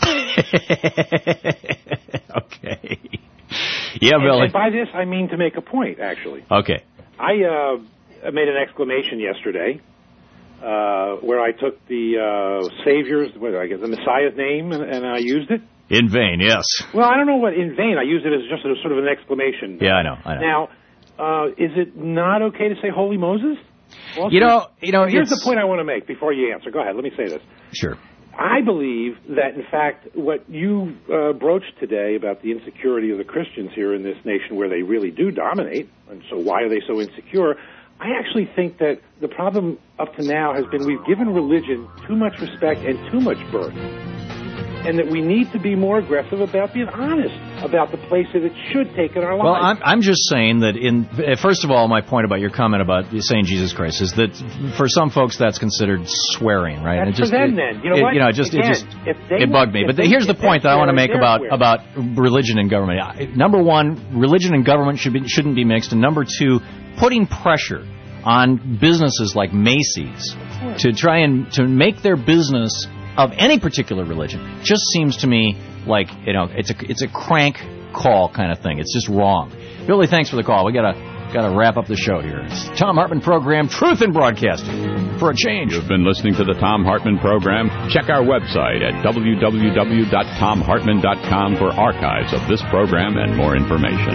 Okay. Yeah, and, Billy. And by this, I mean to make a point, actually. Okay. I uh, made an exclamation yesterday uh, where I took the uh, Savior's, what, I guess, the Messiah's name, and, and I used it. In vain, yes. Well, I don't know what in vain. I used it as just a, sort of an exclamation. Yeah, I know. I know. Now, uh, is it not okay to say Holy Moses? Also, you know, you know. Here's it's... the point I want to make before you answer. Go ahead. Let me say this. Sure. I believe that, in fact, what you uh, broached today about the insecurity of the Christians here in this nation where they really do dominate, and so why are they so insecure? I actually think that the problem up to now has been we've given religion too much respect and too much birth, and that we need to be more aggressive about being honest about the place that it should take in our lives. Well, I'm, I'm just saying that in, first of all, my point about your comment about saying Jesus Christ is that for some folks that's considered swearing, right? That's it just, for them it, then. You know it, what? You know, it just, Again, it just, if they it bugged me. But the, here's the point that I want to make about, about religion and government. Number one, religion and government should be, shouldn't be mixed. And number two, putting pressure on businesses like Macy's to try and to make their business of any particular religion just seems to me like, you know, it's a it's a crank call kind of thing. It's just wrong. Billy, thanks for the call. We gotta gotta wrap up the show here. It's the Thom Hartmann Program, Truth in Broadcasting. For a change. You've been listening to the Thom Hartmann Program. Check our website at w w w dot tom hartmann dot com for archives of this program and more information.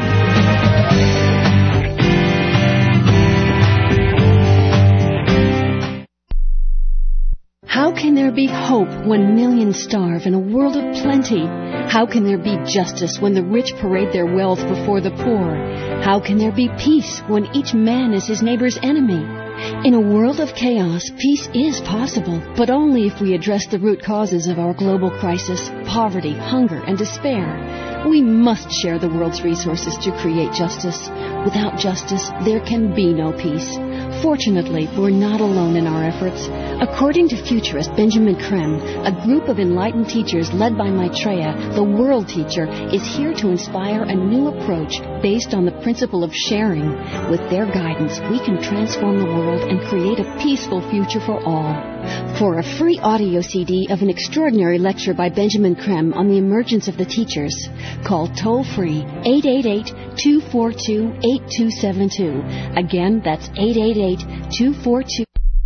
How can there be hope when millions starve in a world of plenty? How can there be justice when the rich parade their wealth before the poor? How can there be peace when each man is his neighbor's enemy? In a world of chaos, peace is possible, but only if we address the root causes of our global crisis, poverty, hunger, and despair. We must share the world's resources to create justice. Without justice, there can be no peace. Fortunately, we're not alone in our efforts. According to futurist Benjamin Creme, a group of enlightened teachers led by Maitreya, the world teacher, is here to inspire a new approach based on the principle of sharing. With their guidance, we can transform the world and create a peaceful future for all. For a free audio C D of an extraordinary lecture by Benjamin Creme on the emergence of the teachers, call toll-free eight eight eight, two four two, eight two seven two. Again, that's eight eight eight, two four two.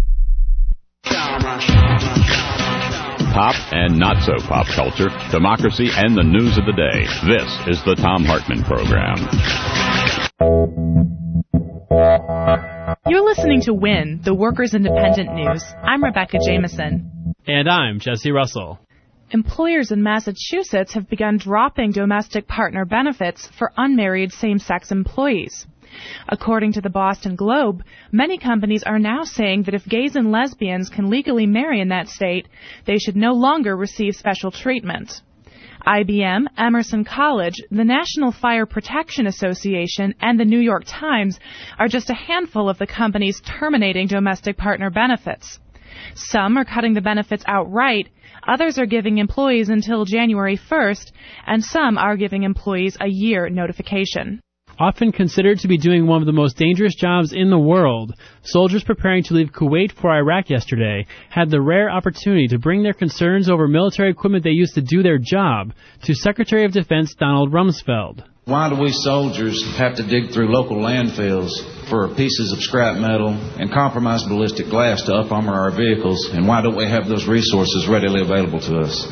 Pop and not so pop culture, democracy and the news of the day. This is the Thom Hartmann Program. You're listening to WIN, the Workers' Independent News. I'm Rebecca Jameson. And I'm Jesse Russell. Employers in Massachusetts have begun dropping domestic partner benefits for unmarried same-sex employees. According to the Boston Globe, many companies are now saying that if gays and lesbians can legally marry in that state, they should no longer receive special treatment. I B M, Emerson College, the National Fire Protection Association, and the New York Times are just a handful of the companies terminating domestic partner benefits. Some are cutting the benefits outright, others are giving employees until January first, and some are giving employees a year notification. Often considered to be doing one of the most dangerous jobs in the world, soldiers preparing to leave Kuwait for Iraq yesterday had the rare opportunity to bring their concerns over military equipment they used to do their job to Secretary of Defense Donald Rumsfeld. Why do we soldiers have to dig through local landfills for pieces of scrap metal and compromised ballistic glass to up-armor our vehicles, and why don't we have those resources readily available to us?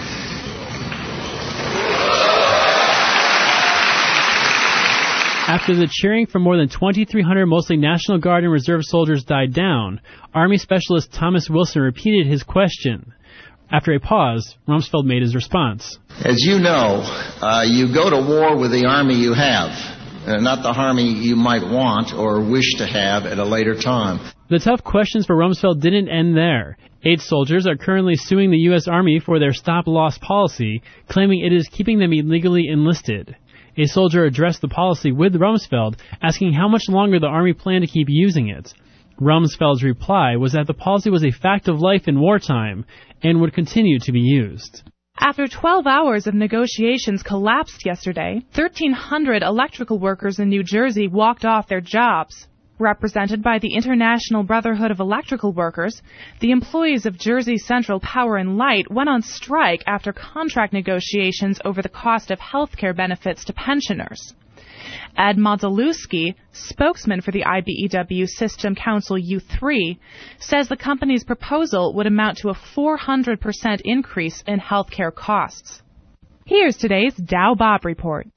After the cheering from more than twenty-three hundred mostly National Guard and Reserve soldiers died down, Army Specialist Thomas Wilson repeated his question. After a pause, Rumsfeld made his response. As you know, uh, you go to war with the Army you have, uh, not the Army you might want or wish to have at a later time. The tough questions for Rumsfeld didn't end there. Eight soldiers are currently suing the U S Army for their stop-loss policy, claiming it is keeping them illegally enlisted. A soldier addressed the policy with Rumsfeld, asking how much longer the Army planned to keep using it. Rumsfeld's reply was that the policy was a fact of life in wartime and would continue to be used. After twelve hours of negotiations collapsed yesterday, thirteen hundred electrical workers in New Jersey walked off their jobs. Represented by the International Brotherhood of Electrical Workers, the employees of Jersey Central Power and Light went on strike after contract negotiations over the cost of health care benefits to pensioners. Ed Modzelewski, spokesman for the I B E W System Council U three, says the company's proposal would amount to a four hundred percent increase in health care costs. Here's today's Dow Bob report.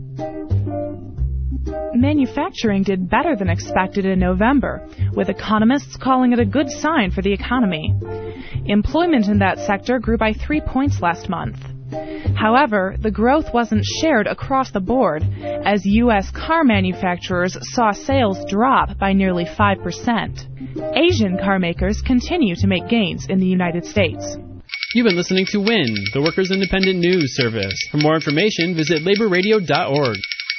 Manufacturing did better than expected in November, with economists calling it a good sign for the economy. Employment in that sector grew by three points last month. However, the growth wasn't shared across the board, as U S car manufacturers saw sales drop by nearly five percent. Asian car makers continue to make gains in the United States. You've been listening to W I N, the Workers' Independent News Service. For more information, visit labor radio dot org.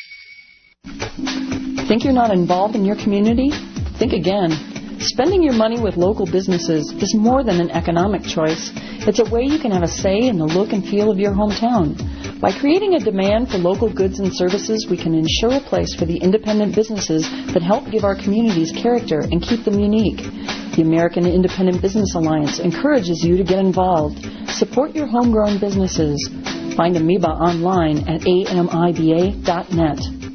Think you're not involved in your community? Think again. Spending your money with local businesses is more than an economic choice. It's a way you can have a say in the look and feel of your hometown. By creating a demand for local goods and services, we can ensure a place for the independent businesses that help give our communities character and keep them unique. The American Independent Business Alliance encourages you to get involved. Support your homegrown businesses. Find Amoeba online at A M I B A dot net.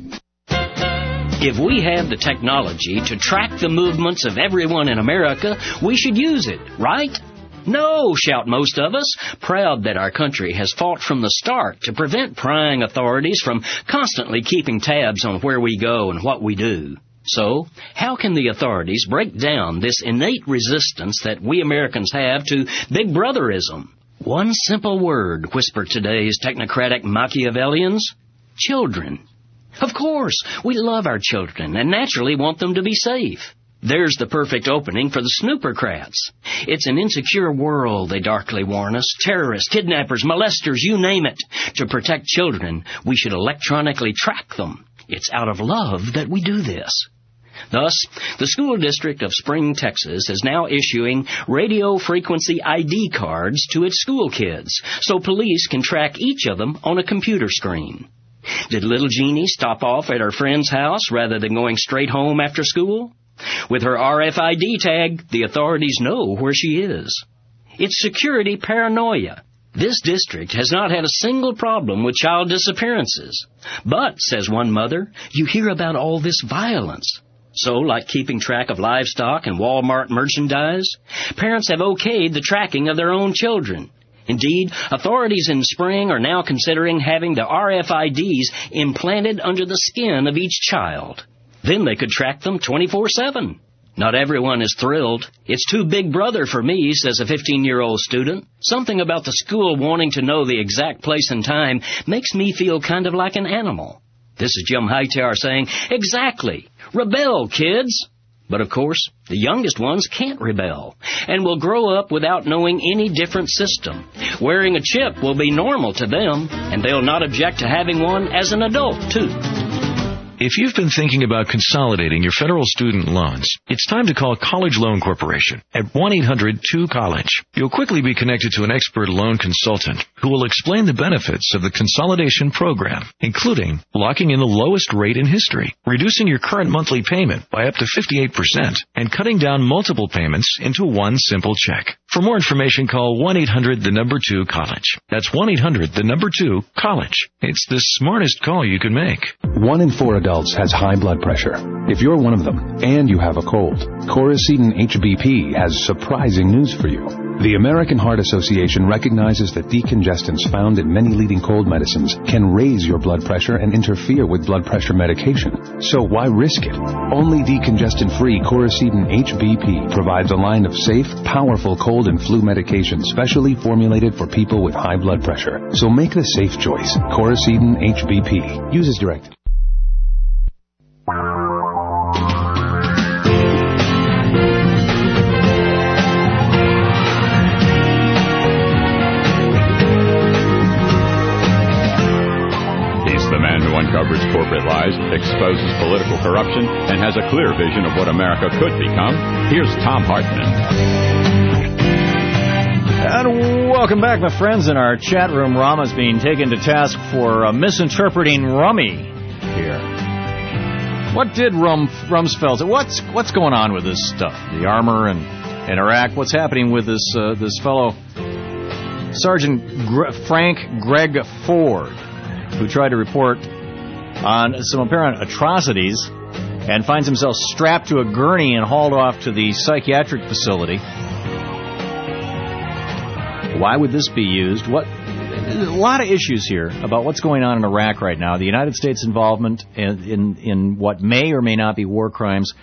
If we have the technology to track the movements of everyone in America, we should use it, right? No, shout most of us, proud that our country has fought from the start to prevent prying authorities from constantly keeping tabs on where we go and what we do. So, how can the authorities break down this innate resistance that we Americans have to Big Brotherism? One simple word, whisper today's technocratic Machiavellians: children. Of course, we love our children and naturally want them to be safe. There's the perfect opening for the snoopercrats. It's an insecure world, they darkly warn us. Terrorists, kidnappers, molesters, you name it. To protect children, we should electronically track them. It's out of love that we do this. Thus, the school district of Spring, Texas is now issuing radio frequency I D cards to its school kids so police can track each of them on a computer screen. Did little Jeannie stop off at her friend's house rather than going straight home after school? With her R F I D tag, the authorities know where she is. It's security paranoia. This district has not had a single problem with child disappearances. But, says one mother, you hear about all this violence. So, like keeping track of livestock and Walmart merchandise, parents have okayed the tracking of their own children. Indeed, authorities in Spring are now considering having the R F I Ds implanted under the skin of each child. Then they could track them twenty-four seven. Not everyone is thrilled. It's too Big Brother for me, says a fifteen-year-old student. Something about the school wanting to know the exact place and time makes me feel kind of like an animal. This is Jim Hightower saying, exactly. Rebel, kids. But, of course, the youngest ones can't rebel and will grow up without knowing any different system. Wearing a chip will be normal to them, and they'll not object to having one as an adult, too. If you've been thinking about consolidating your federal student loans, it's time to call College Loan Corporation at one eight hundred two college. You'll quickly be connected to an expert loan consultant who will explain the benefits of the consolidation program, including locking in the lowest rate in history, reducing your current monthly payment by up to fifty-eight percent, and cutting down multiple payments into one simple check. For more information, call one eight hundred the number two college. That's one eight hundred the number two college. It's the smartest call you can make. One in four adults has high blood pressure. If you're one of them and you have a cold, Coracetin H B P has surprising news for you. The American Heart Association recognizes that decongestants found in many leading cold medicines can raise your blood pressure and interfere with blood pressure medication. So why risk it? Only decongestant-free Coracetin H B P provides a line of safe, powerful cold and flu medications specially formulated for people with high blood pressure. So make the safe choice. Coracetin H B P. Use as directed. The man who uncovers corporate lies, exposes political corruption, and has a clear vision of what America could become. Here's Thom Hartmann. And welcome back, my friends. In our chat room, Rama's being taken to task for uh, misinterpreting Rummy here. What did Rum, Rumsfeld... What's what's going on with this stuff? The armor and, and Iraq? What's happening with this, uh, this fellow, Sergeant Gre- Frank Greg Ford, who tried to report on some apparent atrocities and finds himself strapped to a gurney and hauled off to the psychiatric facility? Why would this be used? What? A lot of issues here about what's going on in Iraq right now. The United States involvement in, in, in what may or may not be war crimes.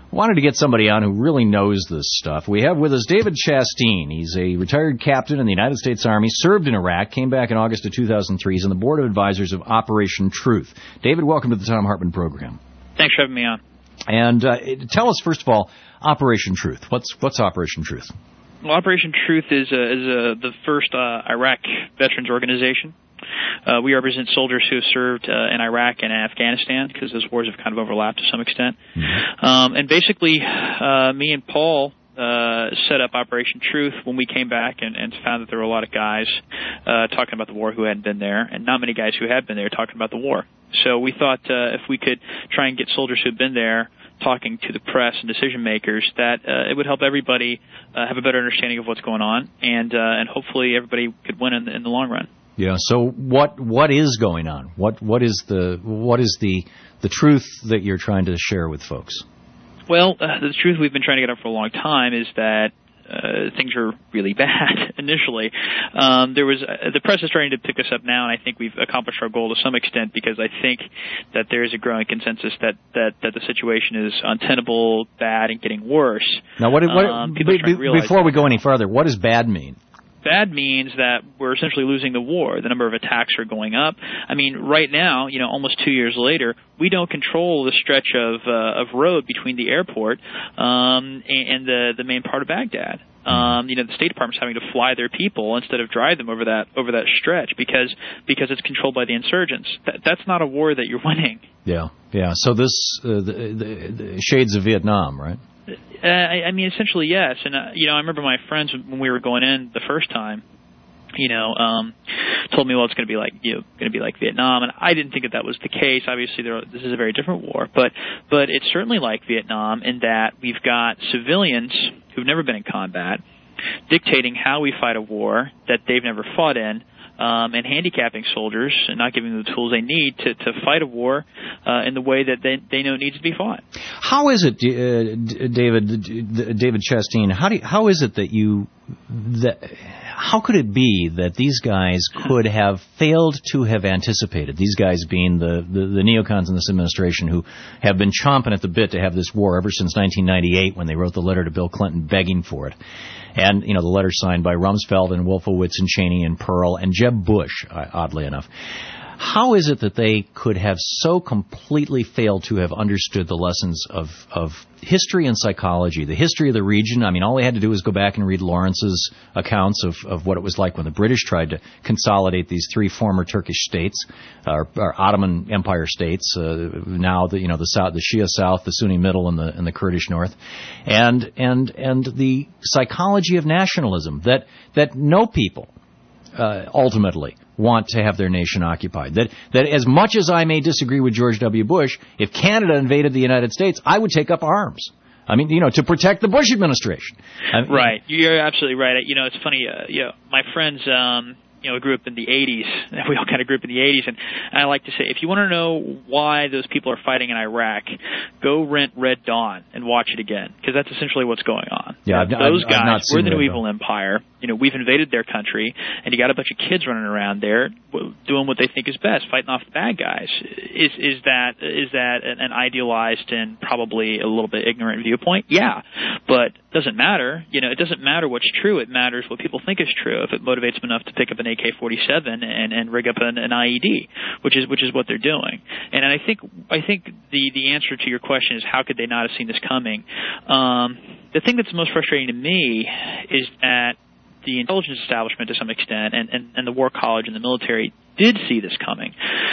Wanted to get somebody on who really knows this stuff. We have with us David Chasteen. He's a retired captain in the United States Army, served in Iraq, came back in August of two thousand three. He's on the board of advisors of Operation Truth. David, welcome to the Thom Hartmann program. Thanks for having me on. And uh, tell us, first of all, Operation Truth. What's what's Operation Truth? Well, Operation Truth is, uh, is uh, the first uh, Iraq veterans organization. Uh, we represent soldiers who have served uh, in Iraq and Afghanistan because those wars have kind of overlapped to some extent. Mm-hmm. Um, and basically, uh, me and Paul uh, set up Operation Truth when we came back and, and found that there were a lot of guys uh, talking about the war who hadn't been there, and not many guys who had been there talking about the war. So we thought uh, if we could try and get soldiers who had been there talking to the press and decision makers, that uh, it would help everybody uh, have a better understanding of what's going on, and uh, and hopefully everybody could win in the, in the long run. Yeah. So what what is going on? What what is the what is the the truth that you're trying to share with folks? Well, uh, the truth we've been trying to get up for a long time is that uh, things are really bad. Initially, um, there was uh, the press is starting to pick this up now, and I think we've accomplished our goal to some extent because I think that there is a growing consensus that that, that the situation is untenable, bad, and getting worse. Now, what, what um, be, be, before we go any further, what does bad mean? Bad means that we're essentially losing the war. The number of attacks are going up. I mean, right now, you know, almost two years later, we don't control the stretch of uh, of road between the airport um, and, and the the main part of Baghdad. Um, you know, the State Department's having to fly their people instead of drive them over that over that stretch because because it's controlled by the insurgents. That, that's not a war that you're winning. Yeah, yeah. So this uh, the, the, the shades of Vietnam, right? Uh, I, I mean, essentially, yes. And, uh, you know, I remember my friends when we were going in the first time, you know, um, told me, well, it's going to be like, you know, going to be like Vietnam. And I didn't think that that was the case. Obviously, there are, this is a very different war. But, but it's certainly like Vietnam in that we've got civilians who've never been in combat dictating how we fight a war that they've never fought in. Um, and handicapping soldiers and not giving them the tools they need to, to fight a war uh, in the way that they, they know it needs to be fought. How is it, uh, David, David Chasteen? How do you, how is it that you that how could it be that these guys could have failed to have anticipated? These guys being the, the, the neocons in this administration who have been chomping at the bit to have this war ever since nineteen ninety-eight when they wrote the letter to Bill Clinton begging for it. And, you know, the letter signed by Rumsfeld and Wolfowitz and Cheney and Pearl and Jeb Bush, oddly enough. How is it that they could have so completely failed to have understood the lessons of, of history and psychology, the history of the region? I mean, all they had to do was go back and read Lawrence's accounts of, of what it was like when the British tried to consolidate these three former Turkish states, or, or Ottoman Empire states, uh, now the, you know, the South, the Shia South, the Sunni Middle, and the, and the Kurdish North, and, and, and the psychology of nationalism that, that no people, uh, ultimately want to have their nation occupied. That that as much as I may disagree with George W. Bush, if Canada invaded the United States, I would take up arms. I mean, you know, to protect the Bush administration. I mean, right. You're absolutely right. You know, it's funny. Uh, you know, my friends, um, you know, grew up in the eighties. We all kind of grew up in the eighties. And I like to say, if you want to know why those people are fighting in Iraq, go rent Red Dawn and watch it again, because that's essentially what's going on. Yeah, I've, those I've, guys, I've not we're the Red new Dawn. evil empire. You know, we've invaded their country, and you got a bunch of kids running around there doing what they think is best, fighting off the bad guys. Is is that is that an idealized and probably a little bit ignorant viewpoint? Yeah, but doesn't matter. You know, it doesn't matter what's true. It matters what people think is true. If it motivates them enough to pick up an A K forty-seven and, and rig up an, an I E D, which is which is what they're doing. And I think I think the the answer to your question is, how could they not have seen this coming? Um, the thing that's most frustrating to me is that the intelligence establishment, to some extent, and, and, and the War College and the military did see this coming.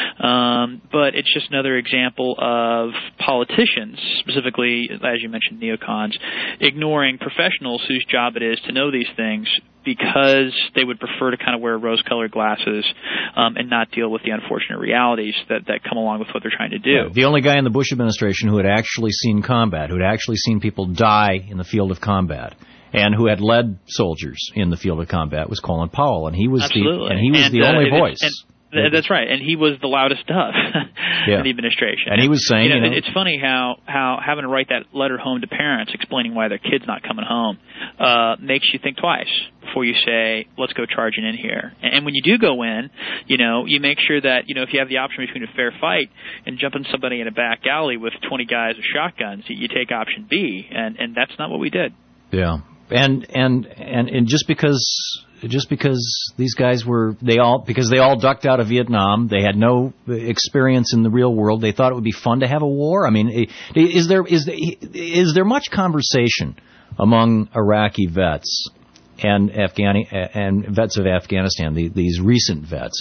Um, but it's just another example of politicians, specifically, as you mentioned, neocons, ignoring professionals whose job it is to know these things because they would prefer to kind of wear rose-colored glasses um, and not deal with the unfortunate realities that, that come along with what they're trying to do. Yeah, the only guy in the Bush administration who had actually seen combat, who had actually seen people die in the field of combat, and who had led soldiers in the field of combat, was Colin Powell, and he was Absolutely. the and he was and, the uh, only it, voice. And, That's right, and he was the loudest of yeah. in the administration. And he was saying, you know, you know, it's funny how, how having to write that letter home to parents explaining why their kid's not coming home uh, makes you think twice before you say, let's go charging in here. And, and when you do go in, you know, you make sure that, you know, if you have the option between a fair fight and jumping somebody in a back alley with twenty guys with shotguns, you, you take option B, and, and that's not what we did. Yeah, and and and, and just because. Just because these guys were, they all, because they all ducked out of Vietnam, they had no experience in the real world. They thought it would be fun to have a war. I mean, is there is there, is there much conversation among Iraqi vets and Afghani and vets of Afghanistan, the, these recent vets,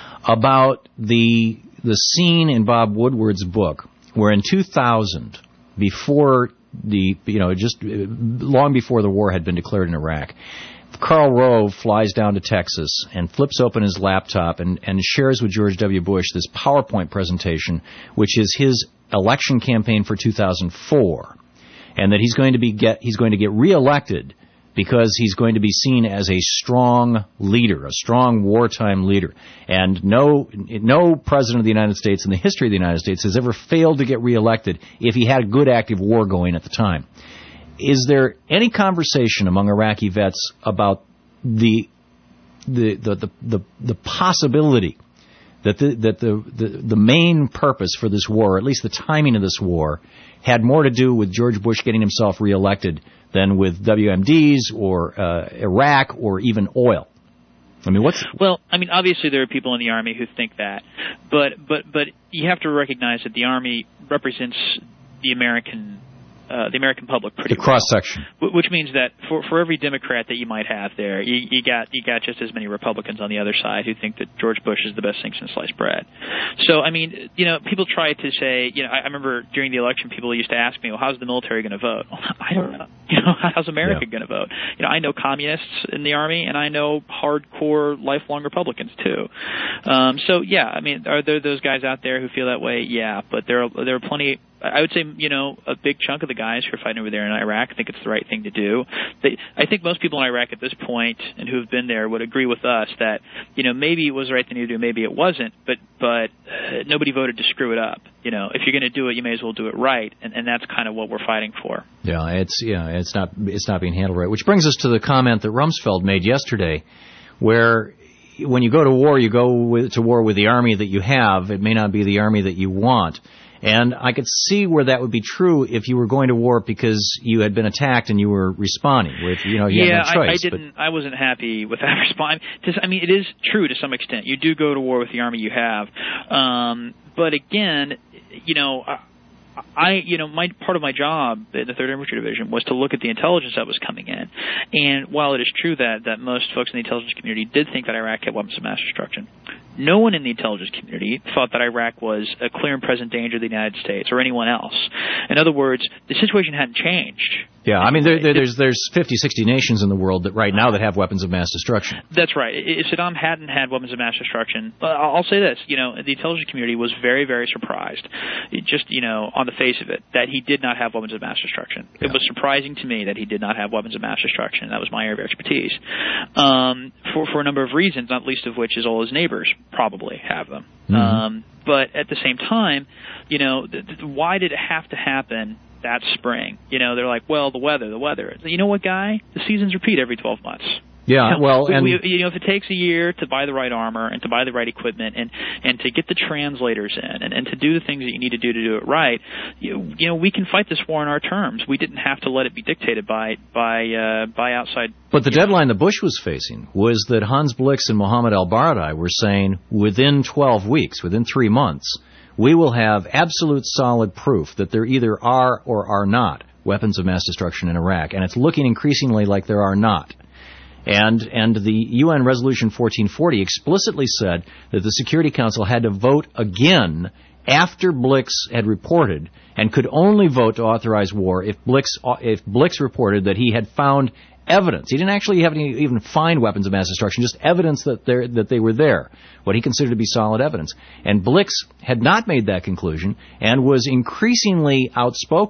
about the the scene in Bob Woodward's book where in two thousand, before the you know just long before the war had been declared in Iraq, Karl Rove flies down to Texas and flips open his laptop and, and shares with George W. Bush this PowerPoint presentation, which is his election campaign for two thousand four, and that he's going to be get he's going to get reelected because he's going to be seen as a strong leader, a strong wartime leader. And no no president of the United States in the history of the United States has ever failed to get reelected if he had a good active war going at the time. Is there any conversation among Iraqi vets about the the the the, the, the possibility that the that the, the the main purpose for this war, or at least the timing of this war, had more to do with George Bush getting himself reelected than with W M Ds or uh, Iraq or even oil? I mean, what's well? I mean, obviously there are people in the Army who think that, but but but you have to recognize that the Army represents the American. Uh, the American public pretty the cross section, well, which means that for for every Democrat that you might have there, you, you got you got just as many Republicans on the other side who think that George Bush is the best thing since sliced bread. So I mean, you know, people try to say, you know, I, I remember during the election, people used to ask me, well, how's the military going to vote? Well, I don't know. You know, how's America yeah. going to vote? You know, I know communists in the Army, and I know hardcore, lifelong Republicans too. Um, so yeah, I mean, are there those guys out there who feel that way? Yeah, but there are there are plenty. I would say, you know, a big chunk of the guys who are fighting over there in Iraq think it's the right thing to do. They, I think most people in Iraq at this point and who have been there would agree with us that, you know, maybe it was the right thing to do, maybe it wasn't, but but uh, nobody voted to screw it up. You know, if you're going to do it, you may as well do it right, and, and that's kind of what we're fighting for. Yeah, it's yeah, it's not it's not being handled right. Which brings us to the comment that Rumsfeld made yesterday, where when you go to war, you go with, to war with the army that you have. It may not be the army that you want. And I could see where that would be true if you were going to war because you had been attacked and you were responding. With you know, you yeah, had no choice. I, I didn't. But I wasn't happy with that response. I mean, it is true to some extent. You do go to war with the army you have, um, but again, you know. I, you know, my part of my job in the third Infantry Division was to look at the intelligence that was coming in. And while it is true that, that most folks in the intelligence community did think that Iraq had weapons of mass destruction, no one in the intelligence community thought that Iraq was a clear and present danger to the United States or anyone else. In other words, the situation hadn't changed. Yeah, I mean, there, there, there's there's fifty, sixty nations in the world that right now that have weapons of mass destruction. That's right. If Saddam hadn't had weapons of mass destruction, I'll say this, you know, the intelligence community was very, very surprised, it just, you know, on the face of it, that he did not have weapons of mass destruction. Yeah. It was surprising to me that he did not have weapons of mass destruction. That was my area of expertise. Um, for, for a number of reasons, not least of which is all his neighbors probably have them. Mm-hmm. Um, but at the same time, you know, th- th- why did it have to happen that spring? You know, they're like, well, the weather, the weather. You know what, guy? The seasons repeat every twelve months. Yeah, you know, well, and we, you know, if it takes a year to buy the right armor and to buy the right equipment and, and to get the translators in and, and to do the things that you need to do to do it right, you, you know, we can fight this war on our terms. We didn't have to let it be dictated by by uh, by outside. But the deadline that Bush was facing was that Hans Blix and Mohammed al-Baradei were saying within twelve weeks, within three months, we will have absolute solid proof that there either are or are not weapons of mass destruction in Iraq, and it's looking increasingly like there are not. And and the U N Resolution fourteen forty explicitly said that the Security Council had to vote again after Blix had reported, and could only vote to authorize war if Blix if Blix reported that he had found evidence. He didn't actually have any, even find weapons of mass destruction, just evidence that they that they were there, what he considered to be solid evidence. And Blix had not made that conclusion and was increasingly outspoken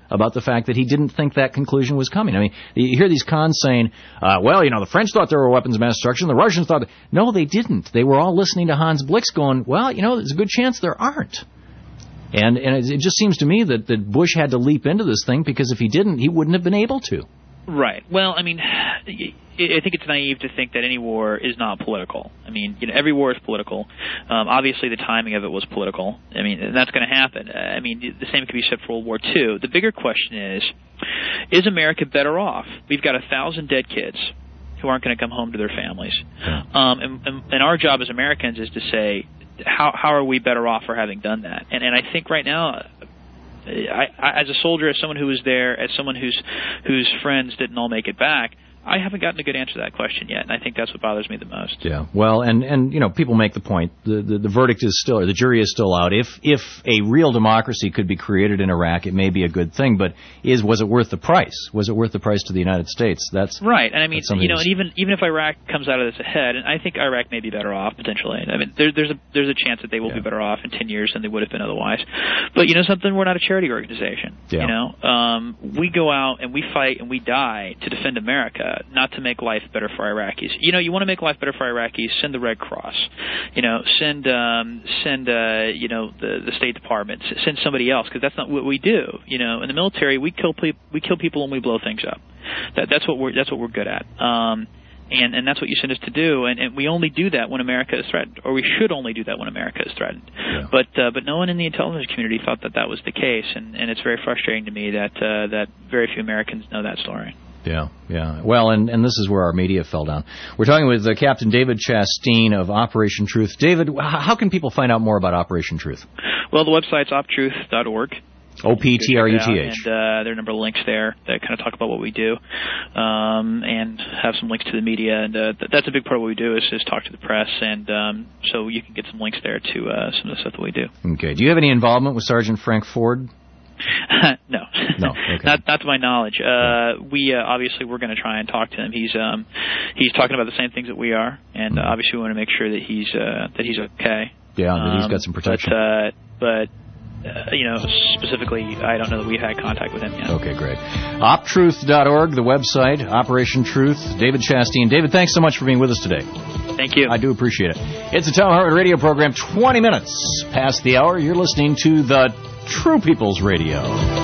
about the fact that he didn't think that conclusion was coming. I mean, you hear these cons saying, uh, well, you know, the French thought there were weapons of mass destruction, the Russians thought... That... No, they didn't. They were all listening to Hans Blix going, well, you know, there's a good chance there aren't. And and it just seems to me that, that Bush had to leap into this thing, because if he didn't, he wouldn't have been able to. Right. Well, I mean, I think it's naive to think that any war is not political. I mean, you know, every war is political. Um, obviously, the timing of it was political. I mean, and that's going to happen. I mean, the same could be said for World War Two. The bigger question is, is America better off? We've got a thousand dead kids who aren't going to come home to their families. Um, and, and, and our job as Americans is to say, how how are we better off for having done that? And, and I think right now... I, I, as a soldier, as someone who was there, as someone whose whose friends didn't all make it back, I haven't gotten a good answer to that question yet, and I think that's what bothers me the most. Yeah, well, and, and you know, people make the point. The, the the verdict is still, or the jury is still out. If if a real democracy could be created in Iraq, it may be a good thing, but is was it worth the price? Was it worth the price to the United States? That's right. And I mean, you know, and even even if Iraq comes out of this ahead, and I think Iraq may be better off potentially. I mean, there, there's a there's a chance that they will yeah. be better off in ten years than they would have been otherwise. But you know something, we're not a charity organization. Yeah. You know, um, we go out and we fight and we die to defend America, not to make life better for Iraqis. You know, you want to make life better for Iraqis, send the Red Cross. You know, send um, send uh, you know the the State Department, send somebody else, because that's not what we do. You know, in the military, we kill pe- we kill people and we blow things up. That that's what we're that's what we're good at. Um, and and that's what you send us to do. And, and we only do that when America is threatened, or we should only do that when America is threatened. Yeah. But uh, but no one in the intelligence community thought that that was the case, and, and it's very frustrating to me that uh, that very few Americans know that story. Yeah, yeah. Well, and, and this is where our media fell down. We're talking with uh, Captain David Chasteen of Operation Truth. David, how can people find out more about Operation Truth? Well, the website's op truth dot org. O P T R U T H. And uh, there are a number of links there that kind of talk about what we do, um, and have some links to the media. And uh, th- that's a big part of what we do is, is talk to the press, and um, so you can get some links there to uh, some of the stuff that we do. Okay. Do you have any involvement with Sergeant Frank Ford? no, no, okay. not not to my knowledge. Uh, we uh, obviously we're going to try and talk to him. He's um, he's talking about the same things that we are, and uh, obviously we want to make sure that he's uh, that he's okay. Yeah, that he's um, got some protection. But, uh, but uh, you know, specifically, I don't know that we've had contact with him yet. Okay, great. op truth dot org, the website, Operation Truth. David Chasteen. David, thanks so much for being with us today. Thank you. I do appreciate it. It's the Tom Hartman Radio program, twenty minutes past the hour. You're listening to the True People's Radio.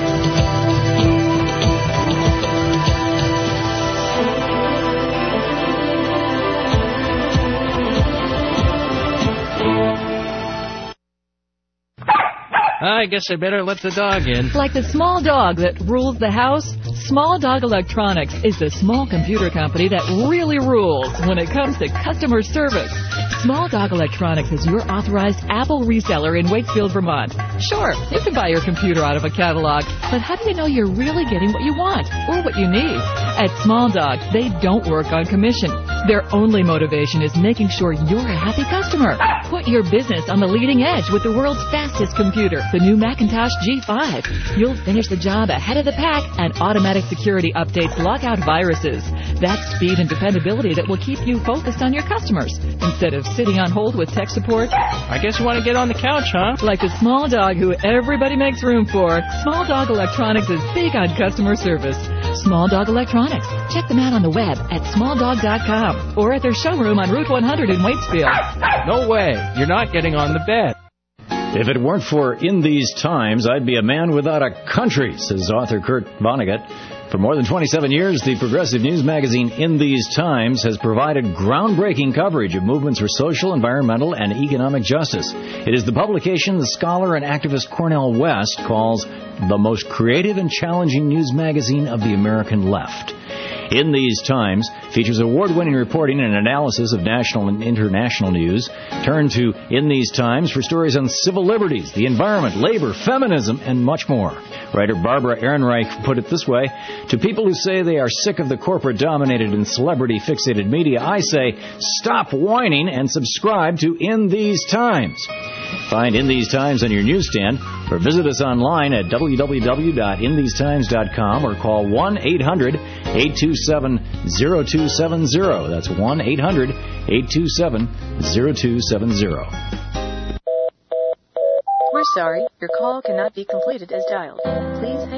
I guess I better let the dog in. Like the small dog that rules the house, Small Dog Electronics is the small computer company that really rules when it comes to customer service. Small Dog Electronics is your authorized Apple reseller in Wakefield, Vermont. Sure, you can buy your computer out of a catalog, but how do you know you're really getting what you want or what you need? At Small Dog, they don't work on commission. Their only motivation is making sure you're a happy customer. Put your business on the leading edge with the world's fastest computer, the new Macintosh G five. You'll finish the job ahead of the pack, and automatic security updates lock out viruses. That's speed and dependability that will keep you focused on your customers instead of sitting on hold with tech support. I guess you want to get on the couch, huh? Like the small dog who everybody makes room for, Small Dog Electronics is big on customer service. Small Dog Electronics. Check them out on the web at small dog dot com or at their showroom on Route one hundred in Waitsfield. No way. You're not getting on the bed. If it weren't for In These Times, I'd be a man without a country, says author Kurt Vonnegut. For more than twenty-seven years, the progressive news magazine In These Times has provided groundbreaking coverage of movements for social, environmental, and economic justice. It is the publication the scholar and activist Cornel West calls the most creative and challenging news magazine of the American left. In These Times features award-winning reporting and analysis of national and international news. Turn to In These Times for stories on civil liberties, the environment, labor, feminism, and much more. Writer Barbara Ehrenreich put it this way: to people who say they are sick of the corporate-dominated and celebrity-fixated media, I say, stop whining and subscribe to In These Times. Find In These Times on your newsstand or visit us online at w w w dot in these times dot com or call one eight hundred eight two seven zero two seven zero. That's one eight hundred eight two seven zero two seven zero. We're sorry, your call cannot be completed as dialed. Please hang up and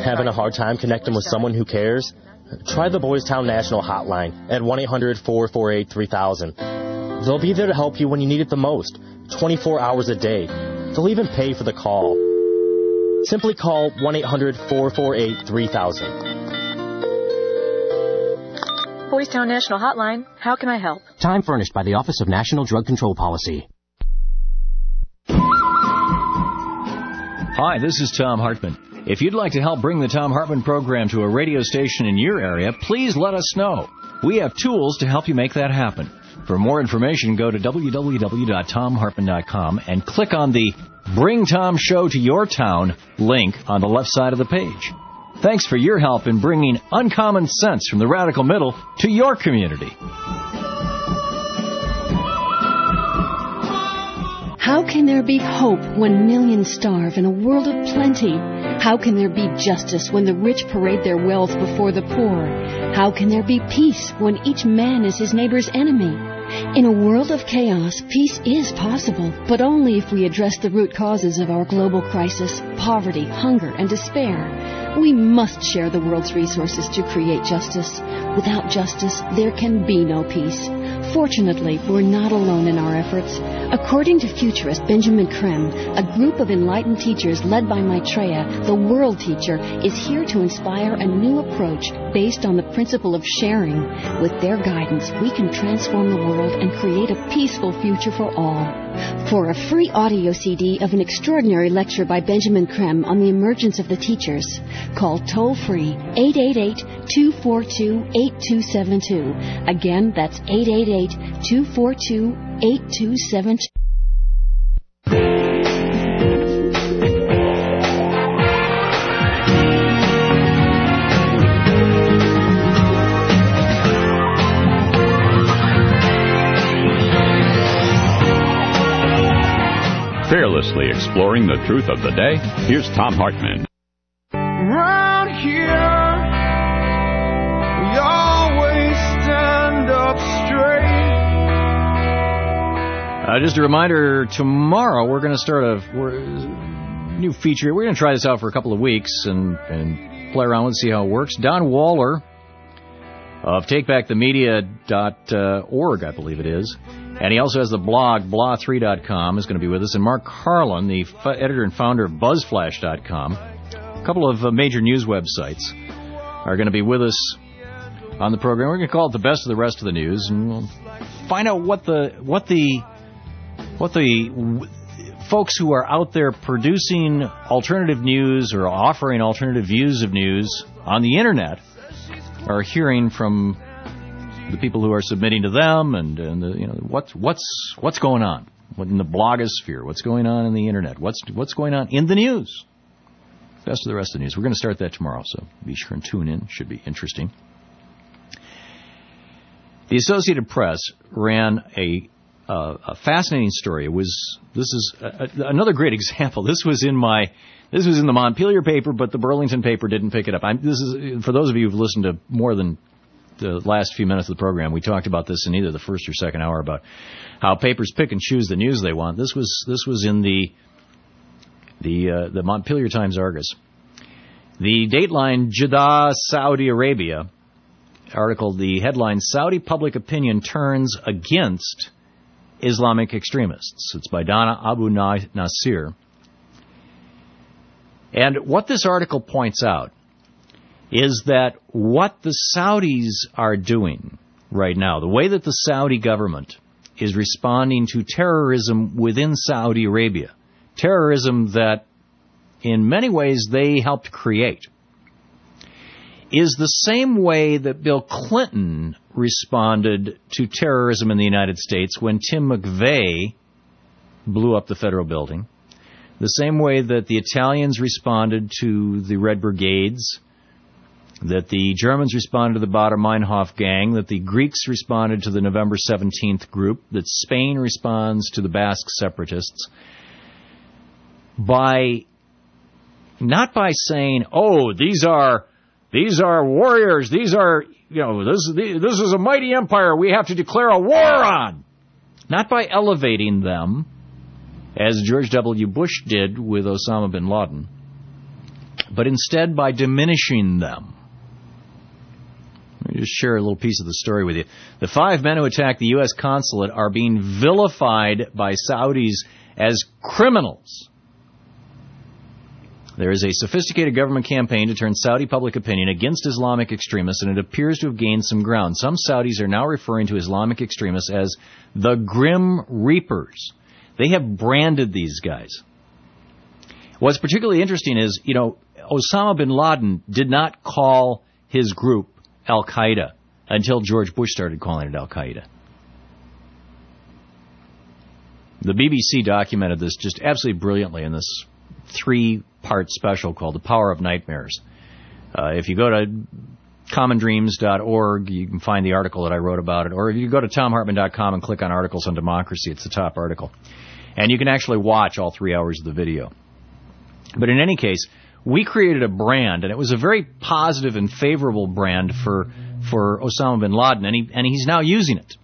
Having a hard time connecting with someone who cares? Try the Boys Town National Hotline at one eight hundred four four eight three thousand. They'll be there to help you when you need it the most, twenty-four hours a day. They'll even pay for the call. Simply call one eight hundred four four eight three thousand. Boys Town National Hotline, how can I help? Time furnished by the Office of National Drug Control Policy. Hi, this is Tom Hartman. If you'd like to help bring the Tom Hartman program to a radio station in your area, please let us know. We have tools to help you make that happen. For more information, go to w w w dot tom hartman dot com and click on the Bring Tom Show to Your Town link on the left side of the page. Thanks for your help in bringing uncommon sense from the radical middle to your community. How can there be hope when millions starve in a world of plenty? How can there be justice when the rich parade their wealth before the poor? How can there be peace when each man is his neighbor's enemy? In a world of chaos, peace is possible, but only if we address the root causes of our global crisis, poverty, hunger, and despair. We must share the world's resources to create justice. Without justice, there can be no peace. Fortunately, we're not alone in our efforts. According to futurist Benjamin Creme, a group of enlightened teachers led by Maitreya, the world teacher, is here to inspire a new approach based on the principle of sharing. With their guidance, we can transform the world and create a peaceful future for all. For a free audio C D of an extraordinary lecture by Benjamin Creme on the emergence of the teachers, call toll-free eight eight eight, two four two, eight two seven two. Again, that's eight eight eight, two four two, eight two seven two. Fearlessly exploring the truth of the day, here's Tom Hartman. Around here, we always stand up straight. Uh, just a reminder, tomorrow we're going to start a we're, new feature. We're going to try this out for a couple of weeks and, and play around with it, see how it works. Don Waller of take back the media dot org, I believe it is. And he also has the blog, blah three dot com, is going to be with us. And Mark Carlin, the f- editor and founder of buzz flash dot com, a couple of uh, major news websites, are going to be with us on the program. We're going to call it the best of the rest of the news, and we'll find out what the what the what the w- folks who are out there producing alternative news or offering alternative views of news on the internet are hearing from the people who are submitting to them, and, and the, you know what's what's what's going on in the blogosphere, what's going on in the internet, what's what's going on in the news. Best of the rest of the news. We're going to start that tomorrow, so be sure and tune in. Should be interesting. The Associated Press ran a uh, a fascinating story. It was this is a, a, another great example. This was in my this was in the Montpelier paper, but the Burlington paper didn't pick it up. I'm, this is for those of you who've listened to more than the last few minutes of the program. We talked about this in either the first or second hour about how papers pick and choose the news they want. This was this was in the the uh, the Montpelier Times Argus. The Dateline Jeddah, Saudi Arabia article. The headline: Saudi public opinion turns against Islamic extremists. It's by Donna Abu Nasir. And what this article points out is that what the Saudis are doing right now, the way that the Saudi government is responding to terrorism within Saudi Arabia, terrorism that in many ways they helped create, is the same way that Bill Clinton responded to terrorism in the United States when Tim McVeigh blew up the federal building, the same way that the Italians responded to the Red Brigades, that the Germans responded to the Baader-Meinhof gang, that the Greeks responded to the November seventeenth group, that Spain responds to the Basque separatists, by not by saying, oh, these are these are warriors, these are, you know, this, this is a mighty empire we have to declare a war on. Not by elevating them, as George W. Bush did with Osama bin Laden, but instead by diminishing them. Let me just share a little piece of the story with you. The five men who attacked the U S consulate are being vilified by Saudis as criminals. There is a sophisticated government campaign to turn Saudi public opinion against Islamic extremists, and it appears to have gained some ground. Some Saudis are now referring to Islamic extremists as the Grim Reapers. They have branded these guys. What's particularly interesting is, you know, Osama bin Laden did not call his group Al-Qaeda until George Bush started calling it Al-Qaeda. The B B C documented this just absolutely brilliantly in this three-part special called The Power of Nightmares. Uh, if you go to common dreams dot org, you can find the article that I wrote about it. Or if you go to tom hartman dot com and click on Articles on Democracy, it's the top article. And you can actually watch all three hours of the video. But in any case, we created a brand, and it was a very positive and favorable brand for for Osama bin Laden, and, he, and he's now using it.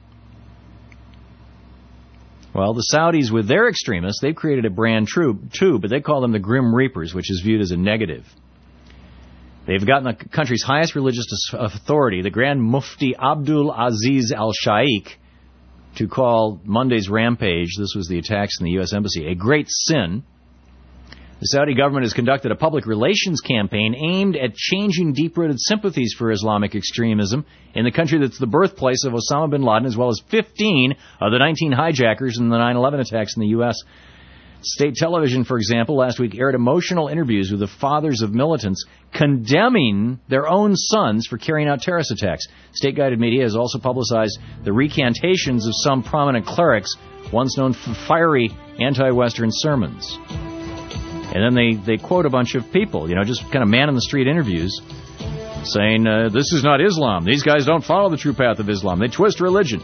Well, the Saudis, with their extremists, they've created a brand true, too, but they call them the Grim Reapers, which is viewed as a negative. They've gotten the country's highest religious authority, the Grand Mufti Abdul Aziz al-Shaikh, to call Monday's rampage, this was the attacks in the U S Embassy, a great sin. The Saudi government has conducted a public relations campaign aimed at changing deep-rooted sympathies for Islamic extremism in the country that's the birthplace of Osama bin Laden, as well as fifteen of the nineteen hijackers in the nine eleven attacks in the U S State television, for example, last week aired emotional interviews with the fathers of militants condemning their own sons for carrying out terrorist attacks. State-guided media has also publicized the recantations of some prominent clerics, once known for fiery anti-Western sermons. And then they, they quote a bunch of people, you know, just kind of man-in-the-street interviews, saying, uh, this is not Islam. These guys don't follow the true path of Islam. They twist religion.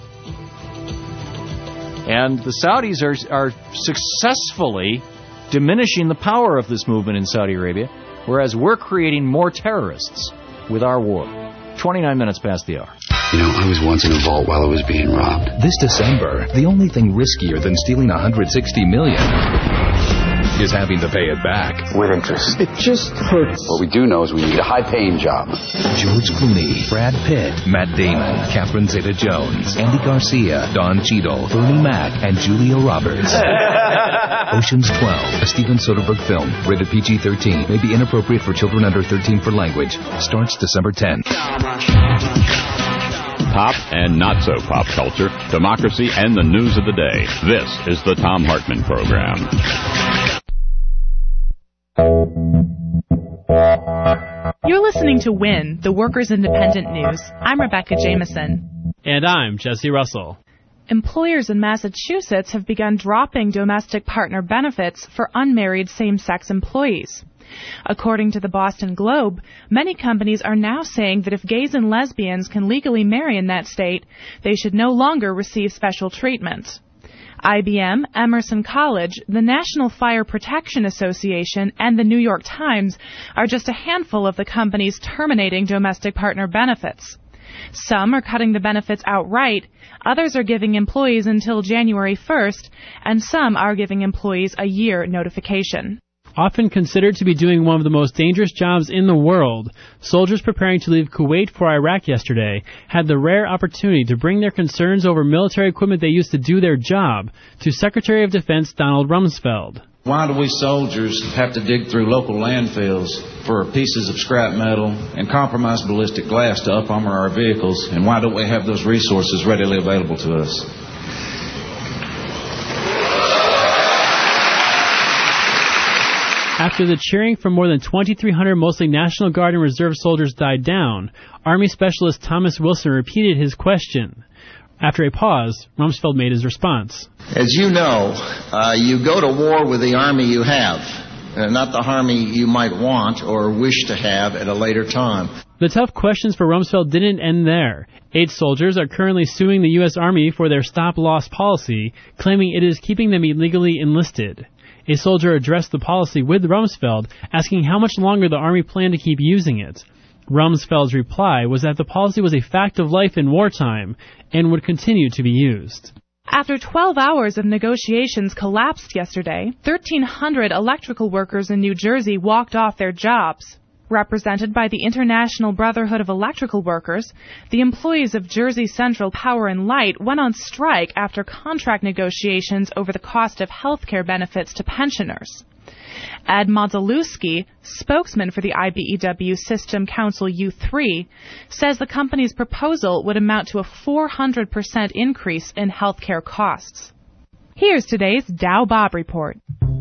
And the Saudis are, are successfully diminishing the power of this movement in Saudi Arabia, whereas we're creating more terrorists with our war. twenty-nine minutes past the hour. You know, I was once in a vault while I was being robbed. This December, the only thing riskier than stealing one hundred sixty million dollars is having to pay it back. With interest. It just hurts. What we do know is we need a high-paying job. George Clooney, Brad Pitt, Matt Damon, Catherine Zeta-Jones, Andy Garcia, Don Cheadle, Bernie Mac, and Julia Roberts. Ocean's twelve, a Steven Soderbergh film, rated P G thirteen, may be inappropriate for children under thirteen for language. Starts December tenth. Pop and not-so-pop culture, democracy, and the news of the day. This is the Thom Hartmann Program. You're listening to WIN, the Workers' Independent News. I'm Rebecca Jameson. And I'm Jesse Russell. Employers in Massachusetts have begun dropping domestic partner benefits for unmarried same-sex employees. According to the Boston Globe, many companies are now saying that if gays and lesbians can legally marry in that state, they should no longer receive special treatment. I B M, Emerson College, the National Fire Protection Association, and the New York Times are just a handful of the companies terminating domestic partner benefits. Some are cutting the benefits outright, others are giving employees until January first, and some are giving employees a year notification. Often considered to be doing one of the most dangerous jobs in the world, soldiers preparing to leave Kuwait for Iraq yesterday had the rare opportunity to bring their concerns over military equipment they used to do their job to Secretary of Defense Donald Rumsfeld. Why do we soldiers have to dig through local landfills for pieces of scrap metal and compromised ballistic glass to up-armor our vehicles, and why don't we have those resources readily available to us? After the cheering from more than twenty-three hundred mostly National Guard and Reserve soldiers died down, Army Specialist Thomas Wilson repeated his question. After a pause, Rumsfeld made his response. As you know, uh, you go to war with the Army you have, uh, not the Army you might want or wish to have at a later time. The tough questions for Rumsfeld didn't end there. Eight soldiers are currently suing the U S Army for their stop-loss policy, claiming it is keeping them illegally enlisted. A soldier addressed the policy with Rumsfeld, asking how much longer the Army planned to keep using it. Rumsfeld's reply was that the policy was a fact of life in wartime and would continue to be used. After twelve hours of negotiations collapsed yesterday, thirteen hundred electrical workers in New Jersey walked off their jobs. Represented by the International Brotherhood of Electrical Workers, the employees of Jersey Central Power and Light went on strike after contract negotiations over the cost of health care benefits to pensioners. Ed Modzelewski, spokesman for the I B E W System Council U three, says the company's proposal would amount to a four hundred percent increase in health care costs. Here's today's Dow Bob report.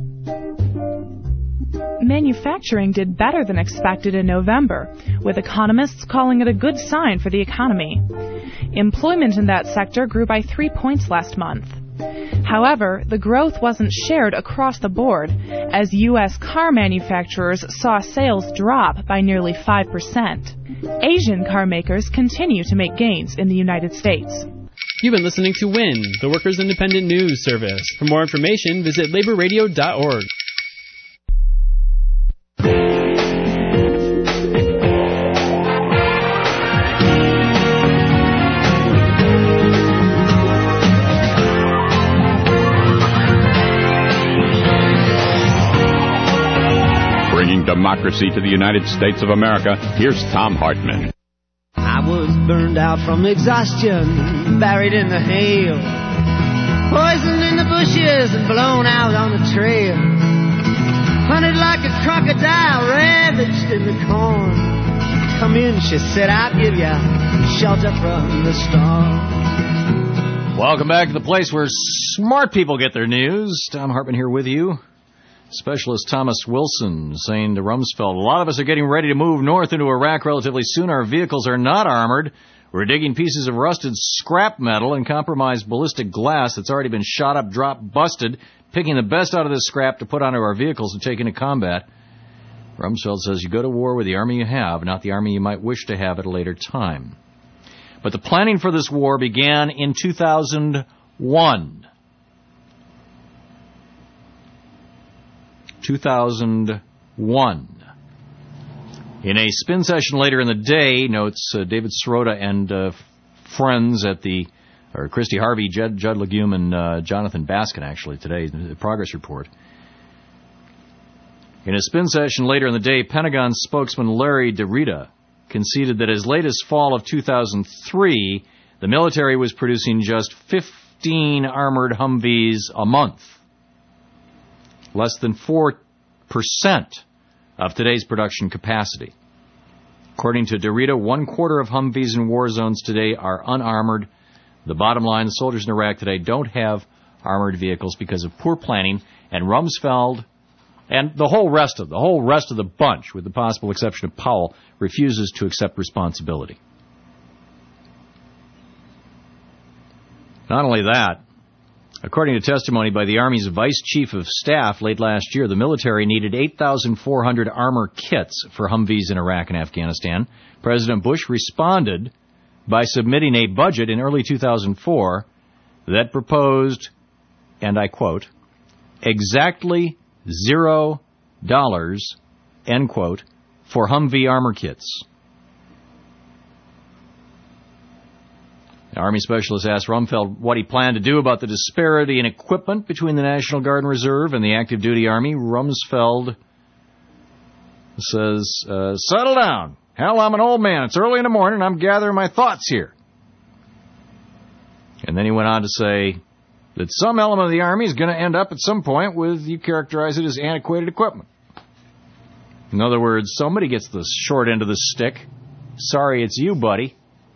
Manufacturing did better than expected in November, with economists calling it a good sign for the economy. Employment in that sector grew by three points last month. However, the growth wasn't shared across the board, as U S car manufacturers saw sales drop by nearly five percent. Asian car makers continue to make gains in the United States. You've been listening to W I N, the Workers' Independent News Service. For more information, visit labor radio dot org. Bringing democracy to the United States of America, here's Thom Hartmann. I was burned out from exhaustion, buried in the hail, poisoned in the bushes and blown out on the trail, hunted like a crocodile, ravaged in the corn. Come in, she said, I'll give you shelter from the storm. Welcome back to the place where smart people get their news. Thom Hartmann here with you. Specialist Thomas Wilson saying to Rumsfeld, a lot of us are getting ready to move north into Iraq relatively soon. Our vehicles are not armored. We're digging pieces of rusted scrap metal and compromised ballistic glass that's already been shot up, dropped, busted, picking the best out of this scrap to put onto our vehicles and take into combat. Rumsfeld says you go to war with the army you have, not the army you might wish to have at a later time. But the planning for this war began in two thousand one. two thousand one. In a spin session later in the day, notes uh, David Sirota and uh, friends at the, or Christy Harvey, Judd, Judd Legume, and uh, Jonathan Baskin, actually, today, the progress report. In a spin session later in the day, Pentagon spokesman Larry DeRita conceded that as late as fall of two thousand three, the military was producing just fifteen armored Humvees a month. Less than four percent of today's production capacity. According to DeRita, one quarter of Humvees in war zones today are unarmored. The bottom line, the soldiers in Iraq today don't have armored vehicles because of poor planning, and Rumsfeld and the whole rest of the whole rest of the bunch, with the possible exception of Powell, refuses to accept responsibility. Not only that, according to testimony by the Army's Vice Chief of Staff late last year, the military needed eight thousand four hundred armor kits for Humvees in Iraq and Afghanistan. President Bush responded by submitting a budget in early two thousand four that proposed, and I quote, exactly zero dollars, end quote, for Humvee armor kits. The Army specialist asked Rumsfeld what he planned to do about the disparity in equipment between the National Guard and Reserve and the active duty Army. Rumsfeld says, uh, settle down. Hell, I'm an old man. It's early in the morning. I'm gathering my thoughts here. And then he went on to say that some element of the Army is going to end up at some point with, you characterize it as antiquated equipment. In other words, somebody gets the short end of the stick. Sorry, it's you, buddy.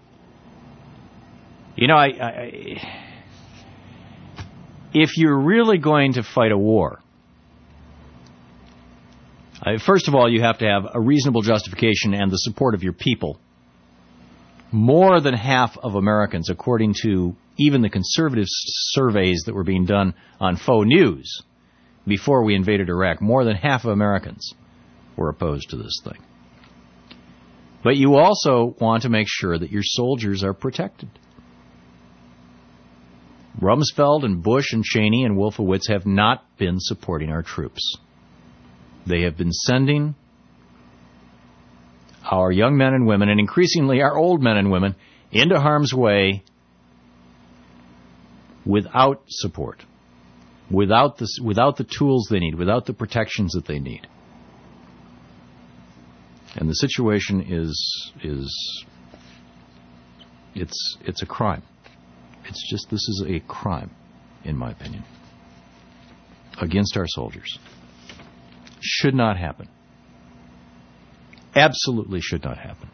You know, I, I, if you're really going to fight a war, I, first of all, you have to have a reasonable justification and the support of your people. More than half of Americans, according to even the conservative surveys that were being done on faux news before we invaded Iraq, more than half of Americans were opposed to this thing. But you also want to make sure that your soldiers are protected. Rumsfeld and Bush and Cheney and Wolfowitz have not been supporting our troops. They have been sending our young men and women, and increasingly our old men and women, into harm's way without support, without the, without the tools they need, without the protections that they need. And the situation is is it's it's a crime. It's just this is a crime, in my opinion, against our soldiers. Should not happen. Absolutely should not happen.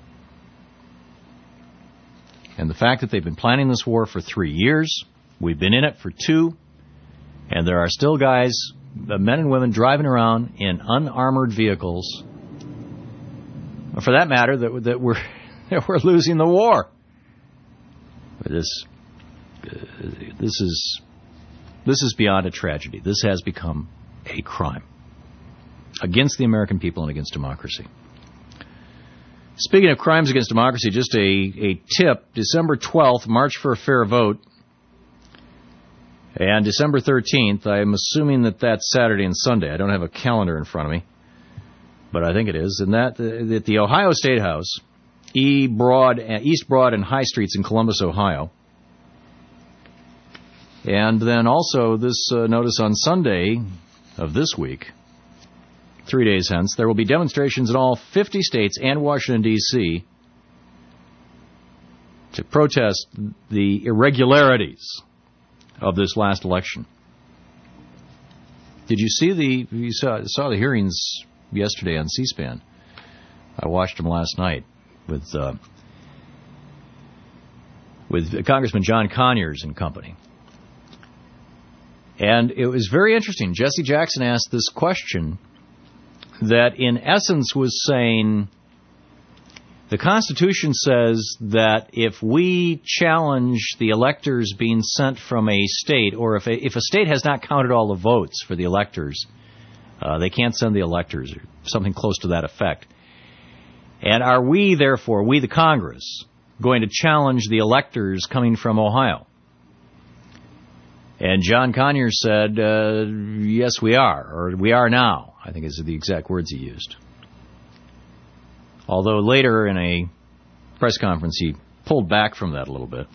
And the fact that they've been planning this war for three years, we've been in it for two, and there are still guys, men and women, driving around in unarmored vehicles, or for that matter, that, that we're that we're losing the war. This uh, this is this is beyond a tragedy. This has become a crime against the American people and against democracy. Speaking of crimes against democracy, just a, a tip, December twelfth, March for a Fair Vote, and December thirteenth, I'm assuming that that's Saturday and Sunday. I don't have a calendar in front of me, but I think it is. And that at the Ohio State House, E. Broad, East Broad and High Streets in Columbus, Ohio. And then also this uh, notice on Sunday of this week, three days hence, there will be demonstrations in all fifty states and Washington, D C to protest the irregularities of this last election. Did you see the, you saw, saw the hearings yesterday on C-SPAN? I watched them last night with, uh, with Congressman John Conyers and company. And it was very interesting. Jesse Jackson asked this question that in essence was saying the Constitution says that if we challenge the electors being sent from a state, or if a, if a state has not counted all the votes for the electors, uh, they can't send the electors, or something close to that effect. And are we, therefore, we the Congress, going to challenge the electors coming from Ohio? And John Conyers said, uh, yes, we are, or we are now, I think is the exact words he used. Although later in a press conference he pulled back from that a little bit.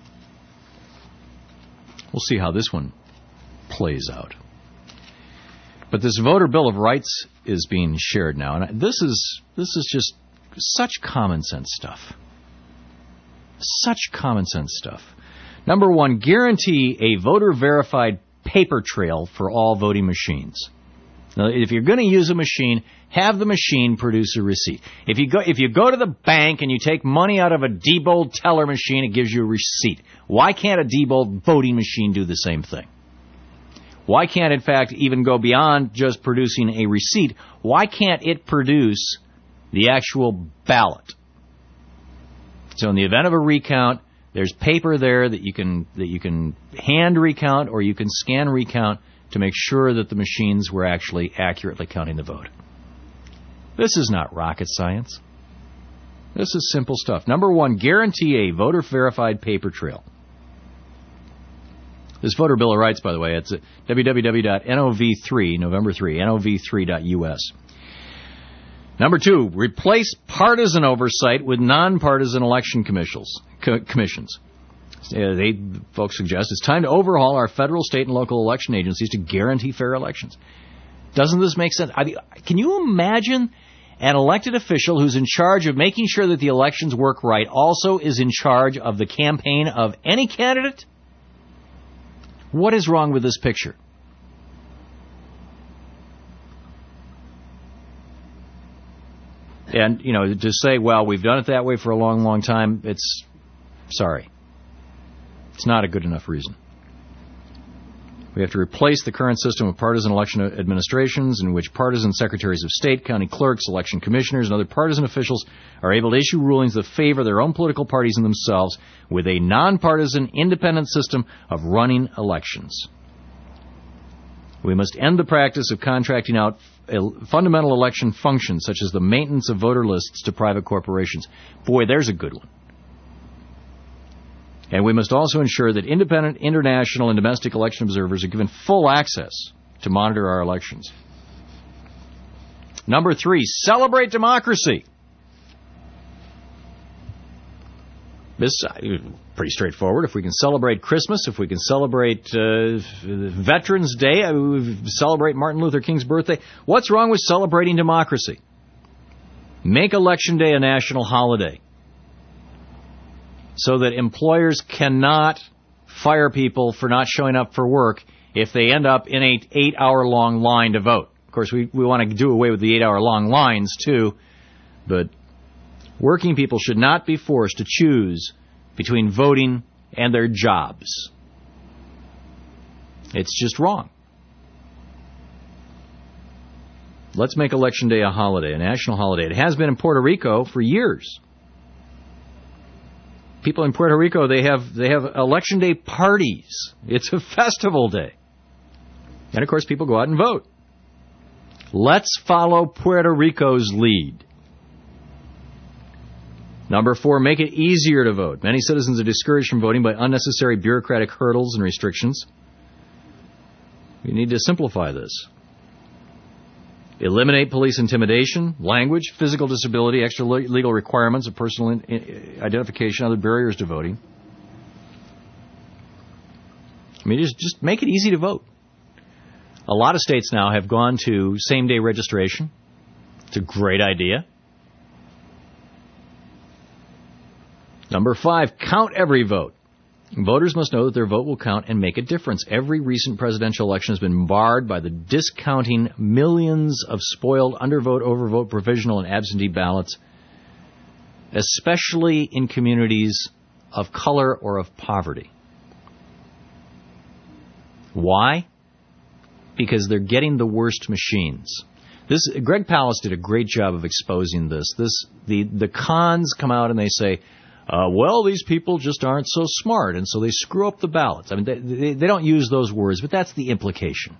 We'll see how this one plays out. But this Voter Bill of Rights is being shared now, and this is this is just such common sense stuff. Such common sense stuff. Number one, guarantee a voter-verified paper trail for all voting machines. Now, if you're going to use a machine, have the machine produce a receipt. If you go if you go to the bank and you take money out of a Diebold teller machine, it gives you a receipt. Why can't a Diebold voting machine do the same thing? Why can't, in fact, even go beyond just producing a receipt? Why can't it produce the actual ballot? So in the event of a recount, there's paper there that you can that you can hand recount or you can scan recount to make sure that the machines were actually accurately counting the vote. This is not rocket science. This is simple stuff. Number one, guarantee a voter-verified paper trail. This Voter Bill of Rights, by the way, it's at w w w dot N O V three, November three, N O V three dot U S. Number two, replace partisan oversight with nonpartisan election commissions. Co- commissions. Uh, they, folks suggest it's time to overhaul our federal, state, and local election agencies to guarantee fair elections. Doesn't this make sense? I mean, can you imagine an elected official who's in charge of making sure that the elections work right also is in charge of the campaign of any candidate? What is wrong with this picture? And, you know, to say, well, we've done it that way for a long, long time, it's, sorry. It's not a good enough reason. We have to replace the current system of partisan election administrations in which partisan secretaries of state, county clerks, election commissioners, and other partisan officials are able to issue rulings that favor their own political parties and themselves with a nonpartisan, independent system of running elections. We must end the practice of contracting out fundamental election functions such as the maintenance of voter lists to private corporations. Boy, there's a good one. And we must also ensure that independent, international, and domestic election observers are given full access to monitor our elections. Number three, celebrate democracy. This uh, pretty straightforward. If we can celebrate Christmas, if we can celebrate uh, Veterans Day, uh, we celebrate Martin Luther King's birthday, what's wrong with celebrating democracy? Make Election Day a national holiday so that employers cannot fire people for not showing up for work if they end up in an eight-hour-long line to vote. Of course, we, we want to do away with the eight-hour-long lines, too, but working people should not be forced to choose between voting and their jobs. It's just wrong. Let's make Election Day a holiday, a national holiday. It has been in Puerto Rico for years. People in Puerto Rico, they have they have Election Day parties. It's a festival day. And, of course, people go out and vote. Let's follow Puerto Rico's lead. Number four, make it easier to vote. Many citizens are discouraged from voting by unnecessary bureaucratic hurdles and restrictions. We need to simplify this. Eliminate police intimidation, language, physical disability, extra legal requirements of personal identification, other barriers to voting. I mean, just, just make it easy to vote. A lot of states now have gone to same-day registration. It's a great idea. Number five, count every vote. Voters must know that their vote will count and make a difference. Every recent presidential election has been barred by the discounting millions of spoiled undervote, overvote, provisional, and absentee ballots, especially in communities of color or of poverty. Why? Because they're getting the worst machines. This Greg Palast did a great job of exposing this. This the the cons come out and they say, Uh, well, these people just aren't so smart, and so they screw up the ballots. I mean, they, they, they don't use those words, but that's the implication.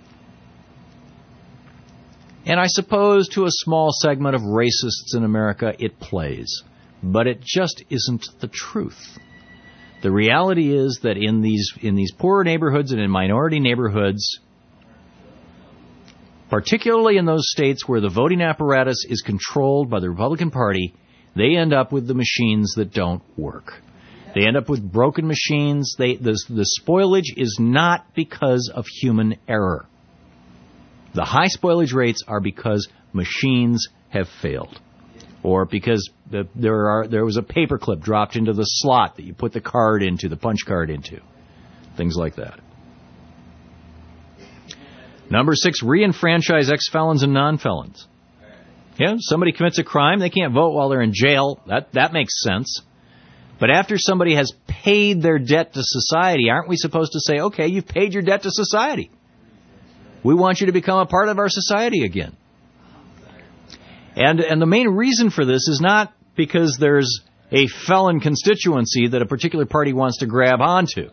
And I suppose to a small segment of racists in America, it plays. But it just isn't the truth. The reality is that in these in these poorer neighborhoods and in minority neighborhoods, particularly in those states where the voting apparatus is controlled by the Republican Party, they end up with the machines that don't work. They end up with broken machines. They, the, the spoilage is not because of human error. The high spoilage rates are because machines have failed, or because the, there are there was a paperclip dropped into the slot that you put the card into, the punch card into, things like that. Number six, re-enfranchise ex-felons and non-felons. Yeah, somebody commits a crime, they can't vote while they're in jail. That that makes sense. But after somebody has paid their debt to society, aren't we supposed to say, okay, you've paid your debt to society. We want you to become a part of our society again. And and the main reason for this is not because there's a felon constituency that a particular party wants to grab onto.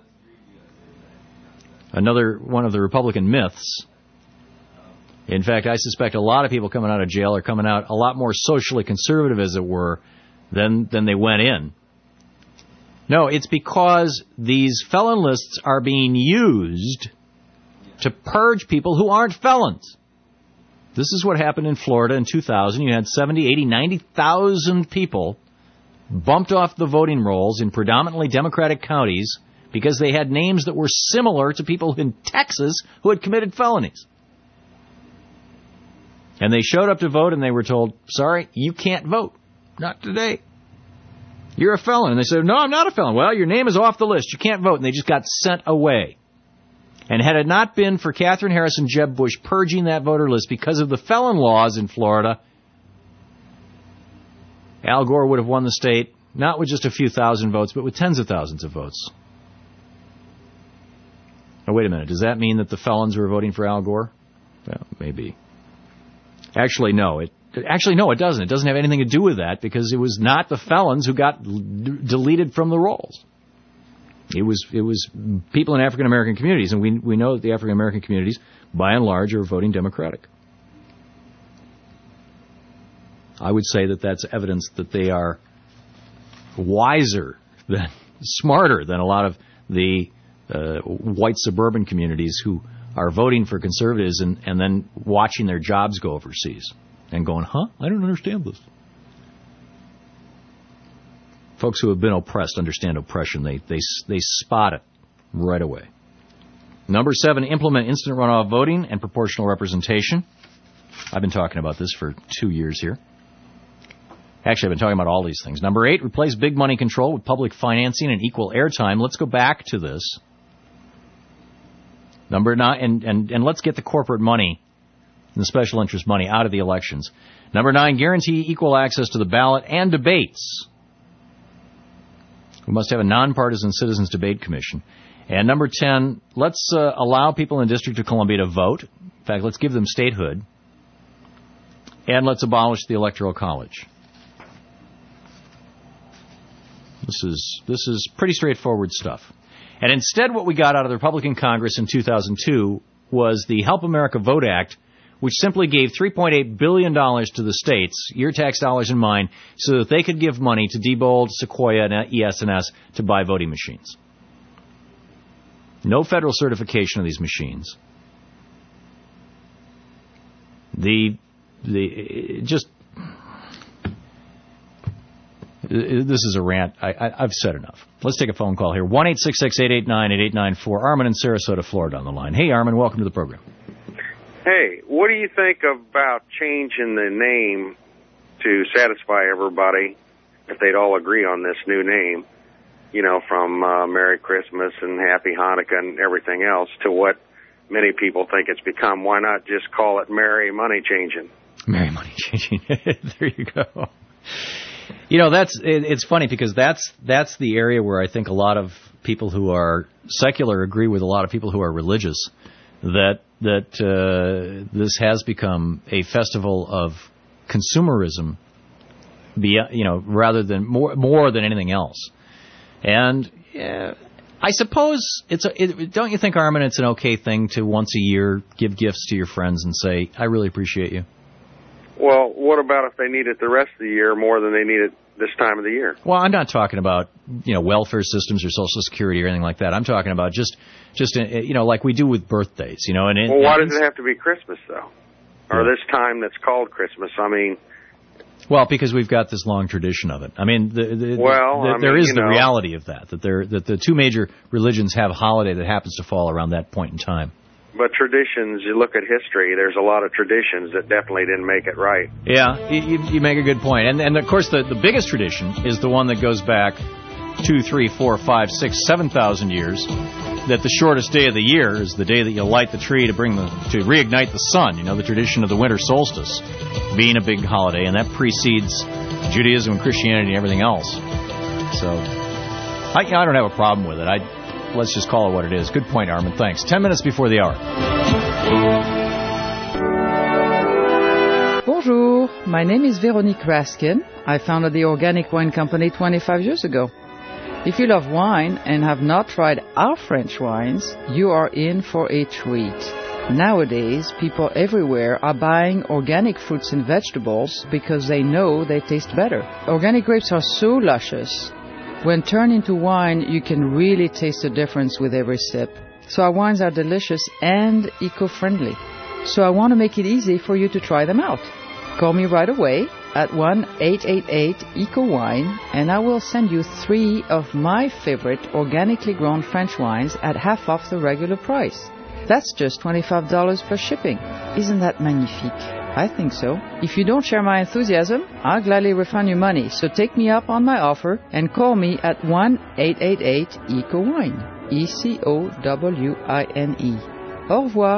Another one of the Republican myths. In fact, I suspect a lot of people coming out of jail are coming out a lot more socially conservative, as it were, than, than they went in. No, it's because these felon lists are being used to purge people who aren't felons. This is what happened in Florida in two thousand. You had seventy, eighty, ninety thousand people bumped off the voting rolls in predominantly Democratic counties because they had names that were similar to people in Texas who had committed felonies. And they showed up to vote and they were told, sorry, you can't vote. Not today. You're a felon. And they said, no, I'm not a felon. Well, your name is off the list. You can't vote. And they just got sent away. And had it not been for Katherine Harris and Jeb Bush purging that voter list because of the felon laws in Florida, Al Gore would have won the state, not with just a few thousand votes, but with tens of thousands of votes. Now, wait a minute. Does that mean that the felons were voting for Al Gore? Well, maybe. Actually, no. It actually no, it doesn't. It doesn't have anything to do with that because it was not the felons who got d- deleted from the rolls. It was it was people in African American communities, and we we know that the African American communities, by and large, are voting Democratic. I would say that that's evidence that they are wiser, than smarter than a lot of the uh, white suburban communities who are voting for conservatives and, and then watching their jobs go overseas and going, huh? I don't understand this. Folks who have been oppressed understand oppression. They they they spot it right away. Number seven, implement instant runoff voting and proportional representation. I've been talking about this for two years here. Actually, I've been talking about all these things. Number eight, replace big money control with public financing and equal airtime. Let's go back to this. Number nine, and, and, and let's get the corporate money and the special interest money out of the elections. Number nine, guarantee equal access to the ballot and debates. We must have a nonpartisan citizens debate commission. And number ten, let's uh, allow people in the District of Columbia to vote. In fact, let's give them statehood. And let's abolish the Electoral College. This is this is pretty straightforward stuff. And instead what we got out of the Republican Congress in two thousand two was the Help America Vote Act, which simply gave three point eight billion dollars to the states, your tax dollars and mine, so that they could give money to Diebold, Sequoia, and E S N S to buy voting machines. No federal certification of these machines. The the just this is a rant. I, I, I've said enough. Let's take a phone call here. one eight six six, eight eight nine, eight eight nine four. Armin in Sarasota, Florida on the line. Hey, Armin, welcome to the program. Hey, what do you think about changing the name to satisfy everybody if they'd all agree on this new name? You know, from uh, Merry Christmas and Happy Hanukkah and everything else to what many people think it's become. Why not just call it Merry Money Changing? Merry Money Changing. There you go. You know, that's it, it's funny because that's that's the area where I think a lot of people who are secular agree with a lot of people who are religious that that uh, this has become a festival of consumerism, be, you know, rather than more more than anything else. And uh, I suppose it's a, it, don't you think, Armin, it's an okay thing to once a year give gifts to your friends and say, I really appreciate you? Well, what about if they need it the rest of the year more than they need it this time of the year? Well, I'm not talking about, you know, welfare systems or Social Security or anything like that. I'm talking about just, just you know, like we do with birthdays, you know. And it, well, why does it have to be Christmas, though? Or this time that's called Christmas? I mean... Well, because we've got this long tradition of it. I mean, the, the, well, the, I there mean, is you the know, reality of that, that, there, that the two major religions have a holiday that happens to fall around that point in time. But traditions, you look at history, there's a lot of traditions that definitely didn't make it right. Yeah, you, you make a good point. And, and of course, the, the biggest tradition is the one that goes back two, three, four, five, six, seven thousand years, that the shortest day of the year is the day that you light the tree to bring the to reignite the sun. You know, the tradition of the winter solstice being a big holiday, and that precedes Judaism and Christianity and everything else. So, I, I don't have a problem with it. I let's just call it what it is. Good point, Armin. Thanks. Ten minutes before the hour. Bonjour. My name is Veronique Raskin. I founded the Organic Wine Company twenty-five years ago. If you love wine and have not tried our French wines, you are in for a treat. Nowadays, people everywhere are buying organic fruits and vegetables because they know they taste better. Organic grapes are so luscious. When turned into wine, you can really taste the difference with every sip. So our wines are delicious and eco-friendly. So I want to make it easy for you to try them out. Call me right away at one eight eight eight eco wine, and I will send you three of my favorite organically grown French wines at half off the regular price. That's just twenty-five dollars plus shipping. Isn't that magnifique? I think so. If you don't share my enthusiasm, I'll gladly refund your money. So take me up on my offer and call me at one eight eight eight eco wine. E C O W I N E. Au revoir.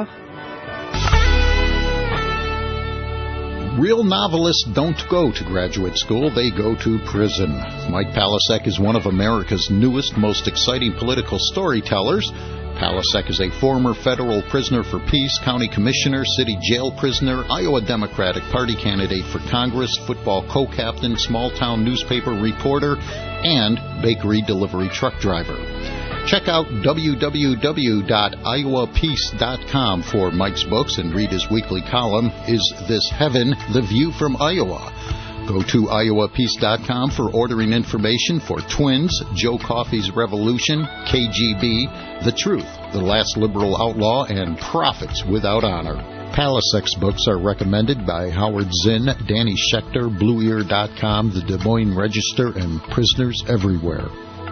Real novelists don't go to graduate school, they go to prison. Mike Palasek is one of America's newest, most exciting political storytellers. Palasek is a former federal prisoner for peace, county commissioner, city jail prisoner, Iowa Democratic Party candidate for Congress, football co-captain, small-town newspaper reporter, and bakery delivery truck driver. Check out w w w dot iowa peace dot com for Mike's books and read his weekly column, Is This Heaven? The View from Iowa. Go to iowa peace dot com for ordering information for Twins, Joe Coffey's Revolution, K G B, The Truth, The Last Liberal Outlaw, and Profits Without Honor. Palisex books are recommended by Howard Zinn, Danny Schechter, Blue Ear dot com, the Des Moines Register, and Prisoners Everywhere.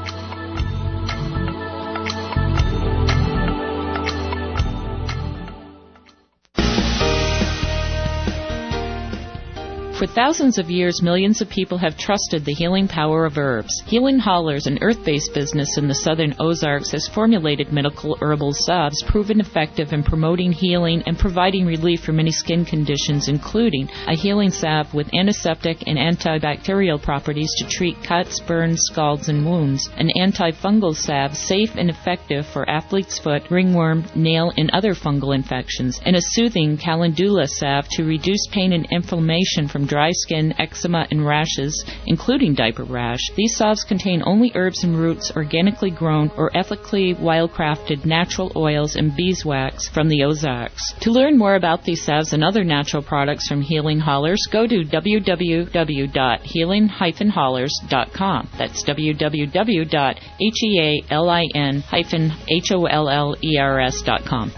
For thousands of years, millions of people have trusted the healing power of herbs. Healing Hollers, an earth-based business in the southern Ozarks, has formulated medical herbal salves proven effective in promoting healing and providing relief for many skin conditions, including a healing salve with antiseptic and antibacterial properties to treat cuts, burns, scalds, and wounds, an antifungal salve safe and effective for athlete's foot, ringworm, nail, and other fungal infections, and a soothing calendula salve to reduce pain and inflammation from dry skin, eczema, and rashes, including diaper rash. These salves contain only herbs and roots organically grown or ethically wild-crafted natural oils and beeswax from the Ozarks. To learn more about these salves and other natural products from Healing Hollers, go to w w w dot healing dash hollers dot com. That's w w w dot healing dash hollers dot com.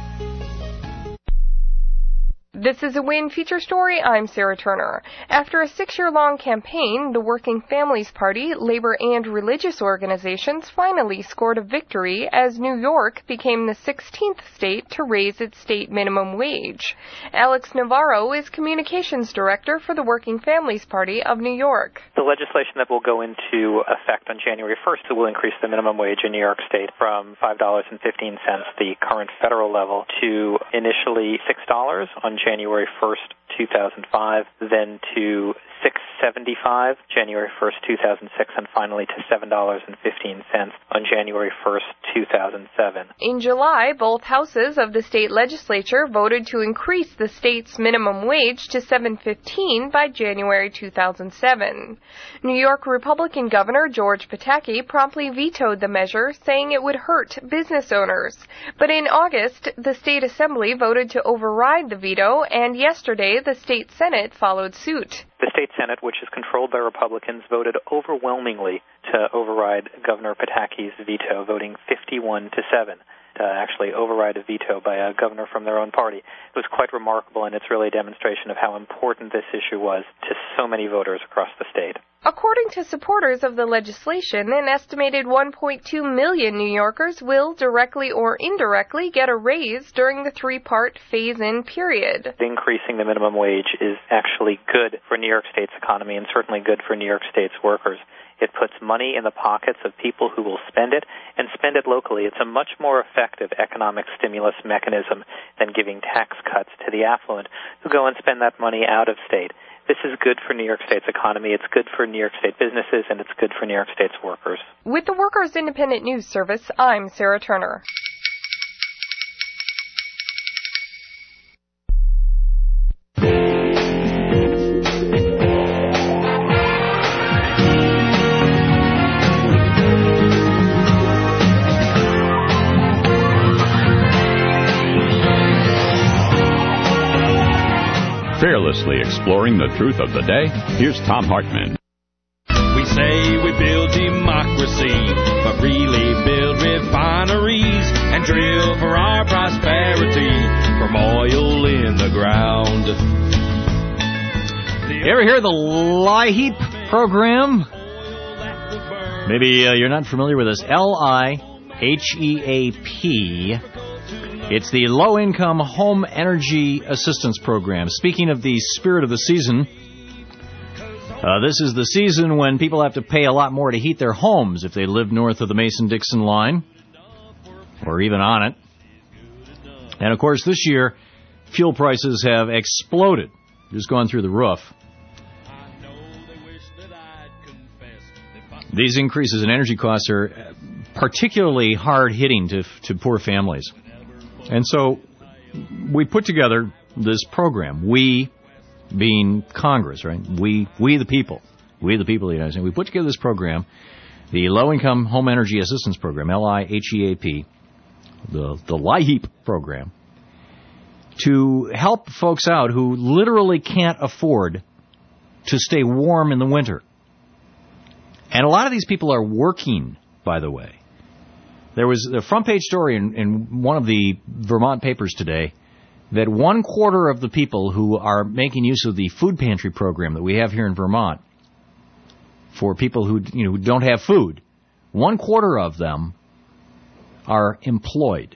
This is a Win feature story. I'm Sarah Turner. After a six-year-long campaign, the Working Families Party, labor and religious organizations finally scored a victory as New York became the sixteenth state to raise its state minimum wage. Alex Navarro is communications director for the Working Families Party of New York. The legislation that will go into effect on January first will increase the minimum wage in New York State from five dollars and fifteen cents, the current federal level, to initially six dollars on January first, two thousand five, then to six dollars and seventy-five cents January first, two thousand six, and finally to seven dollars and fifteen cents on January first, two thousand seven. In July, both houses of the state legislature voted to increase the state's minimum wage to seven dollars and fifteen cents by January two thousand seven. New York Republican Governor George Pataki promptly vetoed the measure, saying it would hurt business owners. But in August, the state assembly voted to override the veto, and yesterday the state Senate followed suit. The state Senate, which is controlled by Republicans, voted overwhelmingly to override Governor Pataki's veto, voting fifty-one to seven. To actually override a veto by a governor from their own party. It was quite remarkable, and it's really a demonstration of how important this issue was to so many voters across the state. According to supporters of the legislation, an estimated one point two million New Yorkers will, directly or indirectly, get a raise during the three-part phase-in period. Increasing the minimum wage is actually good for New York State's economy and certainly good for New York State's workers. It puts money in the pockets of people who will spend it and spend it locally. It's a much more effective economic stimulus mechanism than giving tax cuts to the affluent who go and spend that money out of state. This is good for New York State's economy, it's good for New York State businesses, and it's good for New York State's workers. With the Workers Independent News Service, I'm Sarah Turner. Fearlessly exploring the truth of the day, here's Tom Hartman. We say we build democracy, but really build refineries and drill for our prosperity from oil in the ground. You ever hear the LIHEAP program? Maybe uh, you're not familiar with this. L I H E A P. It's the Low-Income Home Energy Assistance Program. Speaking of the spirit of the season, uh, this is the season when people have to pay a lot more to heat their homes if they live north of the Mason-Dixon line, or even on it. And, of course, this year, fuel prices have exploded, just gone through the roof. These increases in energy costs are particularly hard-hitting to, to poor families. And so we put together this program, we being Congress, right? We we the people, we the people of the United States. We put together this program, the Low-Income Home Energy Assistance Program, L I H E A P, the, the LIHEAP program, to help folks out who literally can't afford to stay warm in the winter. And a lot of these people are working, by the way. There was a front page story in, in one of the Vermont papers today that one quarter of the people who are making use of the food pantry program that we have here in Vermont for people who, you know, who don't have food, one quarter of them are employed.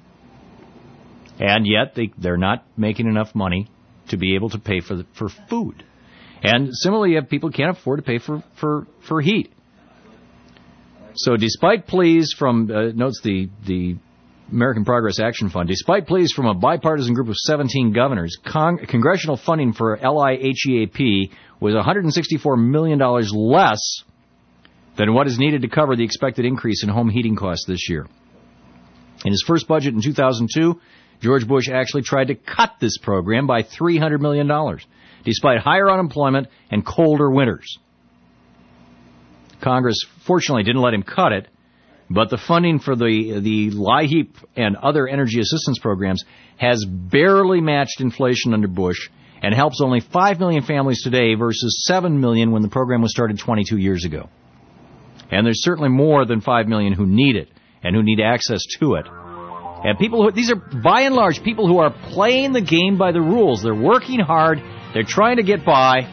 And yet they, they're not making enough money to be able to pay for the, for food. And similarly, you have people who can't afford to pay for, for, for heat. So despite pleas from, uh, notes the, the American Progress Action Fund, despite pleas from a bipartisan group of seventeen governors, con- congressional funding for L I H E A P was one hundred sixty-four million dollars less than what is needed to cover the expected increase in home heating costs this year. In his first budget in two thousand two, George Bush actually tried to cut this program by three hundred million dollars, despite higher unemployment and colder winters. Congress fortunately didn't let him cut it, but the funding for the the LIHEAP and other energy assistance programs has barely matched inflation under Bush and helps only five million families today versus seven million when the program was started twenty-two years ago. And there's certainly more than five million who need it and who need access to it. And people who, these are by and large people who are playing the game by the rules. They're working hard. They're trying to get by.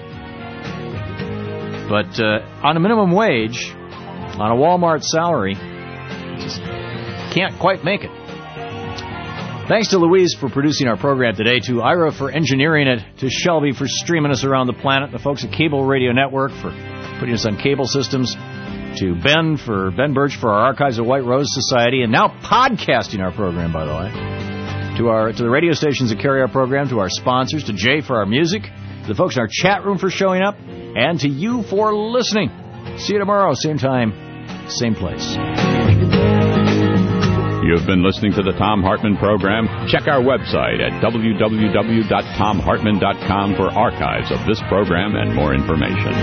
But uh, on a minimum wage, on a Walmart salary, just can't quite make it. Thanks to Louise for producing our program today, to Ira for engineering it, to Shelby for streaming us around the planet, the folks at Cable Radio Network for putting us on cable systems, to Ben for Ben Birch for our archives of White Rose Society, and now podcasting our program, by the way. To our to the radio stations that carry our program, to our sponsors, to Jay for our music, to the folks in our chat room for showing up, and to you for listening. See you tomorrow, same time, same place. You've been listening to the Thom Hartmann Program. Check our website at w w w dot thom hartmann dot com for archives of this program and more information.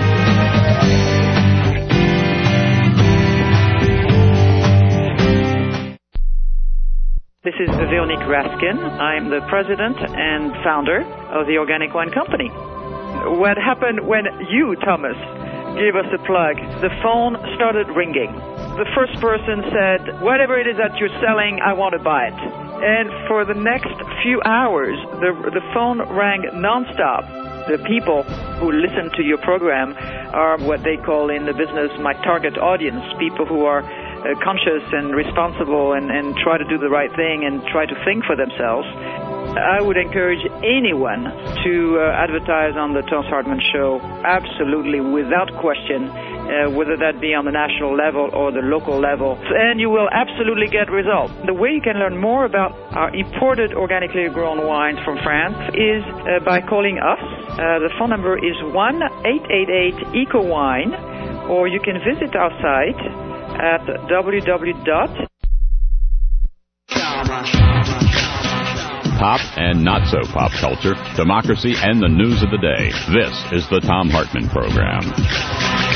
This is Veronique Raskin. I'm the president and founder of the Organic Wine Company. What happened when you, Thomas, gave us a plug? The phone started ringing. The first person said, whatever it is that you're selling, I want to buy it. And for the next few hours, the, the phone rang nonstop. The people who listen to your program are what they call in the business my target audience, people who are uh, conscious and responsible and, and try to do the right thing and try to think for themselves. I would encourage anyone to uh, advertise on the Thom Hartmann Show, absolutely, without question, uh, whether that be on the national level or the local level, and you will absolutely get results. The way you can learn more about our imported organically grown wines from France is uh, by calling us. Uh, the phone number is one eight eight eight eco wine, or you can visit our site at w w w dot Pop and not so pop culture, democracy, and the news of the day. This is the Thom Hartmann Program.